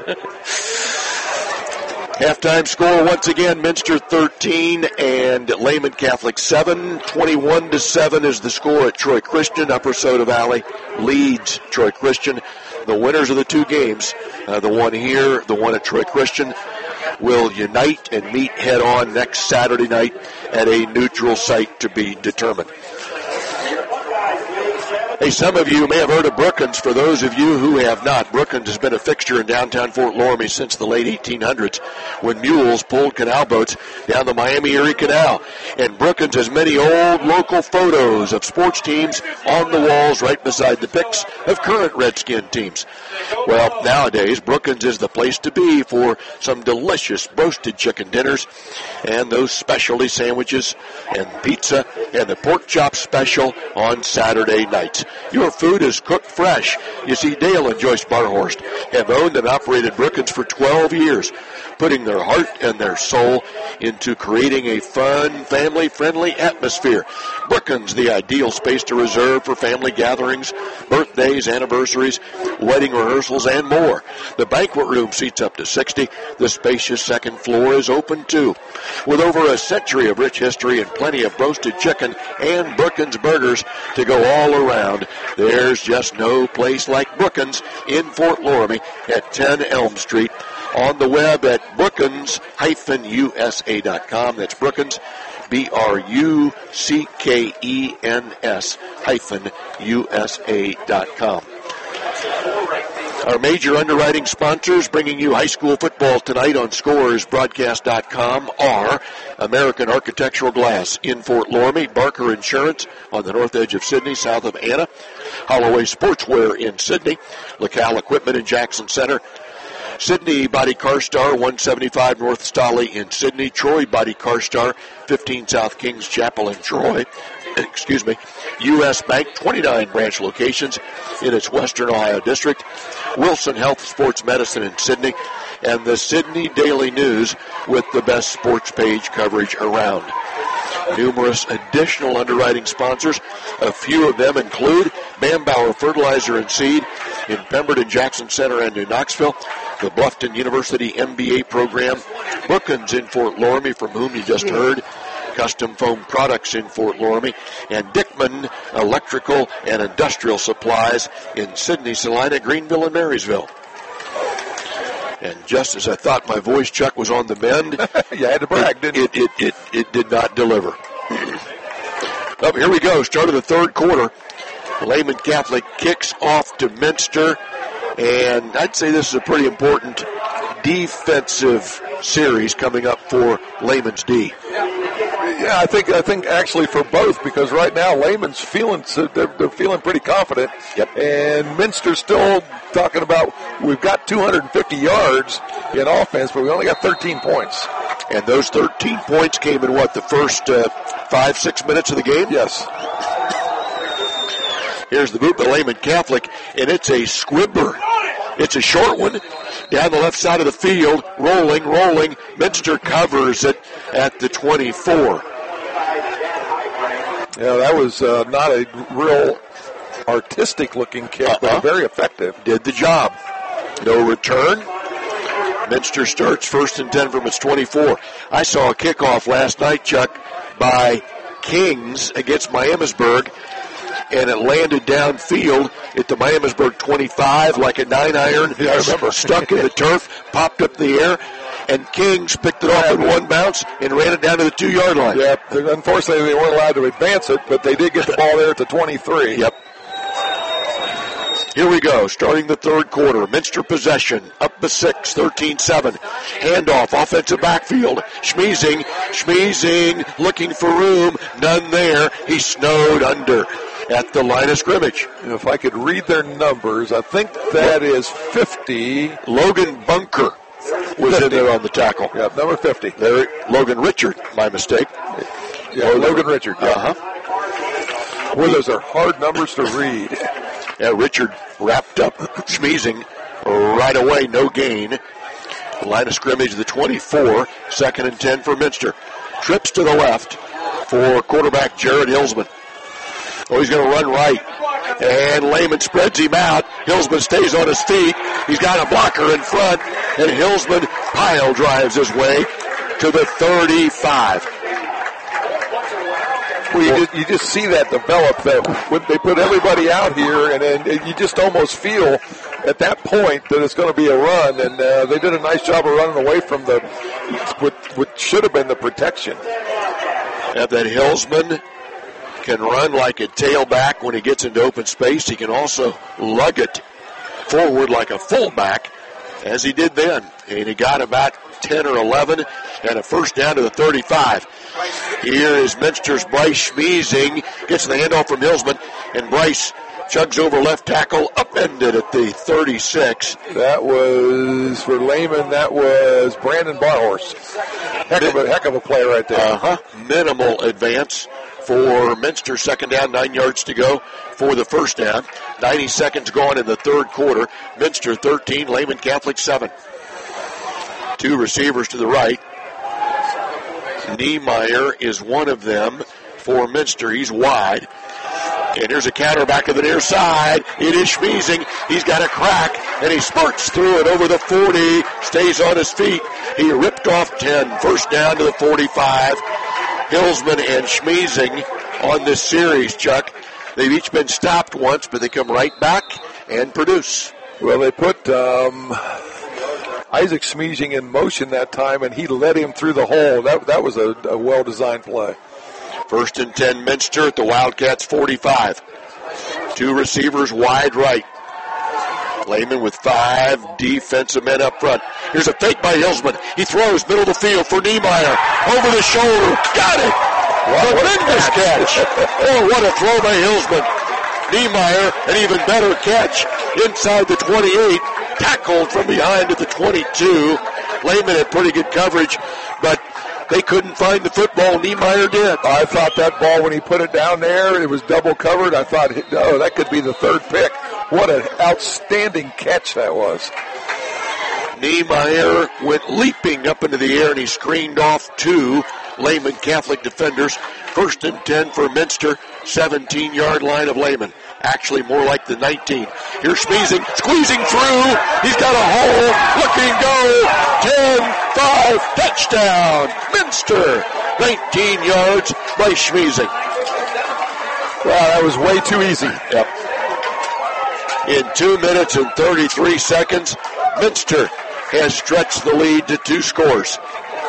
Halftime score once again, Minster thirteen and Lehman Catholic seven. twenty-one to seven is the score at Troy Christian. Upper Soda Valley leads Troy Christian. The winners of the two games, uh, the one here, the one at Troy Christian, will unite and meet head-on next Saturday night at a neutral site to be determined. Hey, some of you may have heard of Brookins. For those of you who have not, Brookins has been a fixture in downtown Fort Loramie since the late eighteen hundreds when mules pulled canal boats down the Miami-Erie Canal. And Brookins has many old local photos of sports teams on the walls right beside the pics of current Redskin teams. Well, nowadays, Brookins is the place to be for some delicious roasted chicken dinners and those specialty sandwiches and pizza and the pork chop special on Saturday nights. Your food is cooked fresh. You see, Dale and Joyce Barhorst have owned and operated Brookins for twelve years, putting their heart and their soul into creating a fun, family-friendly atmosphere. Brookins, the ideal space to reserve for family gatherings, birthdays, anniversaries, wedding rehearsals, and more. The banquet room seats up to sixty. The spacious second floor is open, too. With over a century of rich history and plenty of roasted chicken and Brookins burgers to go all around, there's just no place like Brookins in Fort Loramie at ten Elm Street. On the web at brookins dash U S A dot com. That's Brookins, B R U C K E N S hyphen U S A dot com. Our major underwriting sponsors bringing you high school football tonight on scores broadcast dot com are American Architectural Glass in Fort Loramie, Barker Insurance on the north edge of Sydney, south of Anna, Holloway Sportswear in Sydney, LaCal Equipment in Jackson Center, Sydney Body Car Star, one seventy-five North Stolly in Sydney, Troy Body Car Star, fifteen South Kings Chapel in Troy, excuse me, U S Bank, twenty-nine branch locations in its Western Ohio district, Wilson Health Sports Medicine in Sydney, and the Sydney Daily News with the best sports page coverage around. Numerous additional underwriting sponsors. A few of them include Bambauer Fertilizer and Seed in Pemberton, Jackson Center, and New Knoxville, the Bluffton University M B A program, Brookins in Fort Loramie, from whom you just heard, Custom Foam Products in Fort Loramie, and Dickman Electrical and Industrial Supplies in Sydney, Salina, Greenville, and Marysville. And just as I thought my voice, Chuck, was on the mend, you had to brag, it, didn't you? It, it, it, it did not deliver. Up, here we go. Start of the third quarter. Lehman Catholic kicks off to Minster, and I'd say this is a pretty important defensive series coming up for Lehman's D. Yeah, I think I think actually for both, because right now Lehman's feeling they're, they're feeling pretty confident. Yep. And Minster's still talking about we've got two hundred fifty yards in offense, but we only got thirteen points. And those thirteen points came in what, the first uh, five six minutes of the game? Yes. Here's the boot by Lehman Catholic, and it's a squibbler. It's a short one down the left side of the field, rolling, rolling. Minster covers it at the twenty-four. Yeah, that was uh, not a real artistic-looking kick, uh-huh. but very effective. Did the job. No return. Minster starts first and ten from its twenty-four. I saw a kickoff last night, Chuck, by Kings against Miamisburg, and it landed downfield at the Miamisburg twenty-five like a nine-iron. Yeah, I remember. Stuck in the turf, popped up in the air, and Kings picked it off in one bounce and ran it down to the two-yard line. Yeah, unfortunately they weren't allowed to advance it, but they did get the ball there at the twenty-three. Yep. Here we go, starting the third quarter. Minster possession, up to six, thirteen seven. Handoff, offensive backfield. Schmeezing, Schmeezing, looking for room. None there. He snowed under at the line of scrimmage. And if I could read their numbers, I think that is fifty. Logan Bunker was fifty. In there on the tackle. Yeah, number fifty. There, Logan Richard, my mistake. Yeah, Logan, Logan Richard. Yeah. Uh-huh. Well, those are hard numbers to read. Yeah, Richard wrapped up Schmeezing right away, no gain. Line of scrimmage, the twenty-four, second and ten for Minster. Trips to the left for quarterback Jared Hillsman. Oh, he's going to run right. And Lehman spreads him out. Hillsman stays on his feet. He's got a blocker in front. And Hillsman pile drives his way to the thirty-five. Well, you, just, you just see that develop. That when they put everybody out here, and then you just almost feel at that point that it's going to be a run. And uh, they did a nice job of running away from the what, what should have been the protection. And that Hillsman can run like a tailback when he gets into open space. He can also lug it forward like a fullback, as he did then. And he got about ten or eleven and a first down to the thirty-five. Here is Minster's Bryce Schmiesing. Gets the handoff from Hillsman, and Bryce chugs over left tackle, upended at the thirty-six. That was, for Lehman, that was Brandon Barhorse. Heck of a, heck of a play right there. Uh-huh. Minimal advance for Minster. Second down, nine yards to go for the first down. ninety seconds gone in the third quarter. Minster thirteen, Lehman Catholic seven. Two receivers to the right. Niemeyer is one of them for Minster. He's wide. And here's a counter back to the near side. It is Schmiesing. He's got a crack, and he spurts through it over the forty. Stays on his feet. He ripped off ten. First down to the forty-five. Hillsman and Schmiesing on this series, Chuck. They've each been stopped once, but they come right back and produce. Well, they put um, Isaac Schmiesing in motion that time, and he led him through the hole. That that was a, a well-designed play. First and ten, Minster at the Wildcats forty-five. Two receivers wide right. Lehman with five defensive men up front. Here's a fake by Hillsman. He throws middle of the field for Niemeyer. Over the shoulder. Got it! Tremendous catch. Oh, what a throw by Hillsman. Niemeyer, an even better catch inside the twenty-eight. Tackled from behind at the twenty-two. Lehman had pretty good coverage, but they couldn't find the football. Niemeyer did. I thought that ball, when he put it down there, it was double covered. I thought, oh, that could be the third pick. What an outstanding catch that was. Niemeyer went leaping up into the air, and he screened off two Lehman Catholic defenders. First and ten for Minster, seventeen-yard line of Lehman. Actually, more like the nineteen. Here's Schmiesing, squeezing through. He's got a hole. Looking go. ten five, touchdown. Minster, nineteen yards by Schmiesing. Wow, that was way too easy. Yep. In two minutes and thirty-three seconds, Minster has stretched the lead to two scores.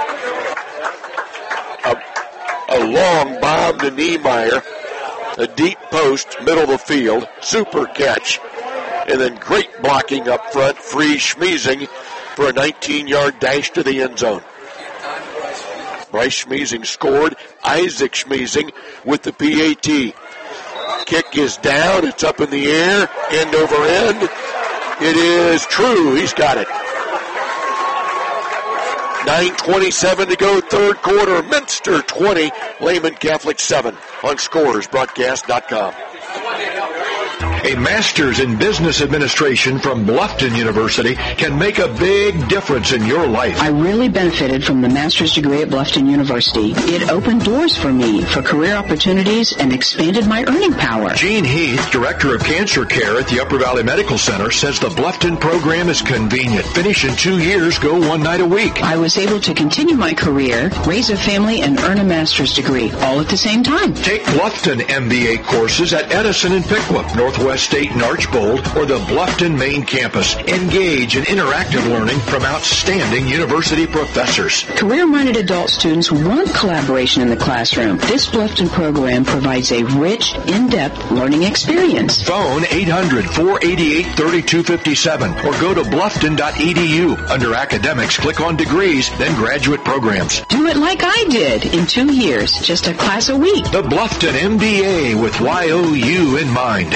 A, a long bomb to Niemeyer. A deep post, middle of the field, super catch. And then great blocking up front, free Schmiesing for a nineteen-yard dash to the end zone. Bryce Schmiesing scored. Isaac Schmiesing with the P A T. Kick is down. It's up in the air, end over end. It is true. He's got it. nine twenty-seven to go, third quarter. Minster twenty, Lehman Catholic seven on scores broadcast dot com. A master's in business administration from Bluffton University can make a big difference in your life. I really benefited from the master's degree at Bluffton University. It opened doors for me for career opportunities and expanded my earning power. Gene Heath, Director of Cancer Care at the Upper Valley Medical Center, says the Bluffton program is convenient. Finish in two years, go one night a week. I was able to continue my career, raise a family, and earn a master's degree, all at the same time. Take Bluffton M B A courses at Edison and Pickwick, Northwest State and Archbold, or the Bluffton main campus. Engage in interactive learning from outstanding university professors. Career-minded adult students want collaboration in the classroom. This Bluffton program provides a rich, in-depth learning experience. Phone eight hundred, four eight eight, three two five seven or go to bluffton dot e d u. Under academics, click on degrees, then graduate programs. Do it like I did in two years, just a class a week. The Bluffton M B A with Y O U in mind.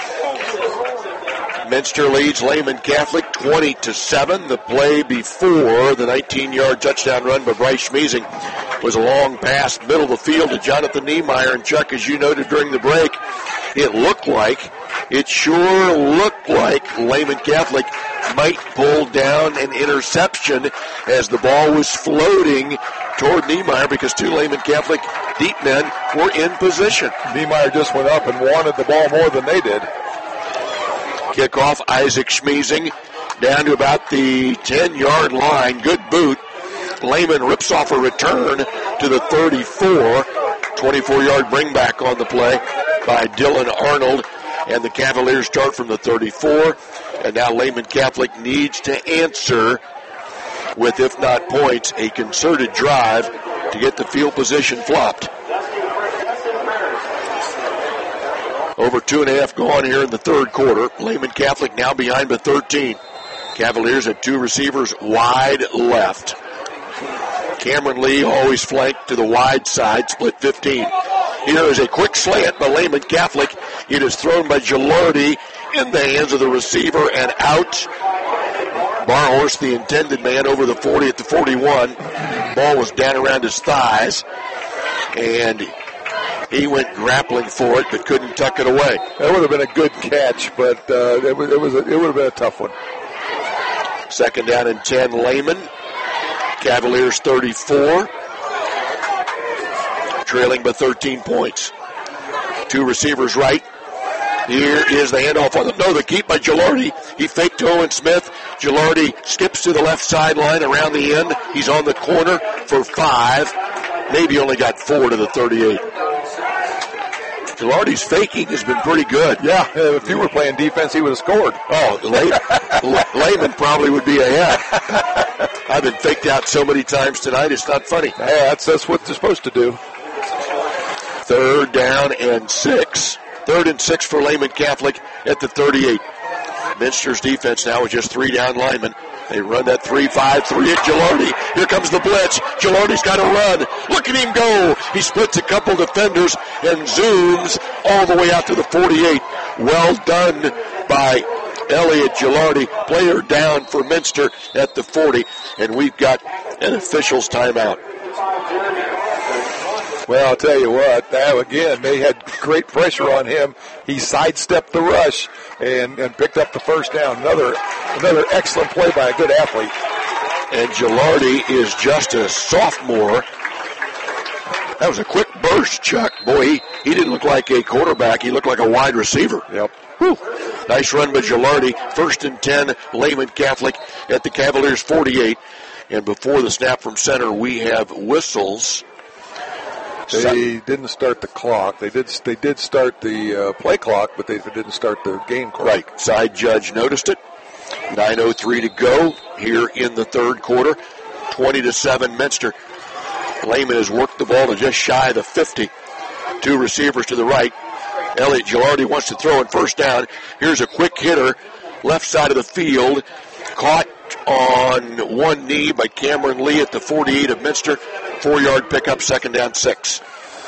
Minster leads Lehman Catholic twenty to seven. The play before the nineteen-yard touchdown run by Bryce Schmiesing was a long pass middle of the field to Jonathan Niemeyer. And Chuck, as you noted during the break, it looked like, it sure looked like Lehman Catholic might pull down an interception as the ball was floating toward Niemeyer because two Lehman Catholic deep men were in position. Niemeyer just went up and wanted the ball more than they did. Kickoff, Isaac Schmiesing down to about the ten-yard line. Good boot. Lehman rips off a return to the thirty-four. twenty-four-yard bringback on the play by Dylan Arnold. And the Cavaliers start from the thirty-four. And now Lehman Catholic needs to answer with, if not points, a concerted drive to get the field position flopped. Over two and a half gone here in the third quarter. Lehman Catholic now behind by thirteen. Cavaliers at two receivers wide left. Cameron Lee always flanked to the wide side, split fifteen. Here is a quick slant by Lehman Catholic. It is thrown by Gilardi in the hands of the receiver and out. Barhorse, the intended man, over the forty at the forty-one. Ball was down around his thighs, and he went grappling for it but couldn't tuck it away. That would have been a good catch, but uh, it, was, it, was a, it would have been a tough one. Second down and ten, Lehman. Cavaliers thirty-four, trailing by thirteen points. Two receivers right. Here is the handoff on the, no, the keep by Gilardi. He faked to Owen Smith. Gilardi skips to the left sideline around the end. He's on the corner for five. Maybe only got four to the thirty-eight. Gilardi's faking has been pretty good. Yeah, if he were playing defense, he would have scored. Oh, Lehman, Lehman probably would be ahead. I've been faked out so many times tonight, it's not funny. Yeah, that's, that's what they're supposed to do. Third down and six. Third and six for Lehman Catholic at the thirty-eight. Minster's defense now with just three down linemen. They run that three five three at Gilardi. Here comes the blitz. Gilardi's got to run. Look at him go. He splits a couple defenders and zooms all the way out to the forty-eight. Well done by Elliot Gilardi. Player down for Minster at the forty. And we've got an official's timeout. Well, I'll tell you what, now again, they had great pressure on him. He sidestepped the rush and, and picked up the first down. Another another excellent play by a good athlete. And Gilardi is just a sophomore. That was a quick burst, Chuck. Boy, he, he didn't look like a quarterback. He looked like a wide receiver. Yep. Whew. Nice run by Gilardi. First and ten, Lehman Catholic at the Cavaliers forty-eight. And before the snap from center, we have whistles. They didn't start the clock. They did They did start the uh, play clock, but they didn't start the game clock. Right. Side judge noticed it. nine oh three to go here in the third quarter. twenty to seven Minster. Lehman has worked the ball to just shy of the fifty. Two receivers to the right. Elliot Gilardi wants to throw in first down. Here's a quick hitter. Left side of the field. Caught on one knee by Cameron Lee at the forty-eight of Minster. Four-yard pickup, second down, six.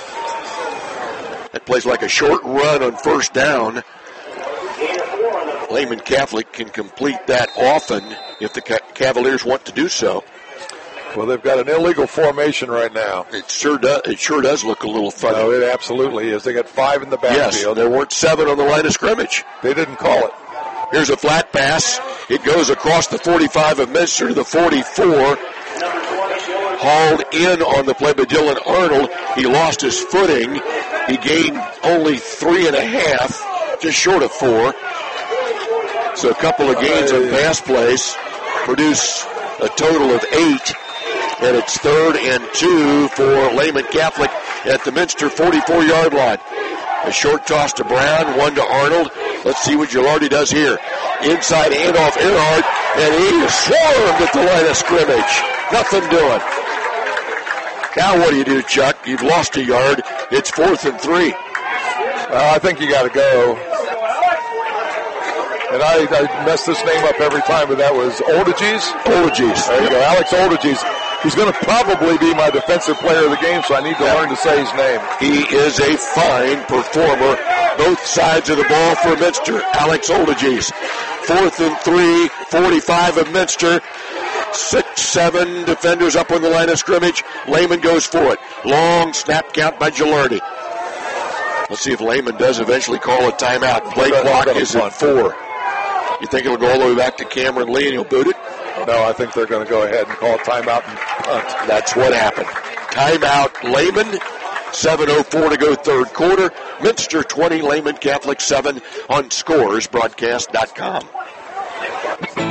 That plays like a short run on first down. Lehman Catholic can complete that often if the Cavaliers want to do so. Well, they've got an illegal formation right now. It sure does. It sure does look a little funny. No, it absolutely is. They got five in the backfield. Yes, there weren't seven on the line of scrimmage. They didn't call it. Here's a flat pass. It goes across the forty-five of Minster to the forty-four. Hauled in on the play by Dylan Arnold. He lost his footing. He gained only three and a half, just short of four. So a couple of gains on pass plays produce a total of eight. And it's third and two for Lehman Catholic at the Minster forty-four-yard line. A short toss to Brown, one to Arnold. Let's see what Gilardi does here. Inside handoff, Earhart, and he is swarmed at the line of scrimmage. Nothing doing. Now what do you do, Chuck? You've lost a yard. It's fourth and three. Uh, I think you got to go. And I, I mess this name up every time, but that was Oldiges. Oldiges. There you go, Alex Oldiges. He's going to probably be my defensive player of the game, so I need to yeah. learn to say his name. He is a fine performer. Both sides of the ball for Minster. Alex Oldiges. Fourth and three, forty-five of Minster. Six, seven defenders up on the line of scrimmage. Lehman goes for it. Long snap count by Gilardi. Let's see if Lehman does eventually call a timeout. Play clock is at four. You think it'll go all the way back to Cameron Lee and he'll boot it? No, I think they're going to go ahead and call a timeout and punt. That's what happened. Timeout Lehman. seven oh four to go third quarter. Minster twenty, Lehman Catholic seven on scores broadcast dot com.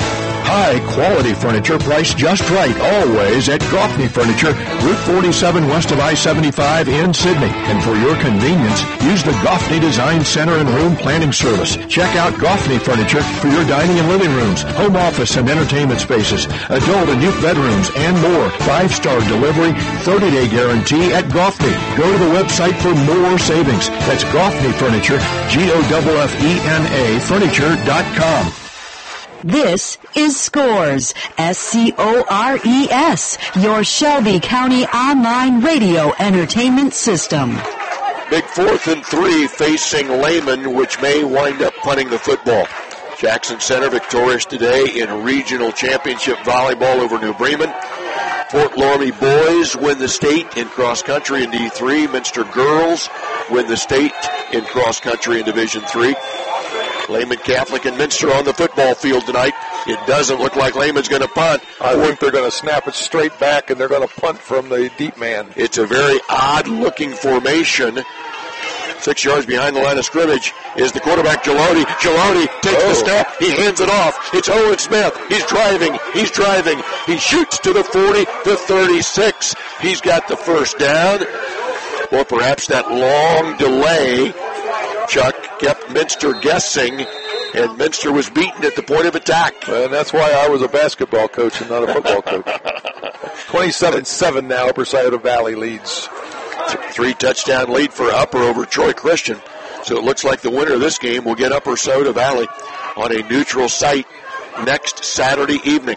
High-quality furniture priced just right, always at Goffney Furniture, Route forty-seven west of I seventy-five in Sydney. And for your convenience, use the Goffney Design Center and Room Planning Service. Check out Goffney Furniture for your dining and living rooms, home office and entertainment spaces, adult and youth bedrooms, and more. Five-star delivery, thirty-day guarantee at Goffney. Go to the website for more savings. That's Goffney Furniture, G O F F E N A, furniture dot com. This is Scores, S C O R E S, your Shelby County online radio entertainment system. Big fourth and three facing Lehman, which may wind up punting the football. Jackson Center victorious today in regional championship volleyball over New Bremen. Fort Loramie boys win the state in cross country in D three. Minster girls win the state in cross country in Division three. Lehman Catholic and Minster on the football field tonight. It doesn't look like Lehman's going to punt. I think they're going to snap it straight back, and they're going to punt from the deep man. It's a very odd-looking formation. Six yards behind the line of scrimmage is the quarterback, Gilardi. Gilardi takes oh. the snap. He hands it off. It's Owen Smith. He's driving. He's driving. He shoots to the forty, the thirty-six. He's got the first down. Well, perhaps that long delay, Chuck, kept Minster guessing, and Minster was beaten at the point of attack. And that's why I was a basketball coach and not a football coach. twenty-seven seven now, Upper Scioto Valley leads. Three touchdown lead for Upper over Troy Christian. So it looks like the winner of this game will get Upper Scioto Valley on a neutral site next Saturday evening.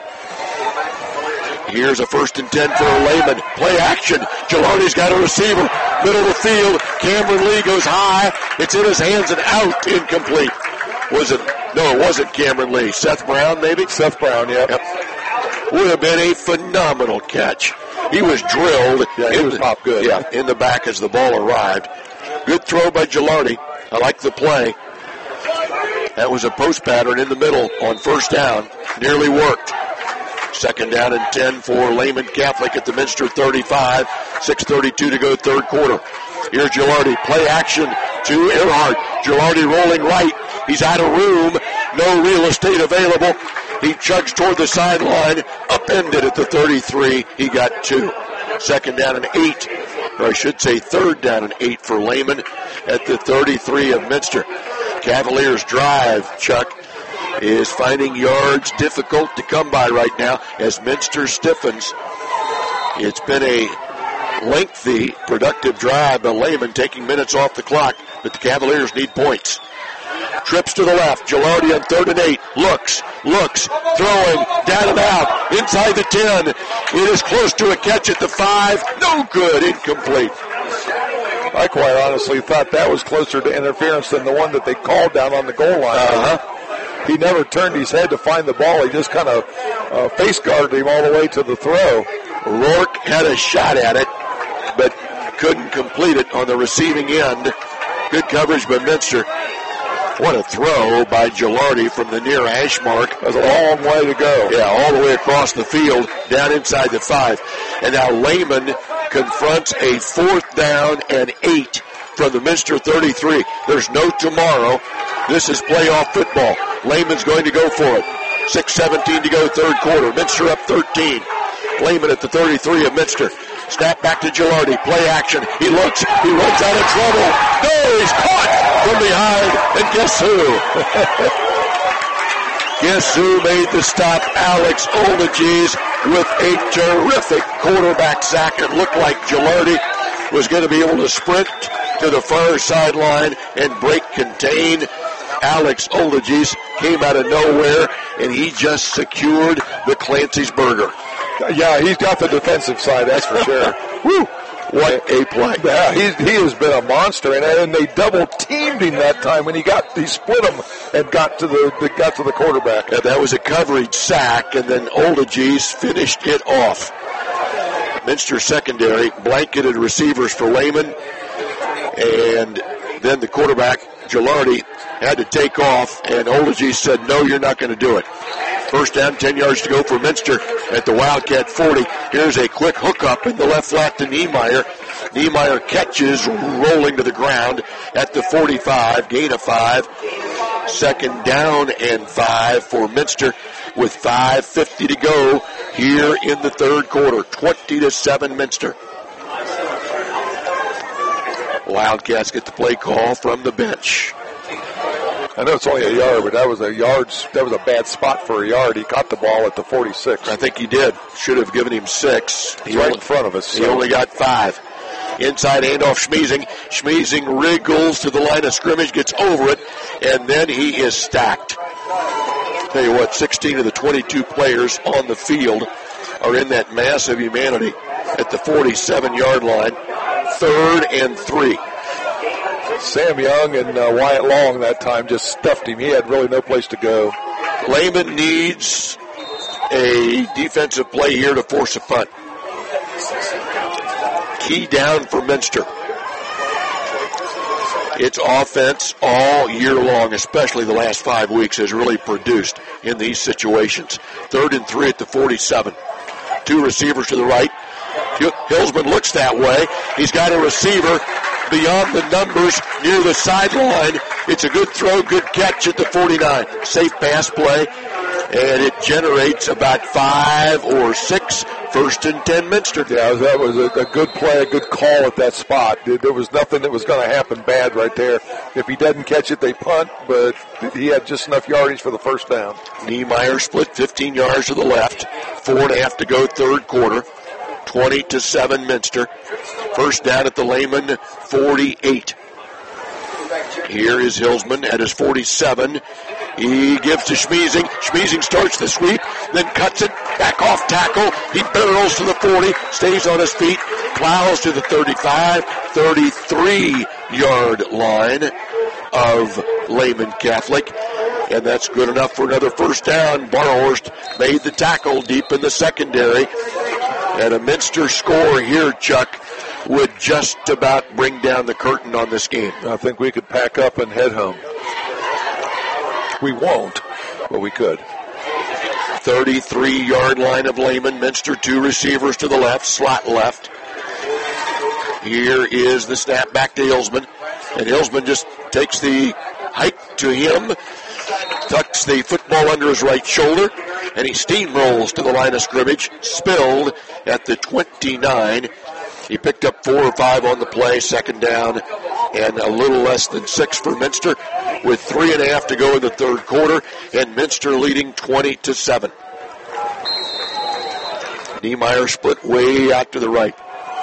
Here's a first and ten for Lehman. Play action. Gilardi's got a receiver. Middle of the field. Cameron Lee goes high. It's in his hands and out. Incomplete. Was it? No, it wasn't Cameron Lee. Seth Brown, maybe? Seth Brown, yeah. Yep. Would have been a phenomenal catch. He was drilled. Yeah, he in was the, top good. Yeah, in the back as the ball arrived. Good throw by Gilardi. I like the play. That was a post pattern in the middle on first down. Nearly worked. Second down and ten for Lehman Catholic at the Minster thirty-five. six thirty-two to go, third quarter. Here's Gilardi. Play action to Earhart. Gilardi rolling right. He's out of room. No real estate available. He chugs toward the sideline. Upended at the thirty-three. He got two. Second down and eight. Or I should say third down and eight for Lehman at the thirty-three of Minster. Cavaliers drive, Chuck, is finding yards difficult to come by right now as Minster stiffens. It's been a lengthy, productive drive by Lehman, taking minutes off the clock, but the Cavaliers need points. Trips to the left. Gilardi on third and eight. Looks, looks, throwing, down and out, inside the ten. It is close to a catch at the five. No good, incomplete. I quite honestly thought that was closer to interference than the one that they called down on the goal line. Uh-huh. He never turned his head to find the ball. He just kind of uh, face guarded him all the way to the throw. Rourke had a shot at it, but couldn't complete it on the receiving end. Good coverage by Minster. What a throw by Gilardi from the near hash mark. That's a long way to go. Yeah, all the way across the field, down inside the five. And now Lehman confronts a fourth down and eight from the Minster thirty-three. There's no tomorrow. This is playoff football. Lehman's going to go for it. six seventeen to go, third quarter. Minster up thirteen. Lehman at the thirty-three of Minster. Snap back to Gilardi. Play action. He looks. He runs out of trouble. No, he's caught from behind. And guess who? Guess who made the stop? Alex Olnages with a terrific quarterback sack. It looked like Gilardi was going to be able to sprint to the far sideline and break contain. Alex Olnages came out of nowhere, and he just secured the Clancy's burger. Yeah, he's got the defensive side, that's for sure. Woo! What a play. Yeah, he's, he has been a monster, and, and they double-teamed him that time when he got, he split him and got to the, got to the quarterback. Yeah, that was a coverage sack, and then Olnages finished it off. Minster secondary, blanketed receivers for Lehman, and then the quarterback, Gilardi, had to take off, and Olnages said, no, you're not going to do it. First down, ten yards to go for Minster at the Wildcat forty. Here's a quick hookup in the left flat to Niemeyer. Niemeyer catches, rolling to the ground at the forty-five, gain of five. Second down and five for Minster with five fifty to go here in the third quarter. twenty to seven Minster. Wildcats get the play call from the bench. I know it's only a yard, but that was a yard. That was a bad spot for a yard. He caught the ball at the forty-six. I think he did. Should have given him six. He's right in front of us. He so. only got five. Inside handoff, Schmeezing. Schmeezing wriggles to the line of scrimmage, gets over it, and then he is stacked. Tell you what, sixteen of the twenty-two players on the field are in that mass of humanity at the forty-seven-yard line. Third and three. Sam Young and uh, Wyatt Long that time just stuffed him. He had really no place to go. Lehman needs a defensive play here to force a punt. Key down for Minster. Its offense all year long, especially the last five weeks, has really produced in these situations. Third and three at the forty-seven. Two receivers to the right. Hillsman looks that way. He's got a receiver beyond the numbers near the sideline. It's a good throw, good catch at the forty-nine. Safe pass play, and it generates about five or six first and ten Minster. Yeah, that was a, a good play, a good call at that spot. There was nothing that was going to happen bad right there. If he doesn't catch it, they punt, but he had just enough yardage for the first down. Niemeyer split fifteen yards to the left. Four and a half to go third quarter. twenty to seven Minster. First down at the Lehman forty-eight. Here is Hillsman at his forty-seven. He gives to Schmeezing. Schmeezing starts the sweep, then cuts it, back off tackle. He barrels to the forty, stays on his feet, plows to the thirty-five, thirty-three-yard line of Lehman Catholic. And that's good enough for another first down. Barhorst made the tackle deep in the secondary. And a Minster score here, Chuck, would just about bring down the curtain on this game. I think we could pack up and head home. We won't, but we could. thirty-three-yard line of Lehman. Minster, two receivers to the left, slot left. Here is the snap back to Hillsman. And Hillsman just takes the hike to him, tucks the football under his right shoulder, and he steamrolls to the line of scrimmage, spilled at the twenty-nine. He picked up four or five on the play, second down, and a little less than six for Minster, with three and a half to go in the third quarter, and Minster leading twenty to seven. Niemeyer split way out to the right.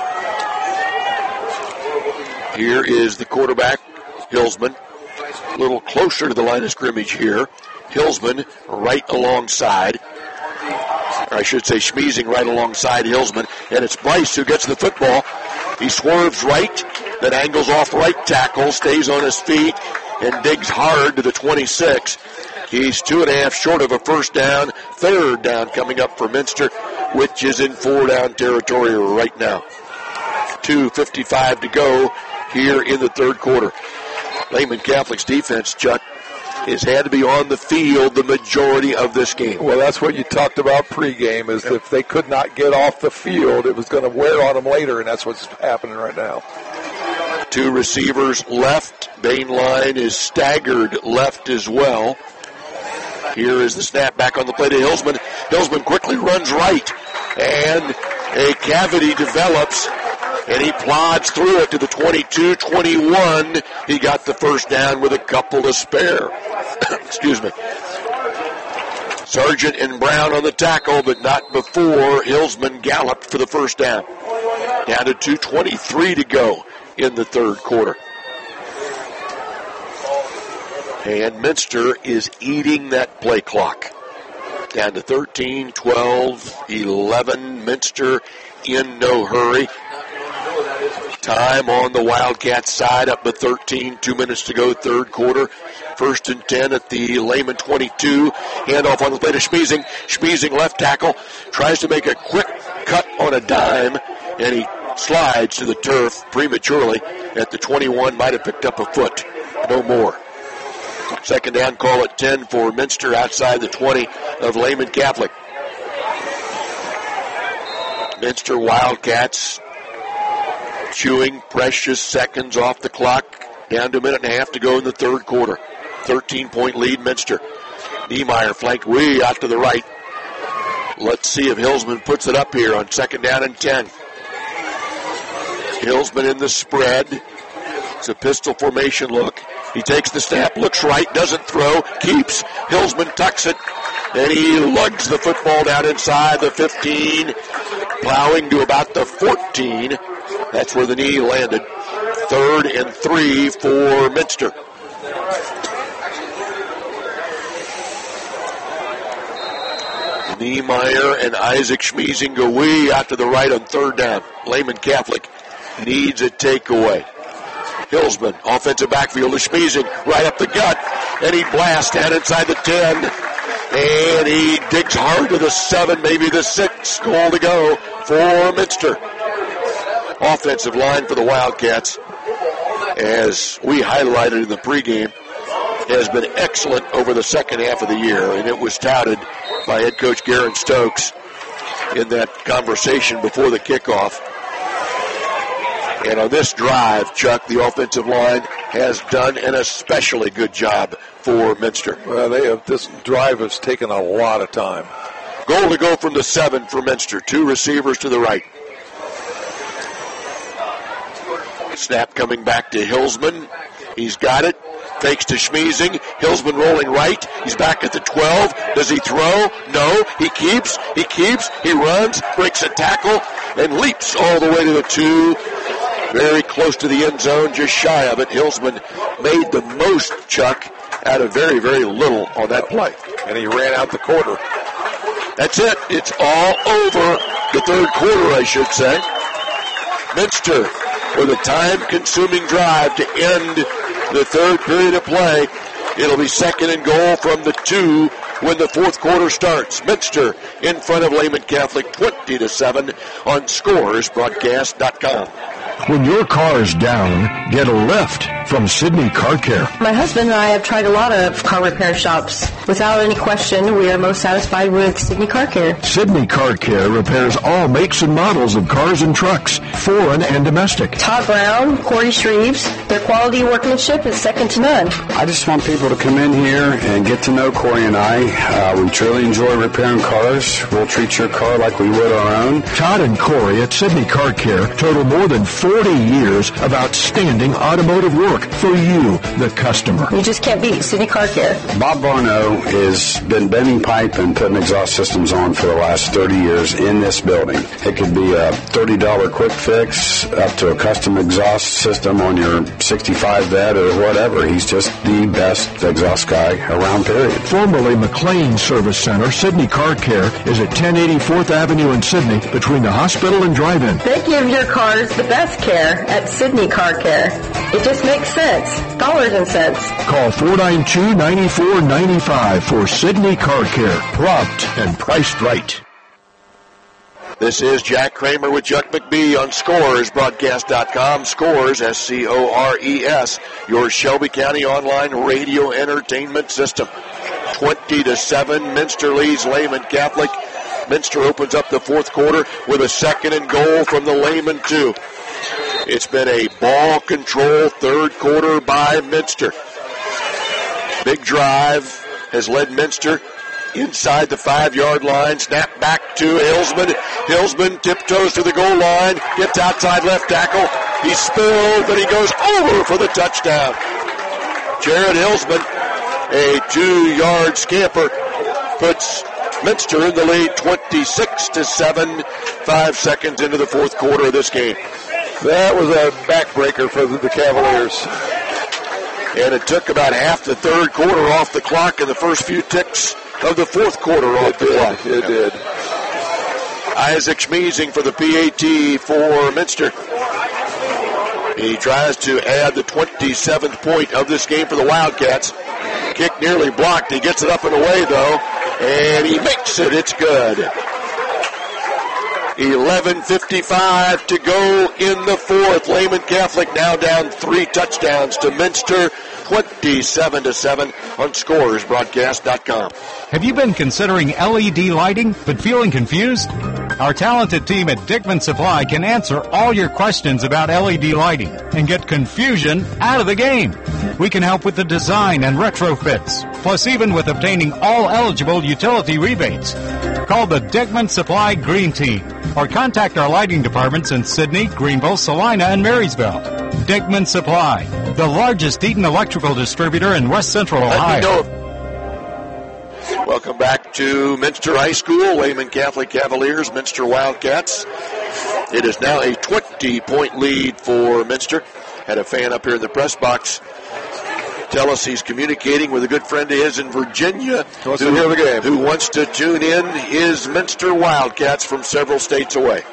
Here is the quarterback, Hillsman, a little closer to the line of scrimmage here. Hillsman right alongside. Or I should say Schmeezing right alongside Hillsman. And it's Bryce who gets the football. He swerves right, then angles off right tackle, stays on his feet, and digs hard to the twenty-six. He's two and a half short of a first down. Third down coming up for Minster, which is in four down territory right now. two fifty-five to go here in the third quarter. Lehman Catholic's defense, Chuck, has had to be on the field the majority of this game. Well, that's what you talked about pregame, is yep. If they could not get off the field, it was going to wear on them later, and that's what's happening right now. Two receivers left. Bainline is staggered left as well. Here is the snap back on the play to Hillsman. Hillsman quickly runs right, and a cavity develops, and he plods through it to the twenty-two twenty-one. He got the first down with a couple to spare. Excuse me. Sargent and Brown on the tackle, but not before Hillsman galloped for the first down. Down to two twenty-three to go in the third quarter. And Minster is eating that play clock. Down to thirteen, twelve, eleven. Minster in no hurry. Time on the Wildcats side, up to thirteen, two minutes to go, third quarter. First and ten at the Lehman twenty-two. Handoff on the play to Schmeezing. Schmeezing left tackle, tries to make a quick cut on a dime, and he slides to the turf prematurely at the twenty-one. Might have picked up a foot, no more. Second down call at ten for Minster outside the twenty of Lehman Catholic. Minster Wildcats chewing precious seconds off the clock. Down to a minute and a half to go in the third quarter. thirteen-point lead, Minster. Niemeyer flanked way out to the right. Let's see if Hillsman puts it up here on second down and ten. Hillsman in the spread. It's a pistol formation look. He takes the snap, looks right, doesn't throw, keeps. Hillsman tucks it, and he lugs the football down inside the fifteen, plowing to about the fourteen. That's where the knee landed. Third and three for Minster. Niemeyer and Isaac Schmiesing go way out to the right on third down. Lehman Catholic needs a takeaway. Hillsman, offensive backfield to Schmiesing, right up the gut, and he blasts down inside the ten, and he digs hard to the seven, maybe the six. Goal to go for Minster. Offensive line for the Wildcats, as we highlighted in the pregame, has been excellent over the second half of the year, and it was touted by head coach Garen Stokes in that conversation before the kickoff. And on this drive, Chuck, the offensive line has done an especially good job for Minster. Well, they have, this drive has taken a lot of time. Goal to go from the seven for Minster. Two receivers to the right. Snap coming back to Hillsman. He's got it. Fakes to Schmiesing. Hillsman rolling right. He's back at the twelve. Does he throw? No. He keeps. He keeps. He runs. Breaks a tackle. And leaps all the way to the two. Very close to the end zone. Just shy of it. Hillsman made the most, Chuck, out of very, very little on that play. And he ran out the quarter. That's it. It's all over the third quarter, I should say. Minster with a time-consuming drive to end the third period of play. It'll be second and goal from the two when the fourth quarter starts. Minster in front of Lehman Catholic twenty to seven on scores broadcast dot com. When your car is down, get a lift from Sydney Car Care. My husband and I have tried a lot of car repair shops. Without any question, we are most satisfied with Sydney Car Care. Sydney Car Care repairs all makes and models of cars and trucks, foreign and domestic. Todd Brown, Corey Shreves, their quality workmanship is second to none. I just want people to come in here and get to know Corey and I. Uh, we truly enjoy repairing cars. We'll treat your car like we would our own. Todd and Corey at Sydney Car Care total more than forty years of outstanding automotive work for you, the customer. You just can't beat Sydney Car Care. Bob Barno has been bending pipe and putting exhaust systems on for the last thirty years in this building. It could be a thirty dollars quick fix up to a custom exhaust system on your sixty-five bed or whatever. He's just the best exhaust guy around, period. Formerly McLean Service Center, Sydney Car Care is at ten eighty-fourth Avenue in Sydney between the hospital and drive-in. They give your cars the best care at Sydney Car Care. It just makes sense. Dollars and cents. Call four nine two, nine four nine five for Sydney Car Care. Prompt and priced right. This is Jack Kramer with Chuck McBee on scores broadcast dot com. Scores, S C O R E S, your Shelby County online radio entertainment system. twenty to seven, Minster leads Lehman Catholic. Minster opens up the fourth quarter with a second and goal from the Lehman two. It's been a ball control third quarter by Minster. Big drive has led Minster inside the five-yard line. Snap back to Hillsman. Hillsman tiptoes to the goal line, gets outside left tackle. He's spilled, but he goes over for the touchdown. Jared Hillsman, a two-yard scamper, puts Minster in the lead twenty-six to seven, five seconds into the fourth quarter of this game. That was a backbreaker for the, the Cavaliers. And it took about half the third quarter off the clock and the first few ticks of the fourth quarter off it the did. clock. It did. Isaac Schmiesing for the P A T for Minster. He tries to add the twenty-seventh point of this game for the Wildcats. Kick nearly blocked. He gets it up and away, though, and he makes it. It's good. eleven fifty-five to go in the fourth. Lehman Catholic now down three touchdowns to Minster, twenty-seven to seven on scores broadcast dot com. Have you been considering L E D lighting but feeling confused? Our talented team at Dickman Supply can answer all your questions about L E D lighting and get confusion out of the game. We can help with the design and retrofits, plus even with obtaining all eligible utility rebates. Call the Dickman Supply Green Team or contact our lighting departments in Sydney, Greenville, Salina, and Marysville. Dickman Supply, the largest Eaton electrical distributor in West Central Ohio. Welcome back to Minster High School, Lehman Catholic Cavaliers, Minster Wildcats. It is now a twenty-point lead for Minster. Had a fan up here in the press box tell us he's communicating with a good friend of his in Virginia who, wants to hear the game. who wants to tune in his Minster Wildcats from several states away.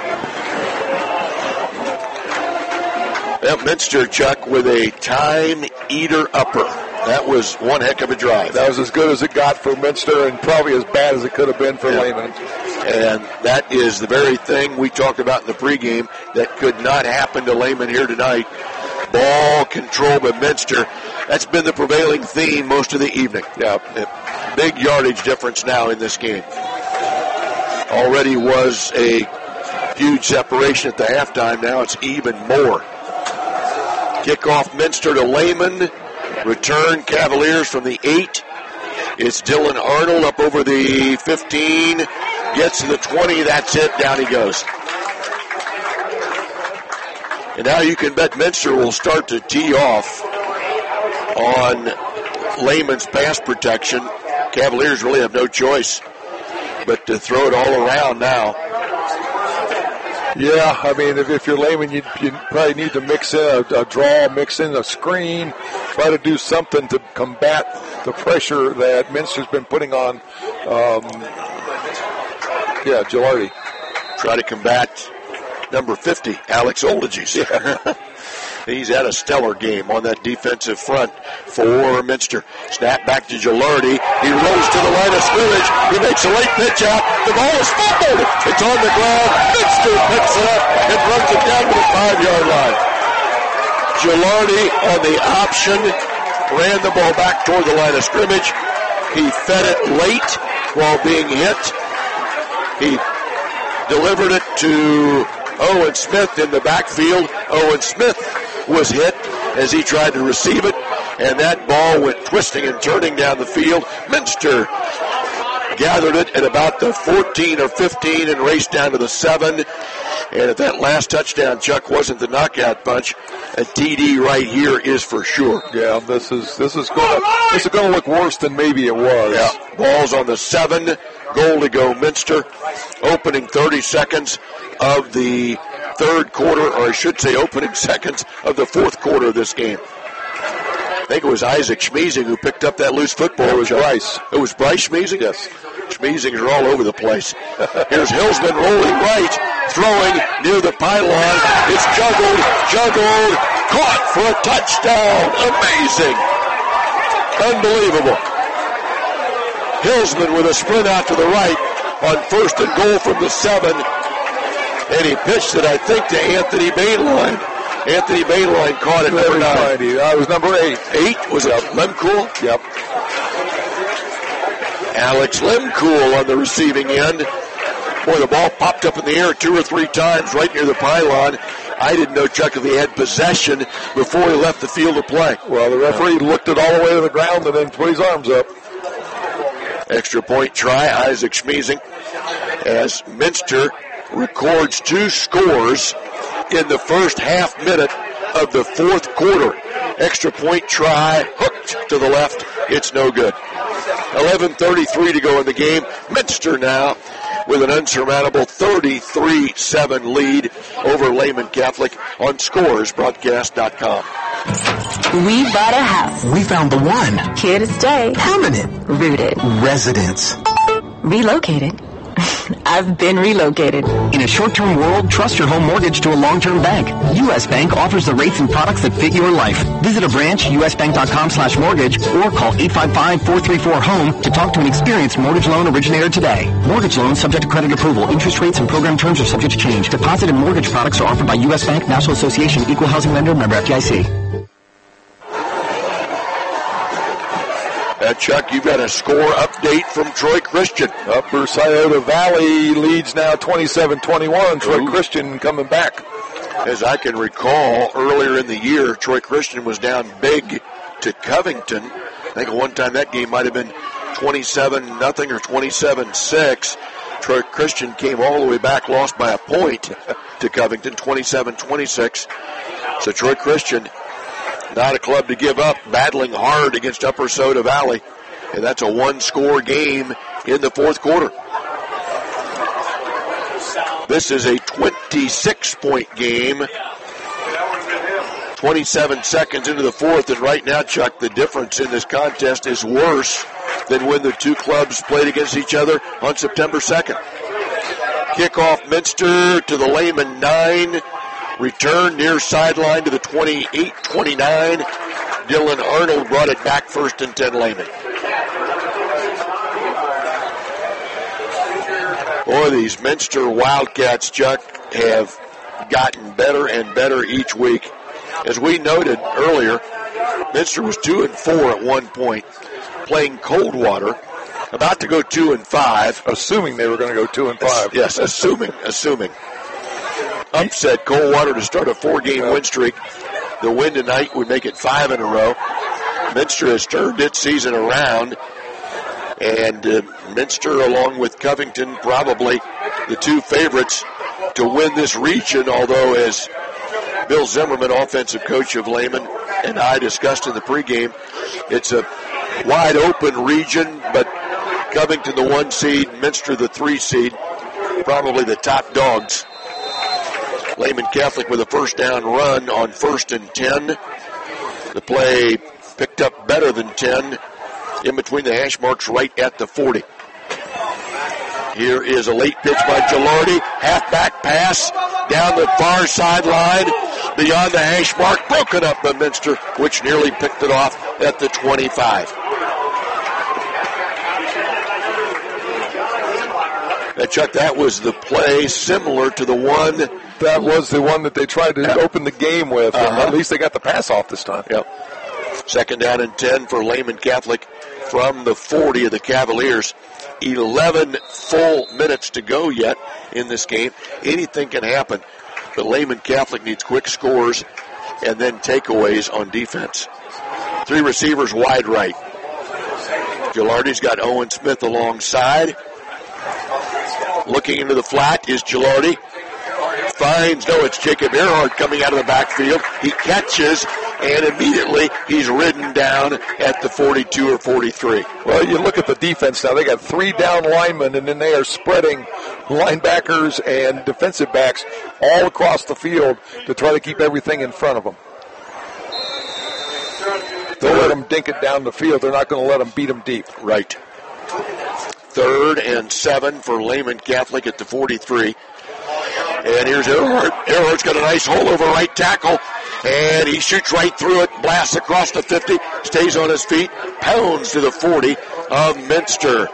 Yep, Minster, Chuck, with a time eater upper. That was one heck of a drive. That was as good as it got for Minster and probably as bad as it could have been for yeah. Lehman. And that is the very thing we talked about in the pregame that could not happen to Lehman here tonight. Ball control by Minster. That's been the prevailing theme most of the evening. Yeah, big yardage difference now in this game. Already was a huge separation at the halftime. Now it's even more. Kickoff Minster to Lehman. Return Cavaliers from the eight. It's Dylan Arnold up over the fifteen. Gets to the twenty. That's it. Down he goes. And now you can bet Minster will start to tee off on Lehman's pass protection. Cavaliers really have no choice but to throw it all around now. Yeah, I mean, if, if you're Lehman, you, you probably need to mix in a, a draw, mix in a screen, try to do something to combat the pressure that Minster's been putting on, um, yeah, Gilardi. Try to combat number fifty, Alex Olages. Yeah. He's had a stellar game on that defensive front for Minster. Snap back to Gilardi. He rolls to the line of scrimmage. He makes a late pitch out. The ball is fumbled. It's on the ground. Minster picks it up and runs it down to the five-yard line. Gilardi on the option ran the ball back toward the line of scrimmage. He fed it late while being hit. He delivered it to Owen Smith in the backfield. Owen Smith was hit as he tried to receive it, and that ball went twisting and turning down the field. Minster gathered it at about the fourteen or fifteen and raced down to the seven. And if that last touchdown, Chuck, wasn't the knockout punch, a T D right here is for sure. Yeah, this is this is going to this is going to look worse than maybe it was. Yeah, ball's on the seven. Goal to go, Minster. Opening thirty seconds of the third quarter, or I should say opening seconds of the fourth quarter of this game. I think it was Isaac Schmeezing who picked up that loose football. It was Bryce. It was Bryce Schmeezing? Yes. Schmeezings are all over the place. Here's Hillsman rolling right, throwing near the pylon. It's juggled, juggled, caught for a touchdown. Amazing. Unbelievable. Hillsman with a sprint out to the right on first and goal from the seven. And he pitched it, I think, to Anthony Bainline. Anthony Bainline caught it number nine. That was number eight. Eight? Was it Lemcool? Yep. Alex Lemcool on the receiving end. Boy, the ball popped up in the air two or three times right near the pylon. I didn't know, Chuck, if he had possession before he left the field of play. Well, the referee looked it all the way to the ground and then put his arms up. Extra point try, Isaac Schmeezing, as Minster records two scores in the first half minute of the fourth quarter. Extra point try, hooked to the left. It's no good. eleven thirty-three to go in the game. Minster now with an unsurmountable thirty-three seven lead over Lehman Catholic on scores broadcast dot com. We bought a house. We found the one. Here to stay. Permanent. Rooted. Residence. Relocated. I've been relocated. In a short-term world, trust your home mortgage to a long-term bank. U S Bank offers the rates and products that fit your life. Visit a branch, usbank.com slash mortgage, or call eight five five, four three four, home to talk to an experienced mortgage loan originator today. Mortgage loans subject to credit approval. Interest rates and program terms are subject to change. Deposit and mortgage products are offered by U S Bank, National Association, Equal Housing Lender, member F D I C. Uh, Chuck, you've got a score update from Troy Christian. Upper Scioto Valley leads now twenty-seven twenty-one. Troy Ooh. Christian coming back. As I can recall, earlier in the year, Troy Christian was down big to Covington. I think at one time that game might have been twenty-seven nothing or twenty-seven six. Troy Christian came all the way back, lost by a point to Covington, twenty-seven twenty-six. So Troy Christian, not a club to give up, battling hard against Upper Scioto Valley. And that's a one-score game in the fourth quarter. This is a twenty-six point game. twenty-seven seconds into the fourth, and right now, Chuck, the difference in this contest is worse than when the two clubs played against each other on September second. Kickoff Minster to the Lehman nine. Return near sideline to the twenty-eight twenty-nine. Dylan Arnold brought it back first and ten Lehman. Boy, these Minster Wildcats, Chuck, have gotten better and better each week. As we noted earlier, Minster was two and four at one point, playing Coldwater, about to go two and five. Assuming they were going to go two and five. Yes, assuming, assuming. Upset Coldwater to start a four-game win streak. The win tonight would make it five in a row. Minster has turned its season around, and uh, Minster, along with Covington, probably the two favorites to win this region, although as Bill Zimmerman, offensive coach of Lehman, and I discussed in the pregame, it's a wide-open region, but Covington the one seed, Minster the three seed, probably the top dogs. Lehman Catholic with a first down run on first and ten. The play picked up better than ten in between the hash marks right at the forty. Here is a late pitch by Gilardi. Halfback pass down the far sideline beyond the hash mark. Broken up by Minster, which nearly picked it off at the twenty-five. Now, Chuck, that was the play similar to the one. That was the one that they tried to yeah. open the game with. Uh-huh. And at least they got the pass off this time. Yep. Second down and ten for Lehman Catholic from the forty of the Cavaliers. eleven full minutes to go yet in this game. Anything can happen. But Lehman Catholic needs quick scores and then takeaways on defense. Three receivers wide right. Gilardi's got Owen Smith alongside. Looking into the flat is Gilardi. Finds, no, it's Jacob Earhart coming out of the backfield. He catches, and immediately he's ridden down at the forty-two or forty-three. Well, you look at the defense now. They got three down linemen, and then they are spreading linebackers and defensive backs all across the field to try to keep everything in front of them. They'll let them dink it down the field. They're not going to let them beat them deep. Right. Third and seven for Lehman Catholic at the forty-three. And here's Earhart. Earhart's got a nice hole over right tackle, and he shoots right through it, blasts across the fifty, stays on his feet, pounds to the forty of Minster.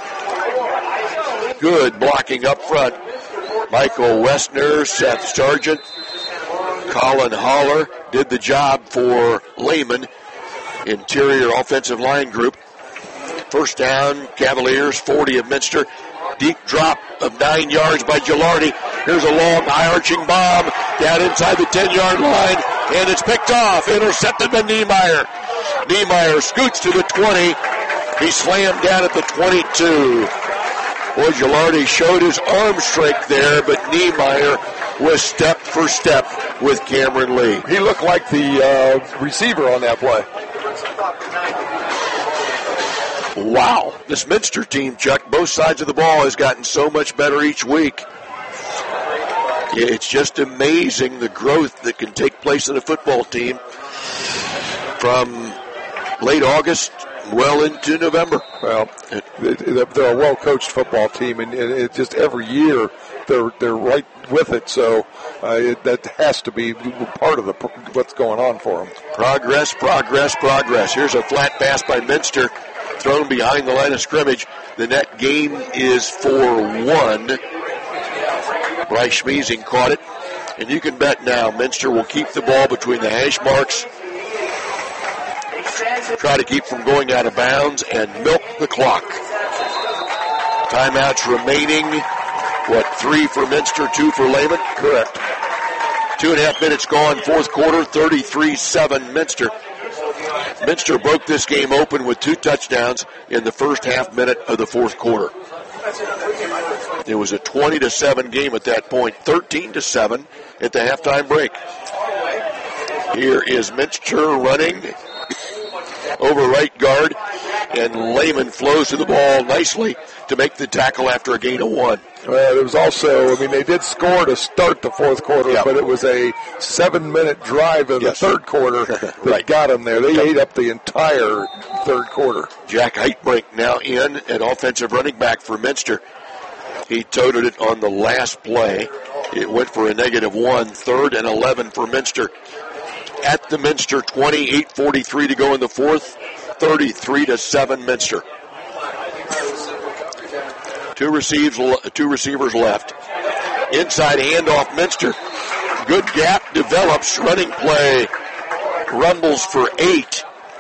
Good blocking up front. Michael Westner, Seth Sargent, Colin Holler did the job for Lehman. Interior offensive line group. First down, Cavaliers, forty of Minster. Deep drop of nine yards by Gilardi. Here's a long, high-arching bomb down inside the ten-yard line, and it's picked off, intercepted by Niemeyer. Niemeyer scoots to the twenty. He slammed down at the twenty-two. Boy, Gilardi showed his arm strength there, but Niemeyer was step for step with Cameron Lee. He looked like the uh, receiver on that play. Wow. This Minster team, Chuck, both sides of the ball has gotten so much better each week. It's just amazing the growth that can take place in a football team from late August well into November. Well, they're a well-coached football team, and it just every year they're they're right with it. So uh, it, that has to be part of the what's going on for them. Progress, progress, progress. Here's a flat pass by Minster, thrown behind the line of scrimmage. The net gain is for one. Bryce Schmiesing caught it. And you can bet now Minster will keep the ball between the hash marks try to keep from going out of bounds and milk the clock. Timeouts remaining. What, three for Minster, two for Lehman? Correct. Two and a half minutes gone, fourth quarter, thirty-three seven Minster. Minster broke this game open with two touchdowns in the first half minute of the fourth quarter. It was a twenty to seven game at that point, thirteen to seven at the halftime break. Here is Minster running over right guard, and Lehman flows to the ball nicely to make the tackle after a gain of one. Well, it was also, I mean, they did score to start the fourth quarter, yep. but it was a seven-minute drive in yes. the third quarter that right. got them there. They yep. ate up the entire third quarter. Jack Heitbrink now in at offensive running back for Minster. He toted it on the last play. It went for a negative one, third and eleven for Minster. At the Minster twenty, eight forty-three to go in the fourth, thirty-three to seven Minster. Two receives, two receivers left. Inside handoff, Minster. Good gap develops. Running play rumbles for eight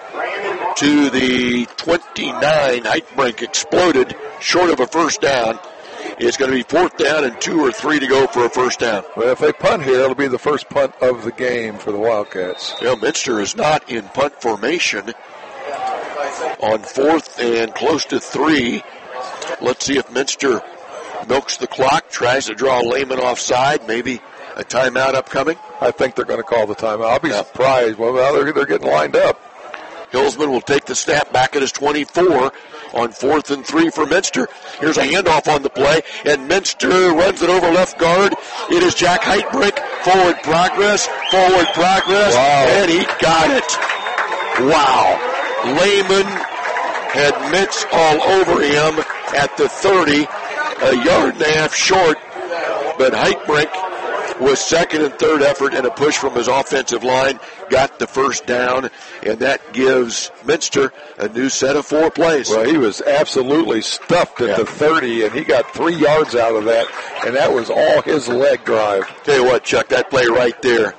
to the twenty-nine. Heitbrink exploded short of a first down. It's going to be fourth down and two or three to go for a first down. Well, if they punt here, it'll be the first punt of the game for the Wildcats. Well, Minster is not in punt formation on fourth and close to three. Let's see if Minster milks the clock, tries to draw Lehman offside, maybe a timeout upcoming. I think they're going to call the timeout. I'll be yeah. surprised. Well, they're, they're getting lined up. Hillsman will take the snap back at his twenty-four on fourth and three for Minster. Here's a handoff on the play, and Minster runs it over left guard. It is Jack Heitbrink. Forward progress, forward progress, wow. and he got it. Wow. Lehman had Mintz all over him at the thirty, a yard and a half short, but Heitbrink with second and third effort and a push from his offensive line got the first down, and that gives Minster a new set of four plays. Well, he was absolutely stuffed at yeah. the thirty, and he got three yards out of that, and that was all his leg drive. Tell you what, Chuck, that play right there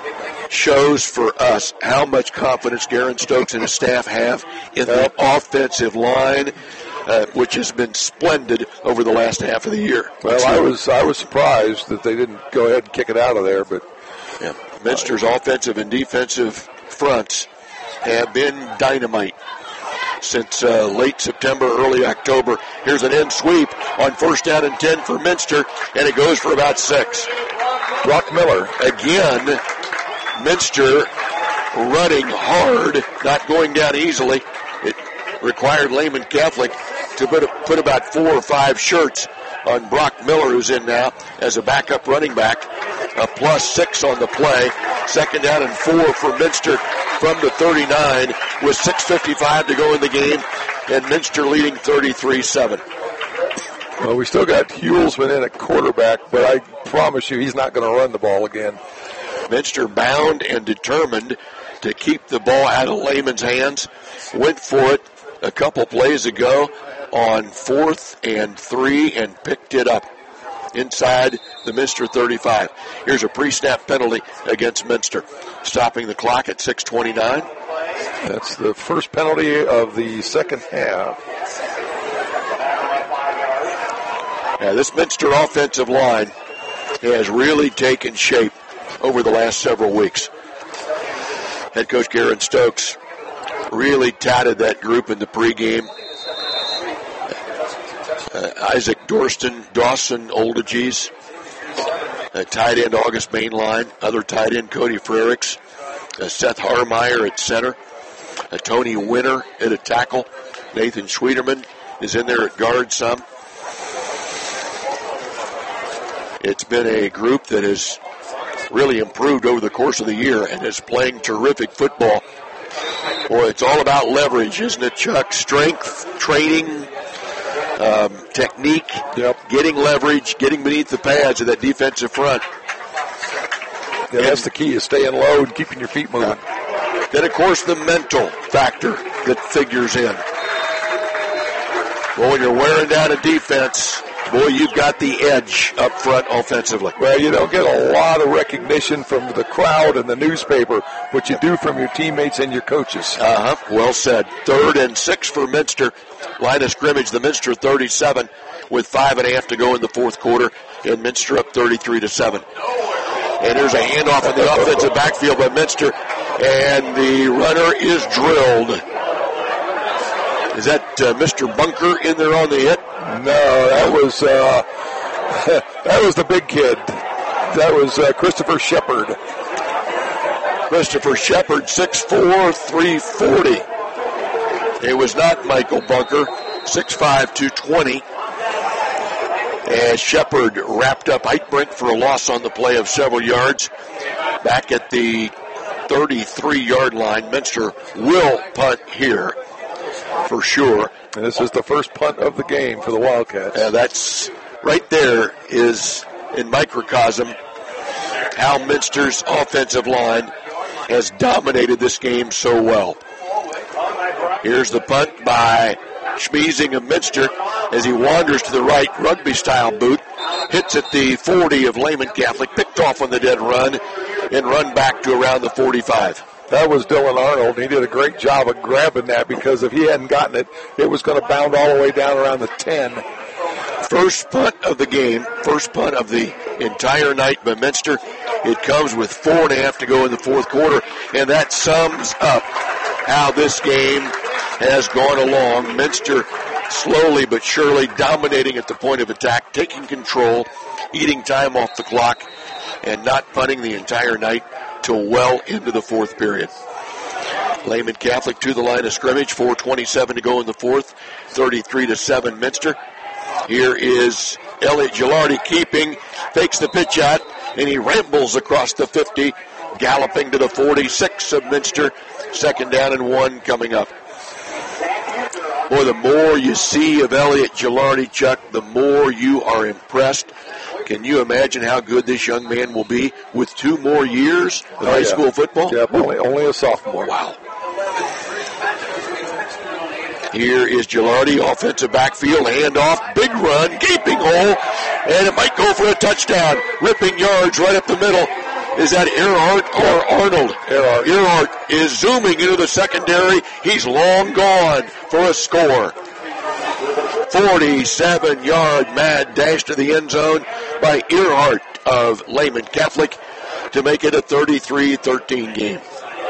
shows for us how much confidence Garen Stokes and his staff have in the offensive line, uh, which has been splendid over the last half of the year. Well, I was I was surprised that they didn't go ahead and kick it out of there, but yeah, Minster's uh, offensive and defensive fronts have been dynamite since uh, late September, early October. Here's an end sweep on first down and ten for Minster, and it goes for about six. Brock Miller again. Minster running hard, not going down easily. It required Lehman Catholic to put, put about four or five shirts on Brock Miller, who's in now as a backup running back. A plus six on the play. Second down and four for Minster from the thirty-nine with six fifty-five to go in the game, and Minster leading thirty-three seven. Well, we still got Hulsman in at quarterback, but I promise you he's not going to run the ball again. Minster bound and determined to keep the ball out of Lehman's hands. Went for it a couple plays ago on fourth and three and picked it up inside the Minster thirty-five. Here's a pre-snap penalty against Minster, stopping the clock at six twenty-nine. That's the first penalty of the second half. Now, this Minster offensive line has really taken shape over the last several weeks. Head coach Garen Stokes really touted that group in the pregame. Uh, Isaac Dorston, Dawson Oldages, uh, tight end August Mainline, other tight end Cody Frericks, uh, Seth Harmeyer at center, uh, Tony Winter at a tackle, Nathan Schwederman is in there at guard some. It's been a group that has really improved over the course of the year and is playing terrific football. Boy, it's all about leverage, isn't it, Chuck? Strength, training, um, technique, yep. getting leverage, getting beneath the pads of that defensive front. Yeah, that's the key, is staying low and keeping your feet moving. Yeah. Then, of course, the mental factor that figures in. Well, when you're wearing down a defense, Boy, you've got the edge up front offensively. Well, you don't get a lot of recognition from the crowd and the newspaper, but you do from your teammates and your coaches. Uh-huh. Well said. Third and six for Minster. Line of scrimmage, the Minster thirty-seven with five and a half to go in the fourth quarter, and Minster up thirty-three to seven. And here's a handoff in the offensive backfield by Minster, and the runner is drilled. Is that uh, Mister Bunker in there on the hit? No, that was uh, that was the big kid. That was uh, Christopher Shepard. Christopher Shepard, six four, three forty. It was not Michael Bunker, six five, two twenty. As Shepard wrapped up Heitbrink for a loss on the play of several yards. Back at the thirty-three-yard line, Minster will punt here for sure. And this is the first punt of the game for the Wildcats. Uh, that's right there is in microcosm how Minster's offensive line has dominated this game so well. Here's the punt by Schmiesing of Minster as he wanders to the right, rugby-style boot, hits at the forty of Lehman Catholic, picked off on the dead run, and run back to around the forty-five. That was Dylan Arnold. He did a great job of grabbing that because if he hadn't gotten it, it was going to bound all the way down around the ten. First punt of the game, first punt of the entire night by Minster. It comes with four and a half to go in the fourth quarter, and that sums up how this game has gone along. Minster slowly but surely dominating at the point of attack, taking control, eating time off the clock, and not punting the entire night till well into the fourth period. Lehman Catholic to the line of scrimmage, four twenty-seven to go in the fourth, thirty-three to seven Minster. Here is Elliot Gilardi keeping, fakes the pitch out, and he rambles across the fifty, galloping to the forty-six of Minster. Second down and one coming up. Boy, the more you see of Elliot Gilardi, Chuck, the more you are impressed. Can you imagine how good this young man will be with two more years of oh, high yeah. school football? Yep, only, only a sophomore. Wow. Here is Gilardi, offensive backfield, handoff, big run, gaping hole, and it might go for a touchdown. Ripping yards right up the middle. Is that Earhart or Arnold? Earhart. Earhart is zooming into the secondary. He's long gone for a score. forty-seven-yard mad dash to the end zone by Earhart of Lehman Catholic to make it a thirty-three thirteen game.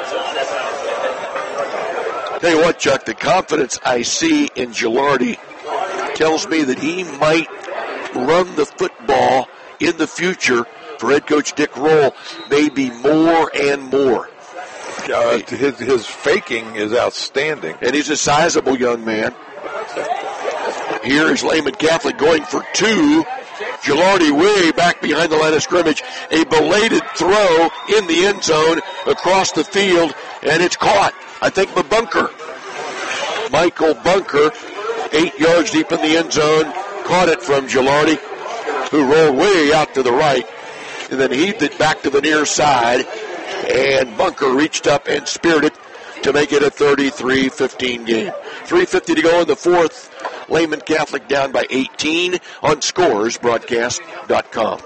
Tell you what, Chuck, the confidence I see in Gilardi tells me that he might run the football in the future for head coach Dick Roll, maybe more and more. Uh, his, his faking is outstanding. And he's a sizable young man. Here is Lehman Catholic going for two. Gilardi way back behind the line of scrimmage. A belated throw in the end zone across the field, and it's caught. I think by Bunker. Michael Bunker, eight yards deep in the end zone, caught it from Gilardi, who rolled way out to the right, and then heaved it back to the near side, and Bunker reached up and speared it to make it a thirty-three fifteen game. three fifty to go in the fourth. Lehman Catholic down by eighteen on scores broadcast dot com.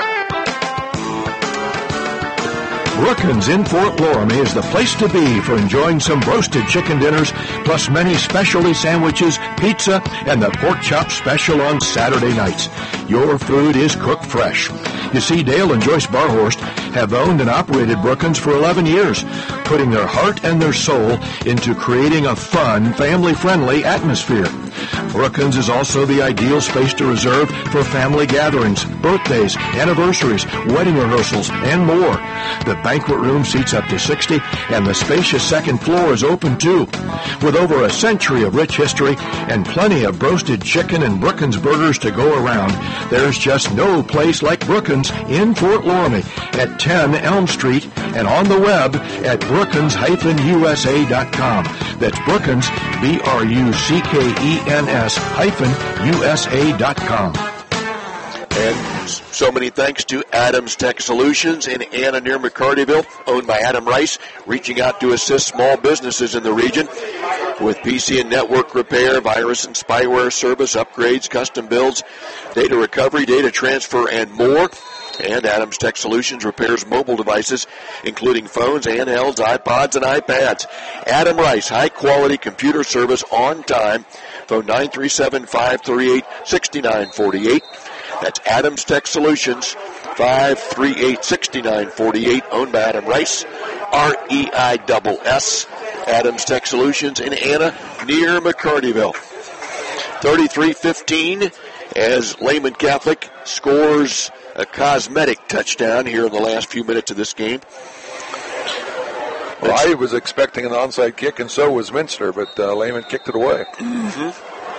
Brookins in Fort Loramie is the place to be for enjoying some roasted chicken dinners, plus many specialty sandwiches, pizza, and the pork chop special on Saturday nights. Your food is cooked fresh. You see, Dale and Joyce Barhorst have owned and operated Brookins for eleven years, putting their heart and their soul into creating a fun, family-friendly atmosphere. Brookins is also the ideal space to reserve for family gatherings, birthdays, anniversaries, wedding rehearsals, and more. The banquet room seats up to sixty, and the spacious second floor is open too. With over a century of rich history and plenty of roasted chicken and Brookins burgers to go around, there's just no place like Brookins in Fort Loramie at ten Elm Street and on the web at brookins dash u s a dot com. That's Brookins, B R U C K E N S hyphen U S A dot com. And so many thanks to Adams Tech Solutions in Anna near McCartyville, owned by Adam Rice, reaching out to assist small businesses in the region. with P C and network repair, virus and spyware service, upgrades, custom builds, data recovery, data transfer, and more. And Adams Tech Solutions repairs mobile devices, including phones, handhelds, iPods, and iPads. Adam Rice, high-quality computer service on time. Phone nine three seven, five three eight, six nine four eight. That's Adams Tech Solutions, five three eight, six nine four eight, owned by Adam Rice, R E I S S. Adams Tech Solutions in Anna, near McCartyville. thirty-three fifteen as Lehman Catholic scores a cosmetic touchdown here in the last few minutes of this game. Well, I was expecting an onside kick, and so was Minster, but uh, Lehman kicked it away. Mm-hmm.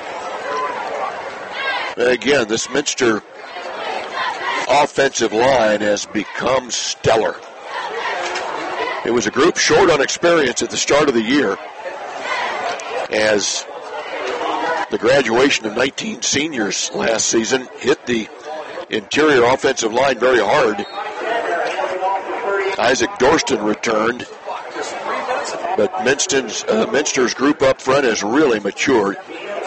Again, this Minster offensive line has become stellar. It was a group short on experience at the start of the year as the graduation of nineteen seniors last season hit the interior offensive line very hard. Isaac Dorston returned, but Minster's, uh, Minster's group up front has really matured.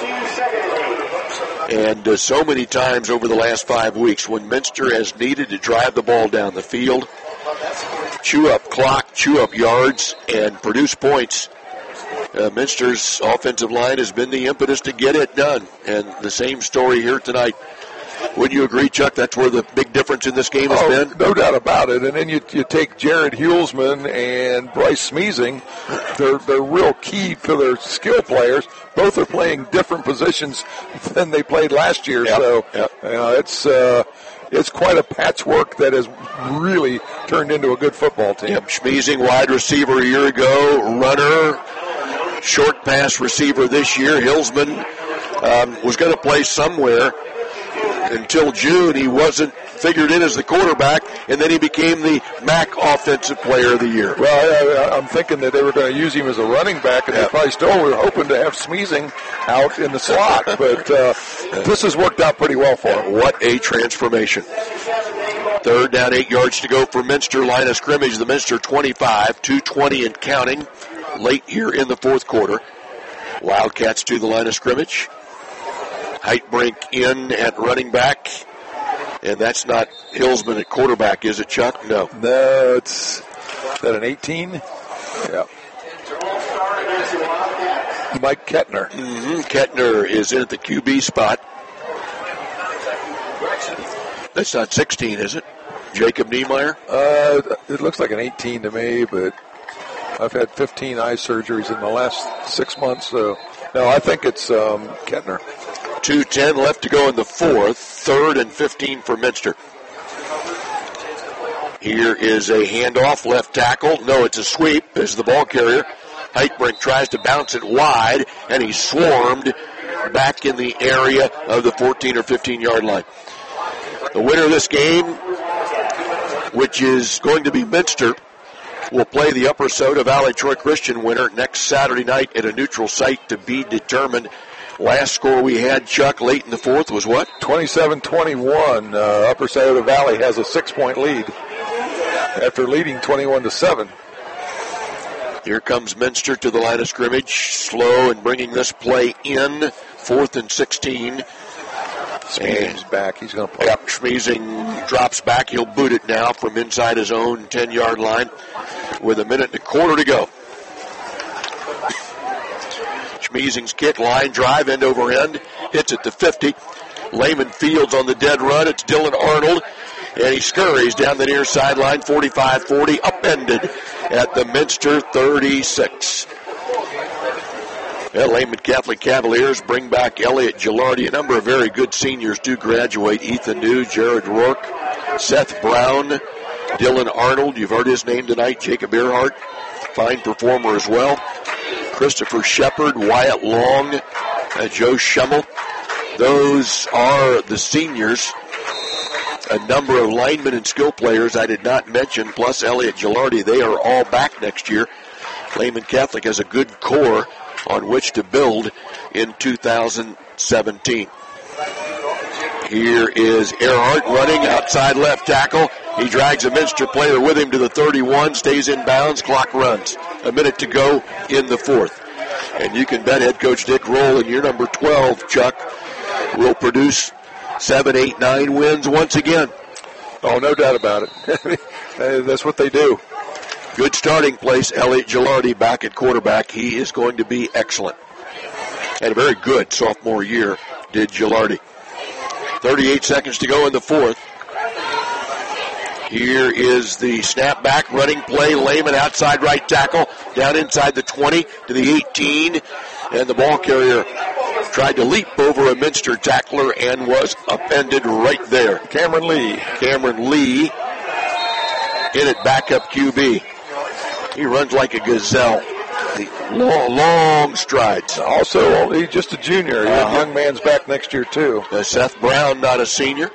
And uh, so many times over the last five weeks when Minster has needed to drive the ball down the field, chew up clock, chew up yards, and produce points, uh, Minster's offensive line has been the impetus to get it done. And the same story here tonight. Would you agree, Chuck, that's where the big difference in this game has oh, been? No doubt about it. And then you, you take Jared Hulsman and Bryce Smeezing. They're, they're real key to their skill players. Both are playing different positions than they played last year. Yep. So yep. You know, it's uh, it's quite a patchwork that has really turned into a good football team. Yep. Smeezing, wide receiver a year ago, runner, short pass receiver this year. Hulsman um, was going to play somewhere. Until June, he wasn't figured in as the quarterback, and then he became the M A C Offensive Player of the Year. Well, I, I'm thinking that they were going to use him as a running back, and yeah. they probably still were hoping to have Smeezing out in the slot. But uh, this has worked out pretty well for him. What a transformation. Third down, eight yards to go for Minster. Line of scrimmage, the Minster twenty-five, two twenty and counting late here in the fourth quarter. Wildcats to the line of scrimmage. Heitbrink in at running back. And that's not Hulsman at quarterback, is it, Chuck? No. No, it's is that an eighteen? Yeah. Mike Kettner. Mm-hmm. Kettner is in at the Q B spot. That's not sixteen, is it? Jacob Niemeyer? Uh, it looks like an eighteen to me, but I've had fifteen eye surgeries in the last six months, so no, I think it's um, Kettner. two ten left to go in the fourth. Third and fifteen for Minster. Here is a handoff, left tackle. No, it's a sweep as the ball carrier. Heitbrink tries to bounce it wide, and he's swarmed back in the area of the fourteen or fifteen-yard line. The winner of this game, which is going to be Minster, will play the Upper Soda Valley Troy Christian winner next Saturday night at a neutral site to be determined. Last score we had, Chuck, late in the fourth was what? twenty-seven twenty-one. Uh, Upper Scioto Valley has a six-point lead after leading twenty-one to seven. Here comes Minster to the line of scrimmage, slow and bringing this play in, fourth and sixteen. Smeezing's back. He's going to play. Yep, Smeezing drops back. He'll boot it now from inside his own ten-yard line with a minute and a quarter to go. Smeezing's kick, line drive, end over end, hits at the fifty. Lehman Fields on the dead run. It's Dylan Arnold, and he scurries down the near sideline, forty-five forty, upended at the Minster thirty-six. Well, Lehman Catholic Cavaliers bring back Elliot Gilardi. A number of very good seniors do graduate. Ethan New, Jared Rourke, Seth Brown, Dylan Arnold. You've heard his name tonight. Jacob Earhart, fine performer as well. Christopher Shepard, Wyatt Long, uh, Joe Schummel. Those are the seniors. A number of linemen and skill players I did not mention, plus Elliot Gilardi. They are all back next year. Lehman Catholic has a good core on which to build in two thousand seventeen. Here is Earhart running outside left tackle. He drags a Minster player with him to the thirty-one, stays in bounds, clock runs. A minute to go in the fourth. And you can bet head coach Dick Roll and your number twelve, Chuck, will produce seven, eight, nine wins once again. Oh, no doubt about it. That's what they do. Good starting place. Elliot Gilardi back at quarterback. He is going to be excellent. Had a very good sophomore year, did Gilardi. thirty-eight seconds to go in the fourth. Here is the snap back running play. Lehman outside right tackle, down inside the twenty to the eighteen. And the ball carrier tried to leap over a Minster tackler and was upended right there. Cameron Lee. Cameron Lee in at backup Q B. He runs like a gazelle. Long, long strides. Also, he's just a junior. Uh-huh. Young man's back next year, too. Uh, Seth Brown, not a senior.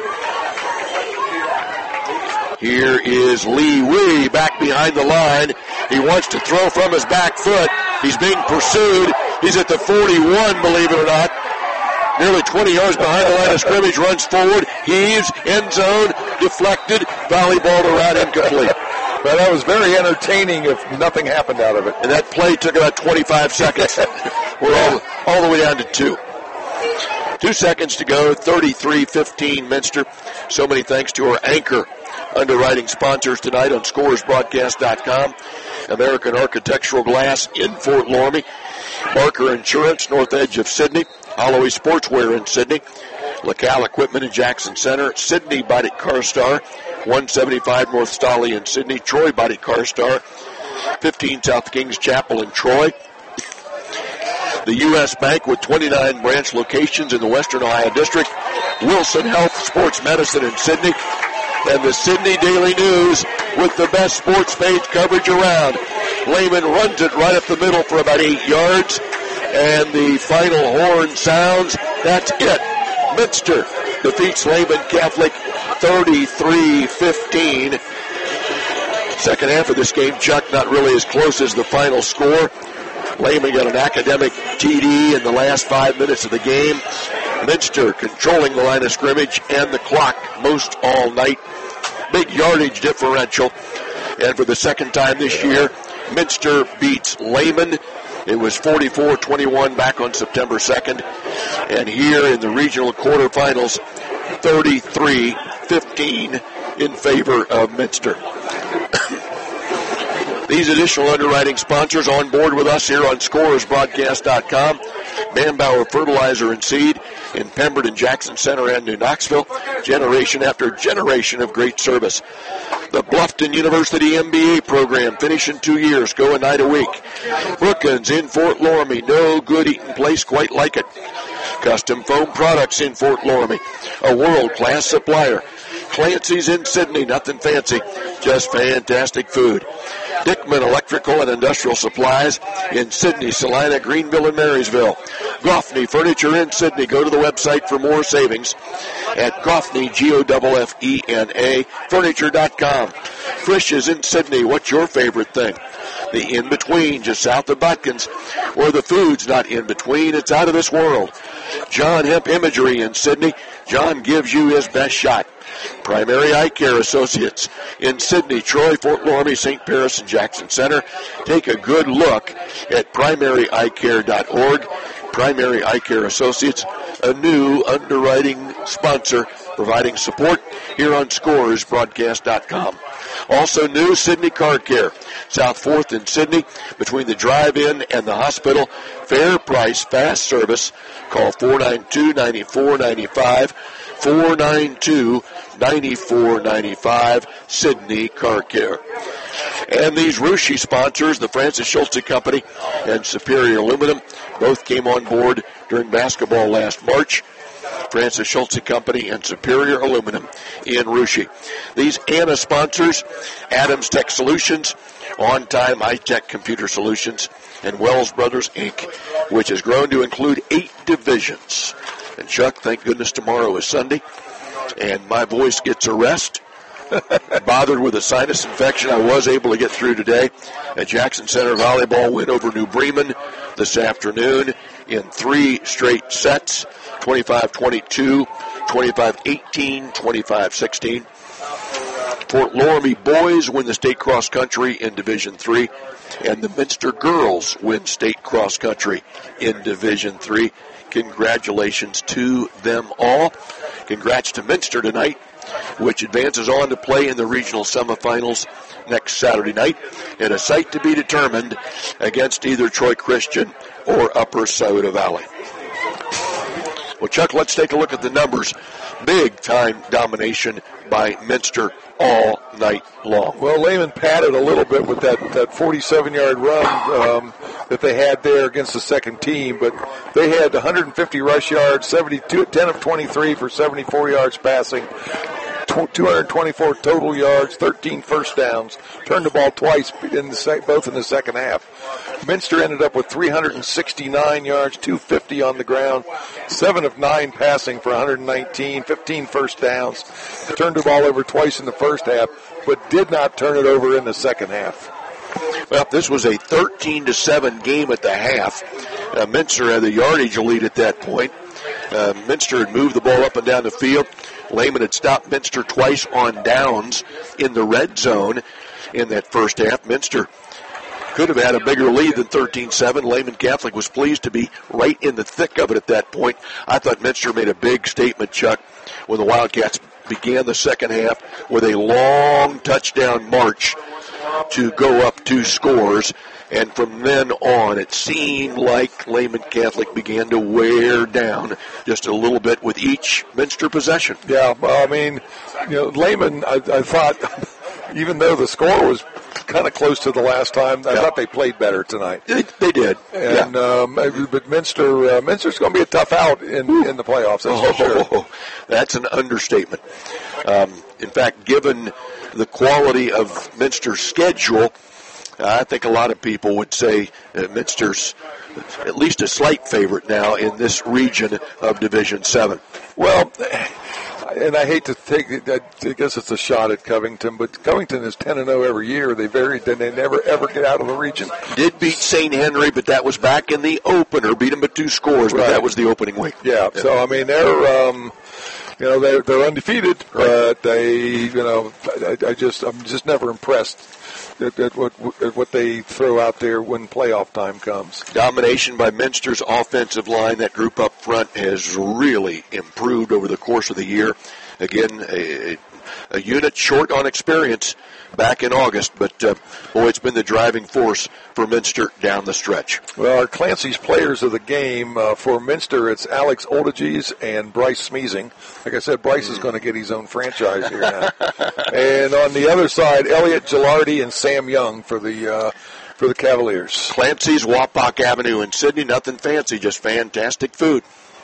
Here is Lee Wee back behind the line. He wants to throw from his back foot. He's being pursued. He's at the forty-one, believe it or not. Nearly twenty yards behind the line of scrimmage, runs forward, heaves, end zone, deflected, volleyball around, incomplete. Well, that was very entertaining if nothing happened out of it. And that play took about twenty-five seconds. We're all, all the way down to two. Two seconds to go, thirty-three fifteen Minster. So many thanks to our anchor underwriting sponsors tonight on Scores Broadcast dot com. American Architectural Glass in Fort Loramie. Barker Insurance, north edge of Sydney. Holloway Sportswear in Sydney. LaCal Equipment in Jackson Center. Sydney Body Car Star. one seventy-five North Stolly in Sydney. Troy Body Car Star. fifteen South Kings Chapel in Troy. The U S Bank with twenty-nine branch locations in the Western Ohio District. Wilson Health Sports Medicine in Sydney. And the Sydney Daily News with the best sports page coverage around. Lehman runs it right up the middle for about eight yards. And the final horn sounds. That's it. Minster defeats Lehman Catholic thirty-three fifteen. Second half of this game, Chuck, not really as close as the final score. Lehman got an academic T D in the last five minutes of the game. Minster controlling the line of scrimmage and the clock most all night. Big yardage differential. And for the second time this year, Minster beats Lehman. It was forty-four twenty-one back on September second. And here in the regional quarterfinals, thirty-three fifteen in favor of Minster. These additional underwriting sponsors on board with us here on Scores Broadcast dot com. Manbauer Fertilizer and Seed in Pemberton, Jackson Center, and New Knoxville. Generation after generation of great service. The Bluffton University M B A program, finish in two years, go a night a week. Brookins in Fort Loramie, no good eating place quite like it. Custom Foam Products in Fort Loramie, a world-class supplier. Clancy's in Sydney, nothing fancy, just fantastic food. Dickman Electrical and Industrial Supplies in Sydney, Salina, Greenville, and Marysville. Goffney Furniture in Sydney. Go to the website for more savings at Goffney, G O F F E N A, furniture dot com. Frisch's in Sydney. What's your favorite thing? The in-between, just south of Butkins, where the food's not in-between, it's out of this world. John Hemp Imagery in Sydney. John gives you his best shot. Primary Eye Care Associates in Sydney, Troy, Fort Loramie, Saint Paris, and Jackson Center. Take a good look at primary eye care dot org. Primary Eye Care Associates, a new underwriting sponsor providing support here on Scores Broadcast dot com. Also new, Sydney Car Care, South fourth in Sydney, between the drive-in and the hospital. Fair price, fast service. Call four nine two, nine four nine five, four nine two, nine four nine five, Sydney Car Care. And these Rushi sponsors, the Francis Schulze Company and Superior Aluminum, both came on board during basketball last March. Francis Schulze Company and Superior Aluminum in Rushi. These A N A sponsors, Adams Tech Solutions, On Time High Tech Computer Solutions, and Wells Brothers Incorporated, which has grown to include eight divisions. And Chuck, thank goodness tomorrow is Sunday, and my voice gets a rest. Bothered with a sinus infection, I was able to get through today. A Jackson Center volleyball win over New Bremen this afternoon in three straight sets, twenty-five twenty-two, twenty-five eighteen, twenty-five sixteen. Fort Loramie boys win the state cross country in Division three. And the Minster girls win state cross country in Division three. Congratulations to them all. Congrats to Minster tonight, which advances on to play in the regional semifinals next Saturday night, and a site to be determined against either Troy Christian or Upper Scioto Valley. Well, Chuck, let's take a look at the numbers. Big-time domination by Minster all night long. Well, Lehman padded a little bit with that, that forty-seven-yard run um, that they had there against the second team, but they had one hundred fifty rush yards, seventy-two, ten of twenty-three for seventy-four yards passing, two hundred twenty-four total yards, thirteen first downs, turned the ball twice, in the sec- both in the second half. Minster ended up with three hundred sixty-nine yards, two hundred fifty on the ground, seven of nine passing for one hundred nineteen, fifteen first downs, turned the ball over twice in the first half, but did not turn it over in the second half. Well, this was a thirteen to seven game at the half. Uh, Minster had the yardage lead at that point. Uh, Minster had moved the ball up and down the field. Lehman had stopped Minster twice on downs in the red zone in that first half. Minster could have had a bigger lead than thirteen seven. Lehman Catholic was pleased to be right in the thick of it at that point. I thought Minster made a big statement, Chuck, when the Wildcats began the second half with a long touchdown march to go up two scores. And from then on, it seemed like Lehman Catholic began to wear down just a little bit with each Minster possession. Yeah, I mean, you know, Lehman, I, I thought, even though the score was kind of close to the last time, I yeah. thought they played better tonight. They, they did. And yeah. um, but Minster, uh, Minster's going to be a tough out in, in the playoffs. That's oh, for sure. That's an understatement. Um, in fact, given the quality of Minster's schedule, I think a lot of people would say uh, Minster's at least a slight favorite now in this region of Division seven. Well, and I hate to take it, I guess it's a shot at Covington, but Covington is ten and oh every year. They vary, then they never ever get out of the region. Did beat Saint Henry, but that was back in the opener. Beat them by two scores, but right. that was the opening week. Yeah, yeah. So I mean they're um, you know they're they're undefeated, right. but they you know I, I just I'm just never impressed At, at, what, at what they throw out there when playoff time comes. Domination by Minster's offensive line. That group up front has really improved over the course of the year. Again, a, a unit short on experience back in August, but uh, boy, it's been the driving force for Minster down the stretch. Well, our Clancy's players of the game, uh, for Minster, it's Alex Oldiges and Bryce Smeezing. Like I said, Bryce mm. is going to get his own franchise here now. And on the other side, Elliot Gilardi and Sam Young for the uh, for the Cavaliers. Clancy's, Wapak Avenue in Sydney. Nothing fancy, just fantastic food.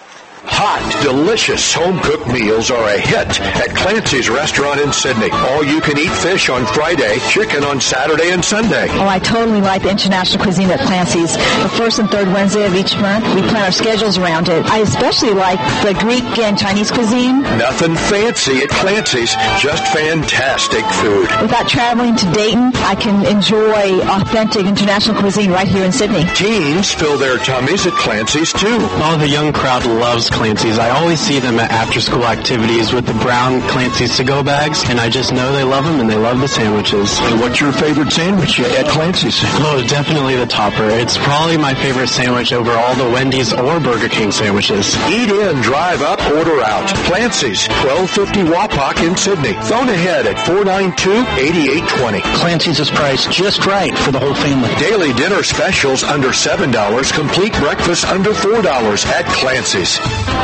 Hot, delicious home-cooked meals are a hit at Clancy's Restaurant in Sydney. All-you-can-eat fish on Friday, chicken on Saturday and Sunday. Oh, I totally like the international cuisine at Clancy's. The first and third Wednesday of each month, we plan our schedules around it. I especially like the Greek and Chinese cuisine. Nothing fancy at Clancy's, just fantastic food. Without traveling to Dayton, I can enjoy authentic international cuisine right here in Sydney. Teens fill their tummies at Clancy's, too. Oh, the young crowd loves Clancy's. I always see them at after-school activities with the brown Clancy's to-go bags, and I just know they love them and they love the sandwiches. And what's your favorite sandwich at Clancy's? Oh, definitely the topper. It's probably my favorite sandwich over all the Wendy's or Burger King sandwiches. Eat in, drive up, order out. Clancy's, twelve fifty Wapak in Sydney. Phone ahead at four nine two, eight eight two zero. Clancy's is priced just right for the whole family. Daily dinner specials under seven dollars. Complete breakfast under four dollars at Clancy's.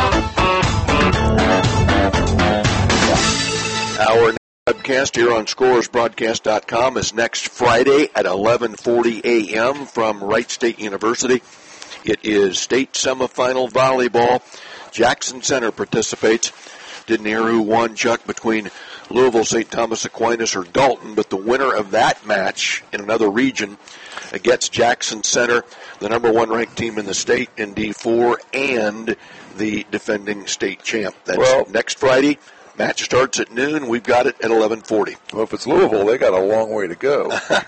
Our webcast here on Scores Broadcast dot com is next Friday at eleven forty a.m. from Wright State University. It is state semifinal volleyball. Jackson Center participates. Didn't hear who won, Chuck, between Louisville, Saint Thomas Aquinas, or Dalton, but the winner of that match in another region against Jackson Center, the number one ranked team in the state in D four, and the defending state champ. That's well, next Friday. Match starts at noon. We've got it at eleven forty. Well, if it's Louisville, they got a long way to go.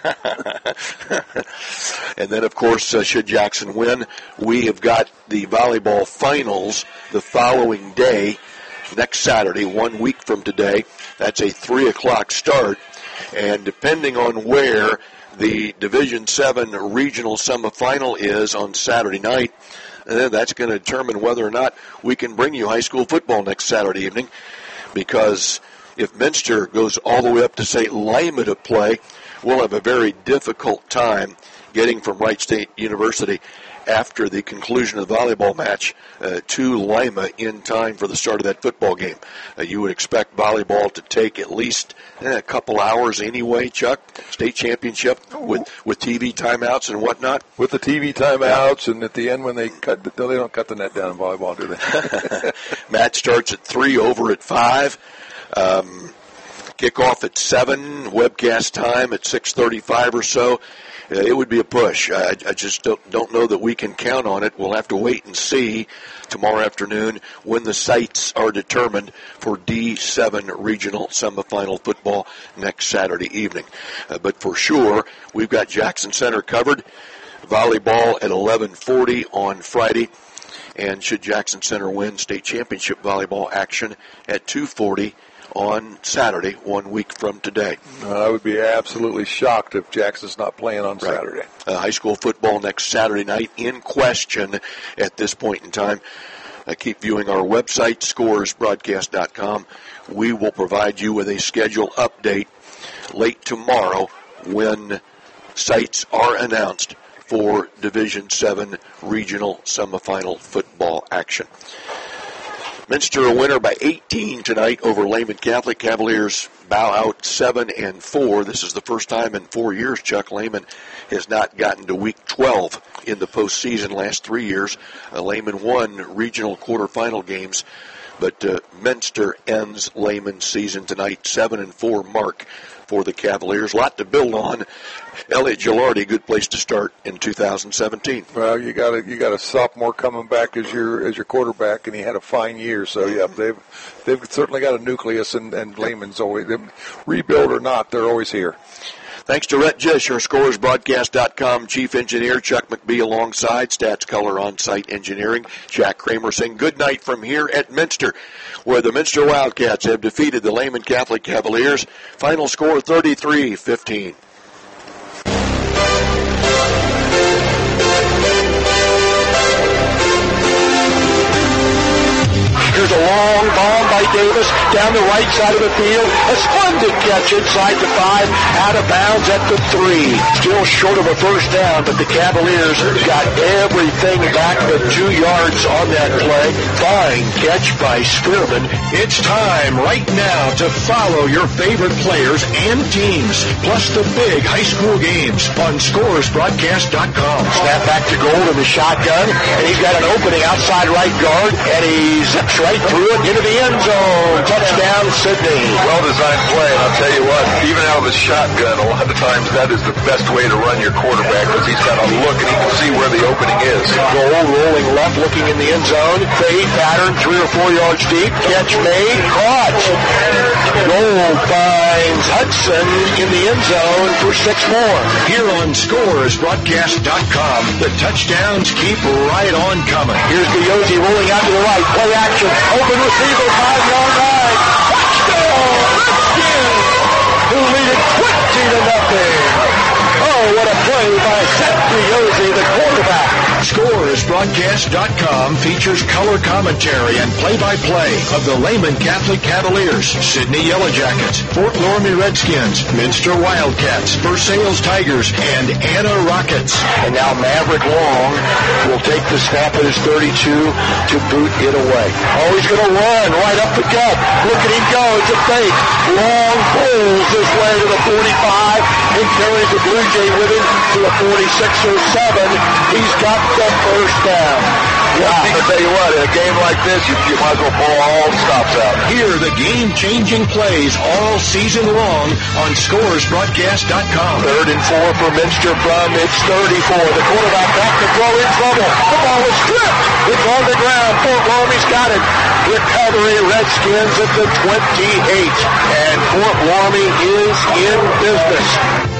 And then, of course, uh, should Jackson win, we have got the volleyball finals the following day, next Saturday, one week from today. That's a three o'clock start. And depending on where the Division seven regional semifinal is on Saturday night. And then that's going to determine whether or not we can bring you high school football next Saturday evening, because if Minster goes all the way up to Saint Lima to play, we'll have a very difficult time getting from Wright State University after the conclusion of the volleyball match uh, to Lima in time for the start of that football game. Uh, you would expect volleyball to take at least eh, a couple hours anyway, Chuck, state championship with, with T V timeouts and whatnot. With the T V timeouts, and at the end when they cut, the, they don't cut the net down in volleyball, do they? Match starts at three, over at five. Um, kickoff at seven, webcast time at six thirty-five or so. Uh, it would be a push. I, I just don't, don't know that we can count on it. We'll have to wait and see tomorrow afternoon when the sites are determined for D seven regional semifinal football next Saturday evening. Uh, but for sure, we've got Jackson Center covered. Volleyball at eleven forty on Friday. And should Jackson Center win, state championship volleyball action at two forty on Saturday, one week from today. Uh, I would be absolutely shocked if Jackson's not playing on right. Saturday. Uh, high school football next Saturday night in question at this point in time. Uh, keep viewing our website, scores broadcast dot com. We will provide you with a schedule update late tomorrow when sites are announced for Division seven regional semifinal football action. Minster a winner by eighteen tonight over Lehman Catholic. Cavaliers bow out seven and four. This is the first time in four years, Chuck, Lehman has not gotten to week twelve in the postseason. Last three years, uh, Lehman won regional quarterfinal games, but uh, Minster ends Lehman's season tonight, seven and four mark for the Cavaliers. A lot to build on. Elliot Gilardi, good place to start in two thousand seventeen. Well, you got a you got a sophomore coming back as your as your quarterback, and he had a fine year. So yeah, they've they've certainly got a nucleus, and, and Lehman's always, rebuild or not, they're always here. Thanks to Rhett Jish, our scores broadcast dot com chief engineer, Chuck McBee alongside Stats Color On-Site Engineering. Jack Kramer saying good night from here at Minster, where the Minster Wildcats have defeated the Lehman Catholic Cavaliers. Final score thirty-three fifteen. Here's a long bomb by Davis down the right side of the field. A splendid catch inside the five, out of bounds at the three. Still short of a first down, but the Cavaliers got everything back the two yards on that play. Fine catch by Spearman. It's time right now to follow your favorite players and teams, plus the big high school games on scores broadcast dot com. Snap back to Gold in the shotgun, and he's got an opening outside right guard, and he zips right through it into the end zone. Touchdown, Sydney. Well-designed play, and I'll tell you what, even out of the shotgun, a lot of times that is the best way to run your quarterback, because he's got a look and he can see where the opening is. Gold rolling left, looking in the end zone. Fade pattern, three or four yards deep. Catch made, caught. Gold finds Hudson in the end zone for six more. Here on scores broadcast dot com, the touchdowns keep right on coming. Here's Biozzi rolling out to the right. Play action. Open receiver, five-yard line. Touchdown! Redskins, who lead it twenty to nothing. Oh, what a play by Seth Biozzi, the quarterback. scores broadcast dot com features color commentary and play-by-play of the Lehman Catholic Cavaliers, Sydney Yellow Jackets, Fort Loramie Redskins, Minster Wildcats, Versailles Tigers, and Anna Rockets. And now Maverick Long will take the snap at his thirty-two to boot it away. Oh, he's going to run right up the gut. Look at him go. It's a fake. Long pulls his way to the forty-five and carries the Blue Jay with him to the forty-six or seven. He's got the first down. Wow. I'll tell you what, in a game like this, you, you might as well pull all the stops out. Hear the game-changing plays all season long on scores broadcast dot com. Third and four for Minster from its thirty-four. The quarterback back to throw in trouble. The ball is stripped. It's on the ground. Fort Loramie's got it. Recovery, Redskins at the twenty-eight. And Fort Loramie is in business.